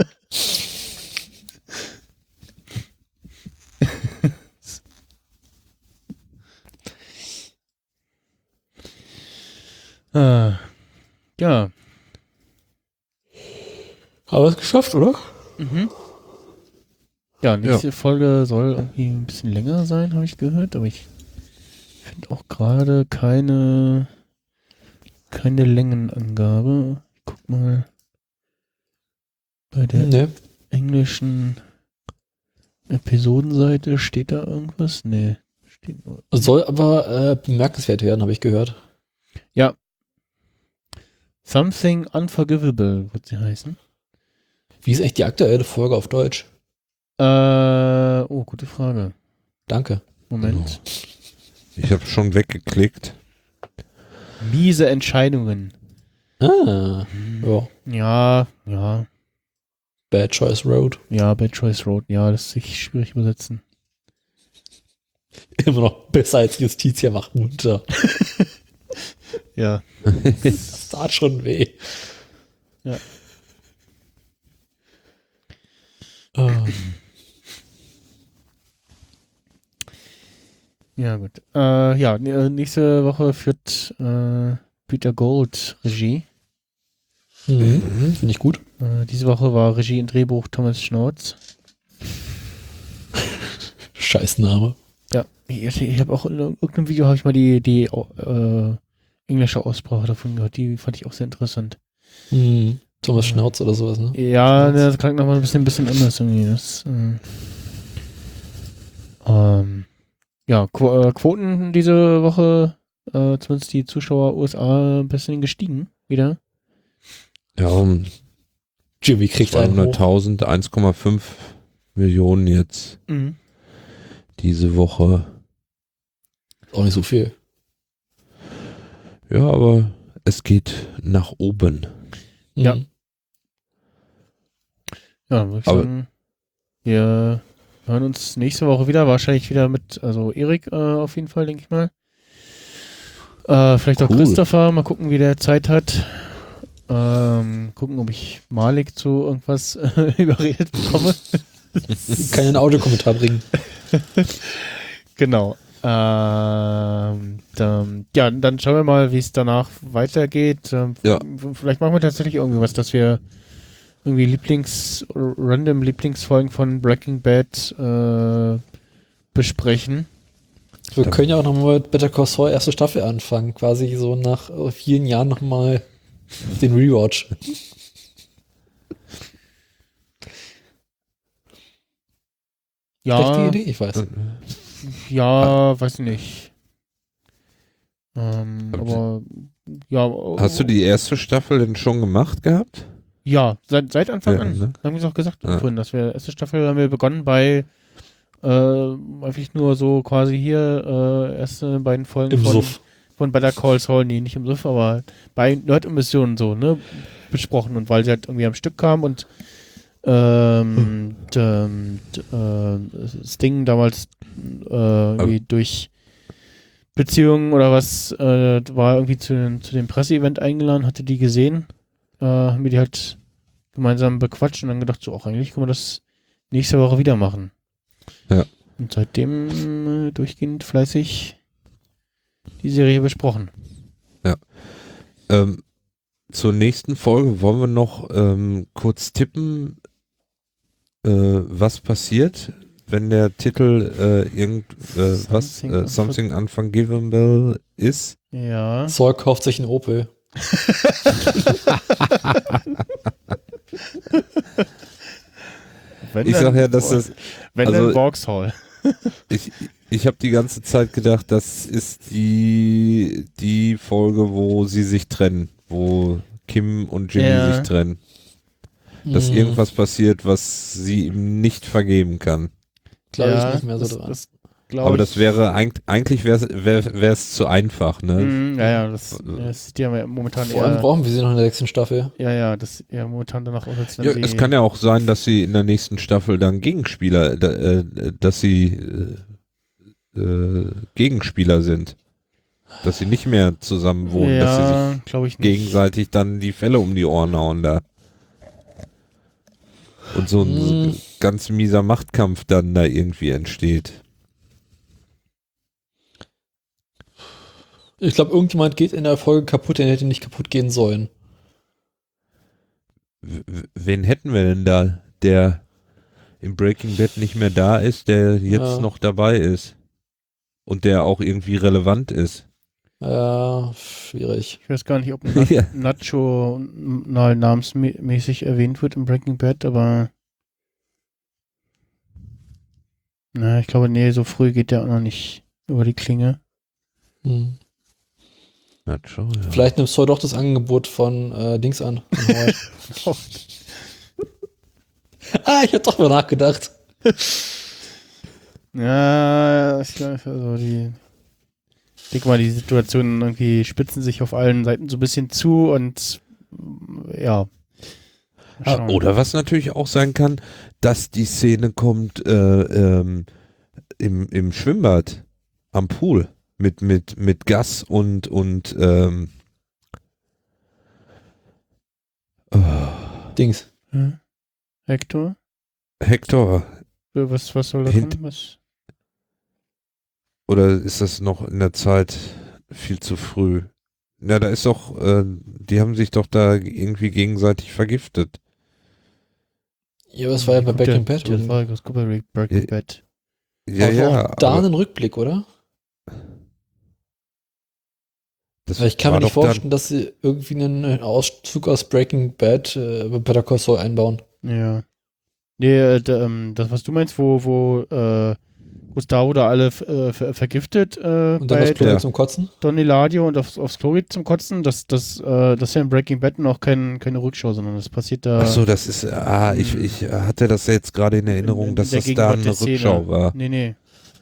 ah, ja. Aber es geschafft, oder? Mhm. Ja, nächste ja. Folge soll irgendwie ein bisschen länger sein, habe ich gehört, aber ich finde auch gerade keine keine Längenangabe. Ich guck mal bei der nee. englischen Episodenseite, steht da irgendwas? Nee. Steht nur. Soll aber äh, bemerkenswert werden, habe ich gehört. Ja. Something Unforgivable wird sie heißen. Wie ist echt die aktuelle Folge auf Deutsch? Äh, oh, gute Frage. Danke. Moment. Ich habe schon weggeklickt. Miese Entscheidungen. Ah, ja. Ja, ja. Bad Choice Road. Ja, Bad Choice Road. Ja, das ist sich schwierig übersetzen. Immer noch besser als Justitia macht munter. Ja. Das tat schon weh. Ja. Oh. Ja, gut. Äh, ja, nächste Woche führt äh, Peter Gold Regie. Mhm. Finde ich gut. Äh, diese Woche war Regie und Drehbuch Thomas Schnauz. Scheißname. Ja, ich, ich habe auch in irgendeinem Video habe ich mal die, die äh, englische Aussprache davon gehört. Die fand ich auch sehr interessant. Mhm. Thomas Schnauz oder sowas, ne? Ja, das klingt nochmal ein bisschen, ein bisschen anders irgendwie. Das, äh, ähm, ja, Qu- äh, Quoten diese Woche, äh, zumindest die Zuschauer U S A ein bisschen gestiegen wieder. Ja, um Jimmy kriegt einen hoch. zweihunderttausend, eins Komma fünf Millionen jetzt Mhm. diese Woche. Auch nicht so viel. Ja, aber es geht nach oben. Ja. Mhm. Ja, würde ich Aber- sagen, wir hören uns nächste Woche wieder, wahrscheinlich wieder mit, also Erik äh, auf jeden Fall, denke ich mal. Äh, vielleicht auch Cool. Christopher, mal gucken, wie der Zeit hat. Ähm, gucken, ob ich Malik zu irgendwas äh, überredet bekomme. Kann ja einen Audiokommentar bringen. Genau. Ähm, dann, ja, dann schauen wir mal, wie es danach weitergeht. Ähm, Ja. f- Vielleicht machen wir tatsächlich irgendwie was, dass wir irgendwie Lieblings, random Lieblingsfolgen von Breaking Bad äh, besprechen. Wir können ja auch nochmal mit Better Call Saul erste Staffel anfangen. Quasi so nach äh, vielen Jahren nochmal den Rewatch. Ja, Schlechte Idee, ich weiß. ja, weiß nicht. Ähm, Aber aber ja. Hast du die erste Staffel denn schon gemacht gehabt? Ja, seit, seit Anfang Ja, an. ne? Haben wir es auch gesagt Ja. vorhin, dass wir erste Staffel haben wir begonnen bei äh, einfach nur so quasi hier äh, erste beiden Folgen Im von, Suff. von Better Call Saul, nee, nicht im Suff, aber bei Nerd-Emissionen so, ne, besprochen und weil sie halt irgendwie am Stück kam und ähm, d- ähm, d- äh, Sting damals äh, irgendwie durch Beziehungen oder was äh, war irgendwie zu, den, zu dem Presseevent eingeladen, hatte die gesehen, äh, haben wir die halt gemeinsam bequatscht und dann gedacht, so auch eigentlich können wir das nächste Woche wieder machen. Ja. Und seitdem äh, durchgehend fleißig die Serie besprochen. Ähm, zur nächsten Folge wollen wir noch ähm, kurz tippen, äh, was passiert, wenn der Titel äh, irgend äh, was Something äh, Something Unforgivable ist. Ja. Saul kauft sich einen Opel. ich sag ja, dass das, Wenn also- dann Vauxhall. ich, ich habe die ganze Zeit gedacht, das ist die, die Folge, wo sie sich trennen, wo Kim und Jimmy Ja. sich trennen. Dass Mhm. irgendwas passiert, was sie ihm nicht vergeben kann. Glaube Ja, ich nicht mehr so das, dran. das glaub Aber ich. das wäre eig- eigentlich wäre wär, es zu einfach, ne? Mhm, ja, ja, das, das sieht ja momentan Vor allem eher. brauchen wir sie noch in der nächsten Staffel. Ja, ja, das ja momentan danach aus, als wenn Ja, sie. es kann ja auch sein, dass sie in der nächsten Staffel dann Gegenspieler, da, äh, dass sie äh, äh, Gegenspieler sind. Dass sie nicht mehr zusammen wohnen, dass sie sich ja, glaube ich nicht. gegenseitig dann die Fälle um die Ohren hauen da. Und so ein Hm. ganz mieser Machtkampf dann da irgendwie entsteht. Ich glaube, irgendjemand geht in der Folge kaputt, der hätte nicht kaputt gehen sollen. W w- wen hätten wir denn da, der im Breaking Bad nicht mehr da ist, der jetzt Ja. noch dabei ist? Und der auch irgendwie relevant ist? Ja, schwierig. Ich weiß gar nicht, ob ein Ja. Nacho mal namensmäßig erwähnt wird im Breaking Bad, aber na, ich glaube, nee, so früh geht der auch noch nicht über die Klinge. Hm. Nacho, ja. Vielleicht nimmst du doch das Angebot von äh, Dings an. Von Howard. ah, ich hab doch mal nachgedacht. Ja, ich glaube, also die ich denke mal, die Situationen irgendwie spitzen sich auf allen Seiten so ein bisschen zu und ja. Ah, Schauen. oder was natürlich auch sein kann, dass die Szene kommt äh, ähm, im, im Schwimmbad am Pool mit, mit, mit Gus und, und ähm, oh, Dings. Hm? Hector? Hector. Was, was soll das Hint- sein? Was? Oder ist das noch in der Zeit viel zu früh? Na, da ist doch, äh, die haben sich doch da irgendwie gegenseitig vergiftet. Ja, aber das war ja bei Guck Breaking dir- Bad. Das Und war das guck bei Breaking Ja. Bad. Ja, aber ja. auch da aber einen Rückblick, oder? das Weil ich kann war mir nicht doch dann- vorstellen, dass sie irgendwie einen Auszug aus Breaking Bad äh, bei Better Call Saul einbauen. Ja. Nee, äh, da, ähm, das, was du meinst, wo, wo äh, Gustavo da alle äh, ver vergiftet äh, Und dann bei das Klo Ja. zum Kotzen. Don Eladio und aufs, aufs Klo geht zum Kotzen, das, das, äh, das ist ja in Breaking Bad noch kein, keine Rückschau, sondern das passiert da. Ach so, das ist, ah, ich, ich hatte das jetzt gerade in Erinnerung, in dass der das da Gegenwart eine der Szene. Rückschau war. Nee, nee.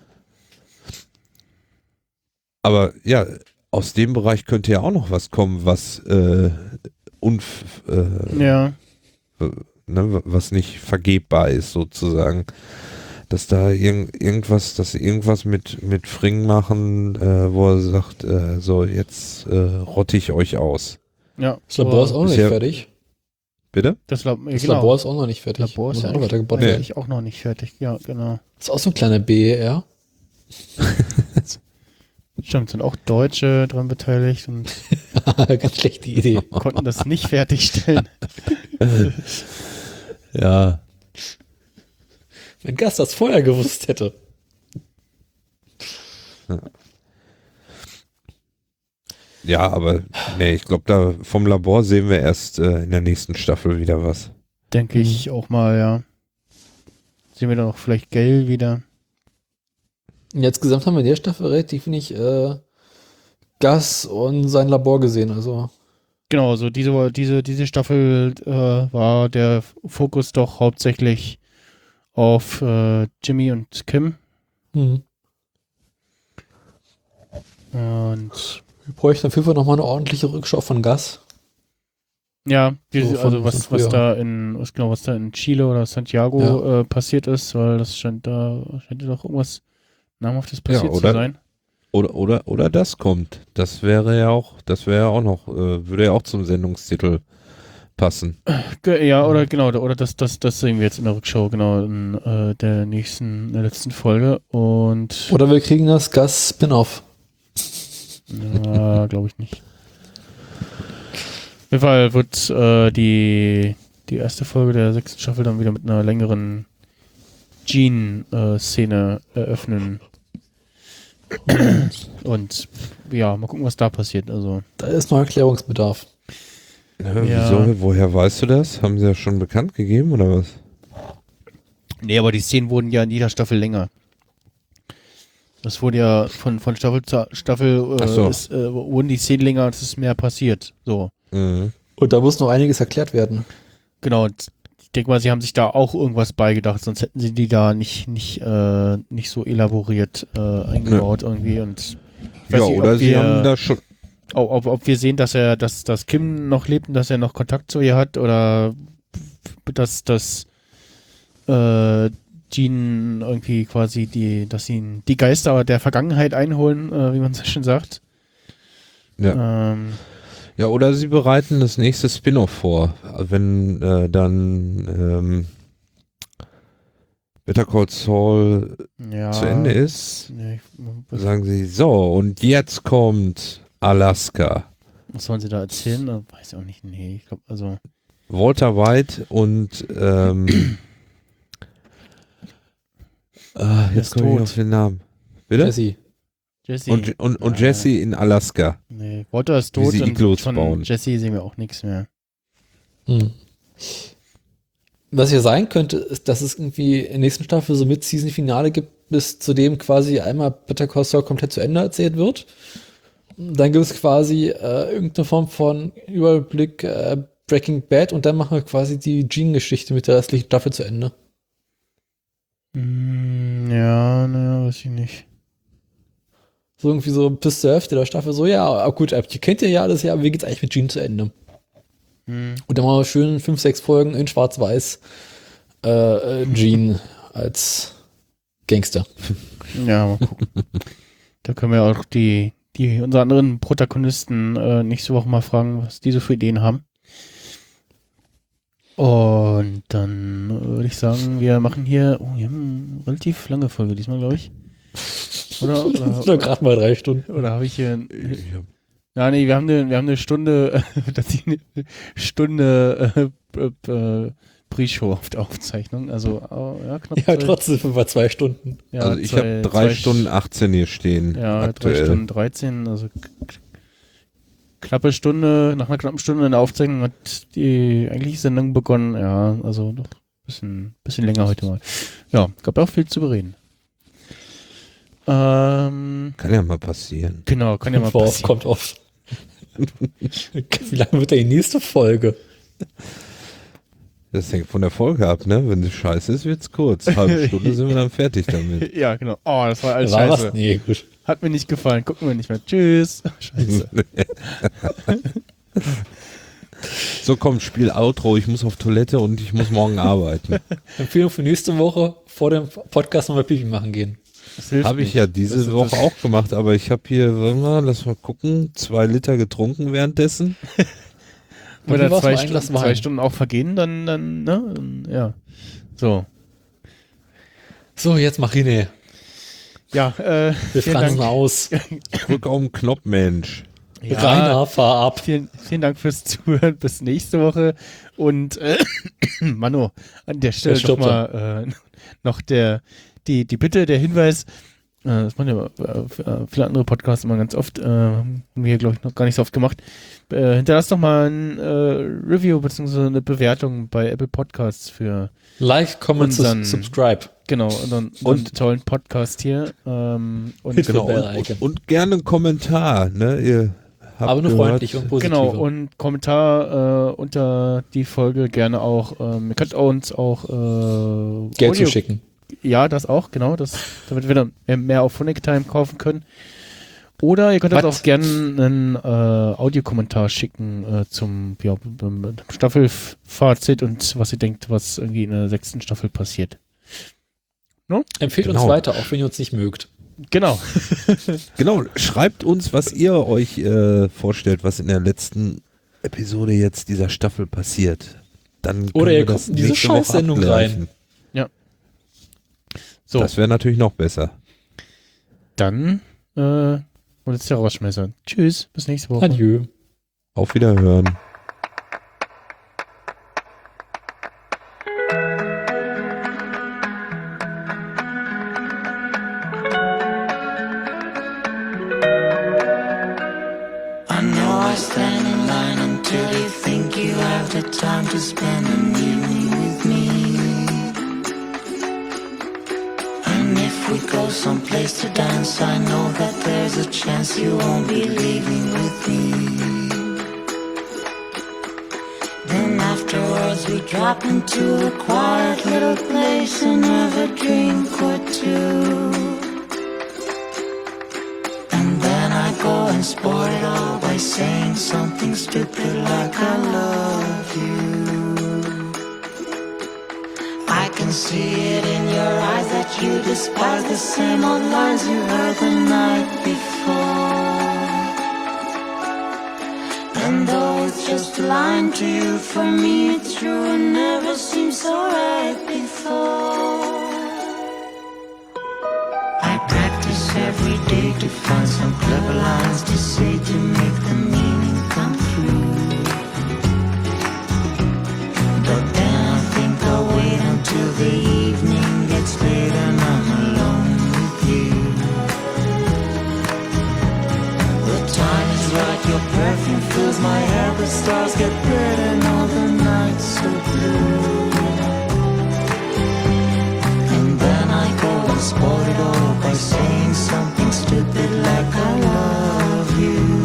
Aber ja, aus dem Bereich könnte ja auch noch was kommen, was äh, unf äh, Ja. ne, was nicht vergebbar ist sozusagen. Dass da irgend, irgendwas, dass sie irgendwas mit, mit Fring machen, äh, wo er sagt, äh, so jetzt äh, rotte ich euch aus. Ja. Das Labor ist auch noch Ist nicht ja- fertig. Bitte? Das, Lab Das genau. Labor ist auch noch nicht fertig. Labor ist Muss ja auch noch weiter eigentlich, gebaut Nee. werden. eigentlich auch noch nicht fertig. Ja, genau. Das ist auch so ein kleiner B E R. Stimmt, sind auch Deutsche dran beteiligt und Ganz schlechte Idee. konnten das nicht fertigstellen. Ja. Wenn Gast das vorher gewusst hätte. Ja, aber nee, ich glaube, da vom Labor sehen wir erst äh, in der nächsten Staffel wieder was. Denke ich auch mal, ja. Sehen wir dann auch vielleicht Gale wieder. Und insgesamt haben wir in der Staffel relativ wenig äh, Gas und sein Labor gesehen. Also Genau, so diese, diese, diese Staffel äh, war der Fokus doch hauptsächlich auf äh, Jimmy und Kim. hm. Und wir bräuchten auf jeden Fall nochmal eine ordentliche Rückschau von Gas. ja, die, So von- also was, von was früher. da in, was genau, was da in Chile oder Santiago äh, passiert ist, weil das scheint da, scheint ja doch irgendwas Namhaftes passiert oder- zu sein. Oder, oder, oder das kommt. Das wäre ja auch, das wäre ja auch noch, äh, würde ja auch zum Sendungstitel passen. Ge ja, oder genau, oder das, das, das sehen wir jetzt in der Rückschau, genau, in äh, der nächsten, in der letzten Folge. Und Oder wir kriegen das Gas-Spin-Off. ja, glaube ich nicht. Auf jeden Fall wird äh, die, die erste Folge der sechsten Staffel dann wieder mit einer längeren Gene-Szene eröffnen. Und ja, mal gucken, was da passiert. Also, Da ist noch Erklärungsbedarf. Ja, Ja. Wieso? Woher weißt du das? Haben sie ja schon bekannt gegeben oder was? Nee, aber die Szenen wurden ja in jeder Staffel länger. Das wurde ja von, von Staffel zu Staffel äh, Ach so. ist, äh, wurden die Szenen länger und es ist mehr passiert. So. Mhm. Und da muss noch einiges erklärt werden. Genau, und ich denke mal, sie haben sich da auch irgendwas beigedacht, sonst hätten sie die da nicht, nicht, äh, nicht so elaboriert äh, eingebaut irgendwie. Und ich weiß Ja, nicht, oder ob sie wir, haben da schon. ob, ob, ob wir sehen, dass er, dass, dass Kim noch lebt und dass er noch Kontakt zu ihr hat oder dass, dass äh, Jean irgendwie quasi die, dass sie ihn die Geister der Vergangenheit einholen, äh, wie man so schön sagt. Ja. Ähm, Ja, oder sie bereiten das nächste Spin-off vor. Wenn äh, dann ähm, Better Call Saul ja, zu Ende ist, Nee, ich, sagen sie, so, und jetzt kommt Alaska. was sollen sie da erzählen? Äh, Weiß ich auch nicht. Nee, ich glaube, also. Walter White und ähm, ah, ist jetzt komme ich tot. auf den Namen. Bitte? Jesse. Jesse. Und, und, und Ja, Jesse in Alaska. Nee, Walter ist Wie tot sie und Igloos von bauen. Jesse sehen wir auch nichts mehr. Hm. Was ja sein könnte, ist, dass es irgendwie in der nächsten Staffel so mit Season-Finale gibt, bis zu dem quasi einmal Better Call Saul komplett zu Ende erzählt wird. Dann gibt es quasi äh, irgendeine Form von Überblick äh, Breaking Bad und dann machen wir quasi die Jean-Geschichte mit der restlichen Staffel zu Ende. Mm, ja, naja, weiß ich nicht. So irgendwie so bis zur Hälfte der Staffel so, ja, gut, ihr kennt ihr ja alles, ja, aber wie geht's eigentlich mit Jean zu Ende? Hm. Und dann machen wir schön fünf, sechs Folgen in Schwarz-Weiß äh, äh, Jean als Gangster. Ja, mal gucken. Da können wir auch die, die unsere anderen Protagonisten äh, nächste Woche mal fragen, was die so für Ideen haben. Und dann äh, würde ich sagen, wir machen hier, oh, wir haben eine relativ lange Folge diesmal, glaube ich. Oder, oder, Nur gerade mal drei Stunden. oder habe ich hier... Ja, nee, wir haben eine, wir haben eine Stunde, das ist eine Stunde äh, äh, Pre-Show auf der Aufzeichnung. Also, oh, ja, knapp. Ja, zwei- trotzdem über zwei Stunden. ja, also ich zwei- habe drei zwei Stunden achtzehn hier stehen. Ja, aktuell. drei Stunden dreizehn, also k- k- knappe Stunde, nach einer knappen Stunde in der Aufzeichnung hat die eigentliche Sendung begonnen. Ja, also doch ein bisschen, bisschen länger heute mal. Ja, gab auch viel zu bereden. Ähm, Kann ja mal passieren. genau, kann ja mal Vor, passieren. kommt oft. Wie lange wird denn die nächste Folge? Das hängt von der Folge ab, ne? Wenn es scheiße ist, wird's kurz. Halbe Stunde sind wir dann fertig damit. Ja, genau. Oh, das war alles War scheiße. was? Nee, gut. Hat mir nicht gefallen. Gucken wir nicht mehr. Tschüss. Scheiße. So, komm, Spiel Outro. Ich muss auf Toilette und ich muss morgen arbeiten. Empfehlung für nächste Woche vor dem Podcast nochmal Pipi machen gehen. Das hilft Habe ich nicht. ja diese Das- Woche das- auch gemacht, aber ich habe hier, warte mal, lass mal gucken, zwei Liter getrunken währenddessen. Wenn Wie da war's zwei, mal ein Stunden, Glas zwei Wein? Stunden auch vergehen, dann, dann, ne? Dann, ja. So. So, jetzt mach René. Ja, äh, Wir vielen fransen Dank. aus. Drück auf den Knopf, Mensch. Ja, Rainer, fahr ab. vielen, vielen Dank fürs Zuhören. Bis nächste Woche. Und, äh, Mano, an der Stelle Jetzt doch stirbt mal äh, noch der, die, die Bitte, der Hinweis, äh, das machen ja äh, viele andere Podcasts immer ganz oft, äh, haben wir, glaube ich, noch gar nicht so oft gemacht. Äh, hinterlasst doch mal ein äh, Review bzw. eine Bewertung bei Apple Podcasts für Like, comment, Unseren- sus- subscribe. genau unseren, unseren tollen Podcast hier. Ähm, und Mit Genau. Bell Und, Icon. und, und gerne einen Kommentar, ne? Ihr habt Aber nur gehört, freundlich und positiv. Genau, und Kommentar äh, unter die Folge gerne auch. Ähm, ihr könnt uns auch äh, Geld Audio- zuschicken. Ja, das auch, genau. Das, damit wir dann mehr- mehr auf Phonic Time kaufen können. Oder ihr könnt uns Was? auch gerne einen äh, Audiokommentar schicken äh, zum ja, ähm, Staffelfazit und was ihr denkt, was irgendwie in der sechsten Staffel passiert. Empfehlt Genau. uns weiter, auch wenn ihr uns nicht mögt. Genau. Genau, schreibt uns, was ihr euch äh, vorstellt, was in der letzten Episode jetzt dieser Staffel passiert. Dann können Oder wir ihr das kommt in diese nächste Woche Scheißsendung abgleichen. So, Das wäre natürlich noch besser. dann äh, und jetzt der Rausschmeißer. Tschüss, bis nächste Woche. Adieu. Auf Wiederhören. I know I stand in line until you think you have the time to spend an evening with me. go someplace to dance, I know that there's a chance you won't be leaving with me. Then afterwards we drop into a quiet little place and have a drink or two. And then I go and spoil it all by saying something stupid like I love you. I can see it in your eyes that you despise the same old lines you heard the night before. And though it's just a line to you, for me it's true and never seemed so right before. I practice every day to find some clever lines to say to make the meaning come through. But then I think I'll wait until the evening gets late and I'm alone with you. The time is right, your perfume fills my hair, the stars get red and all the nights so blue. And then I go and spoil it all by saying something stupid like I love you.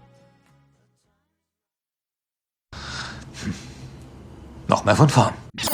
Noch mehr von vorn.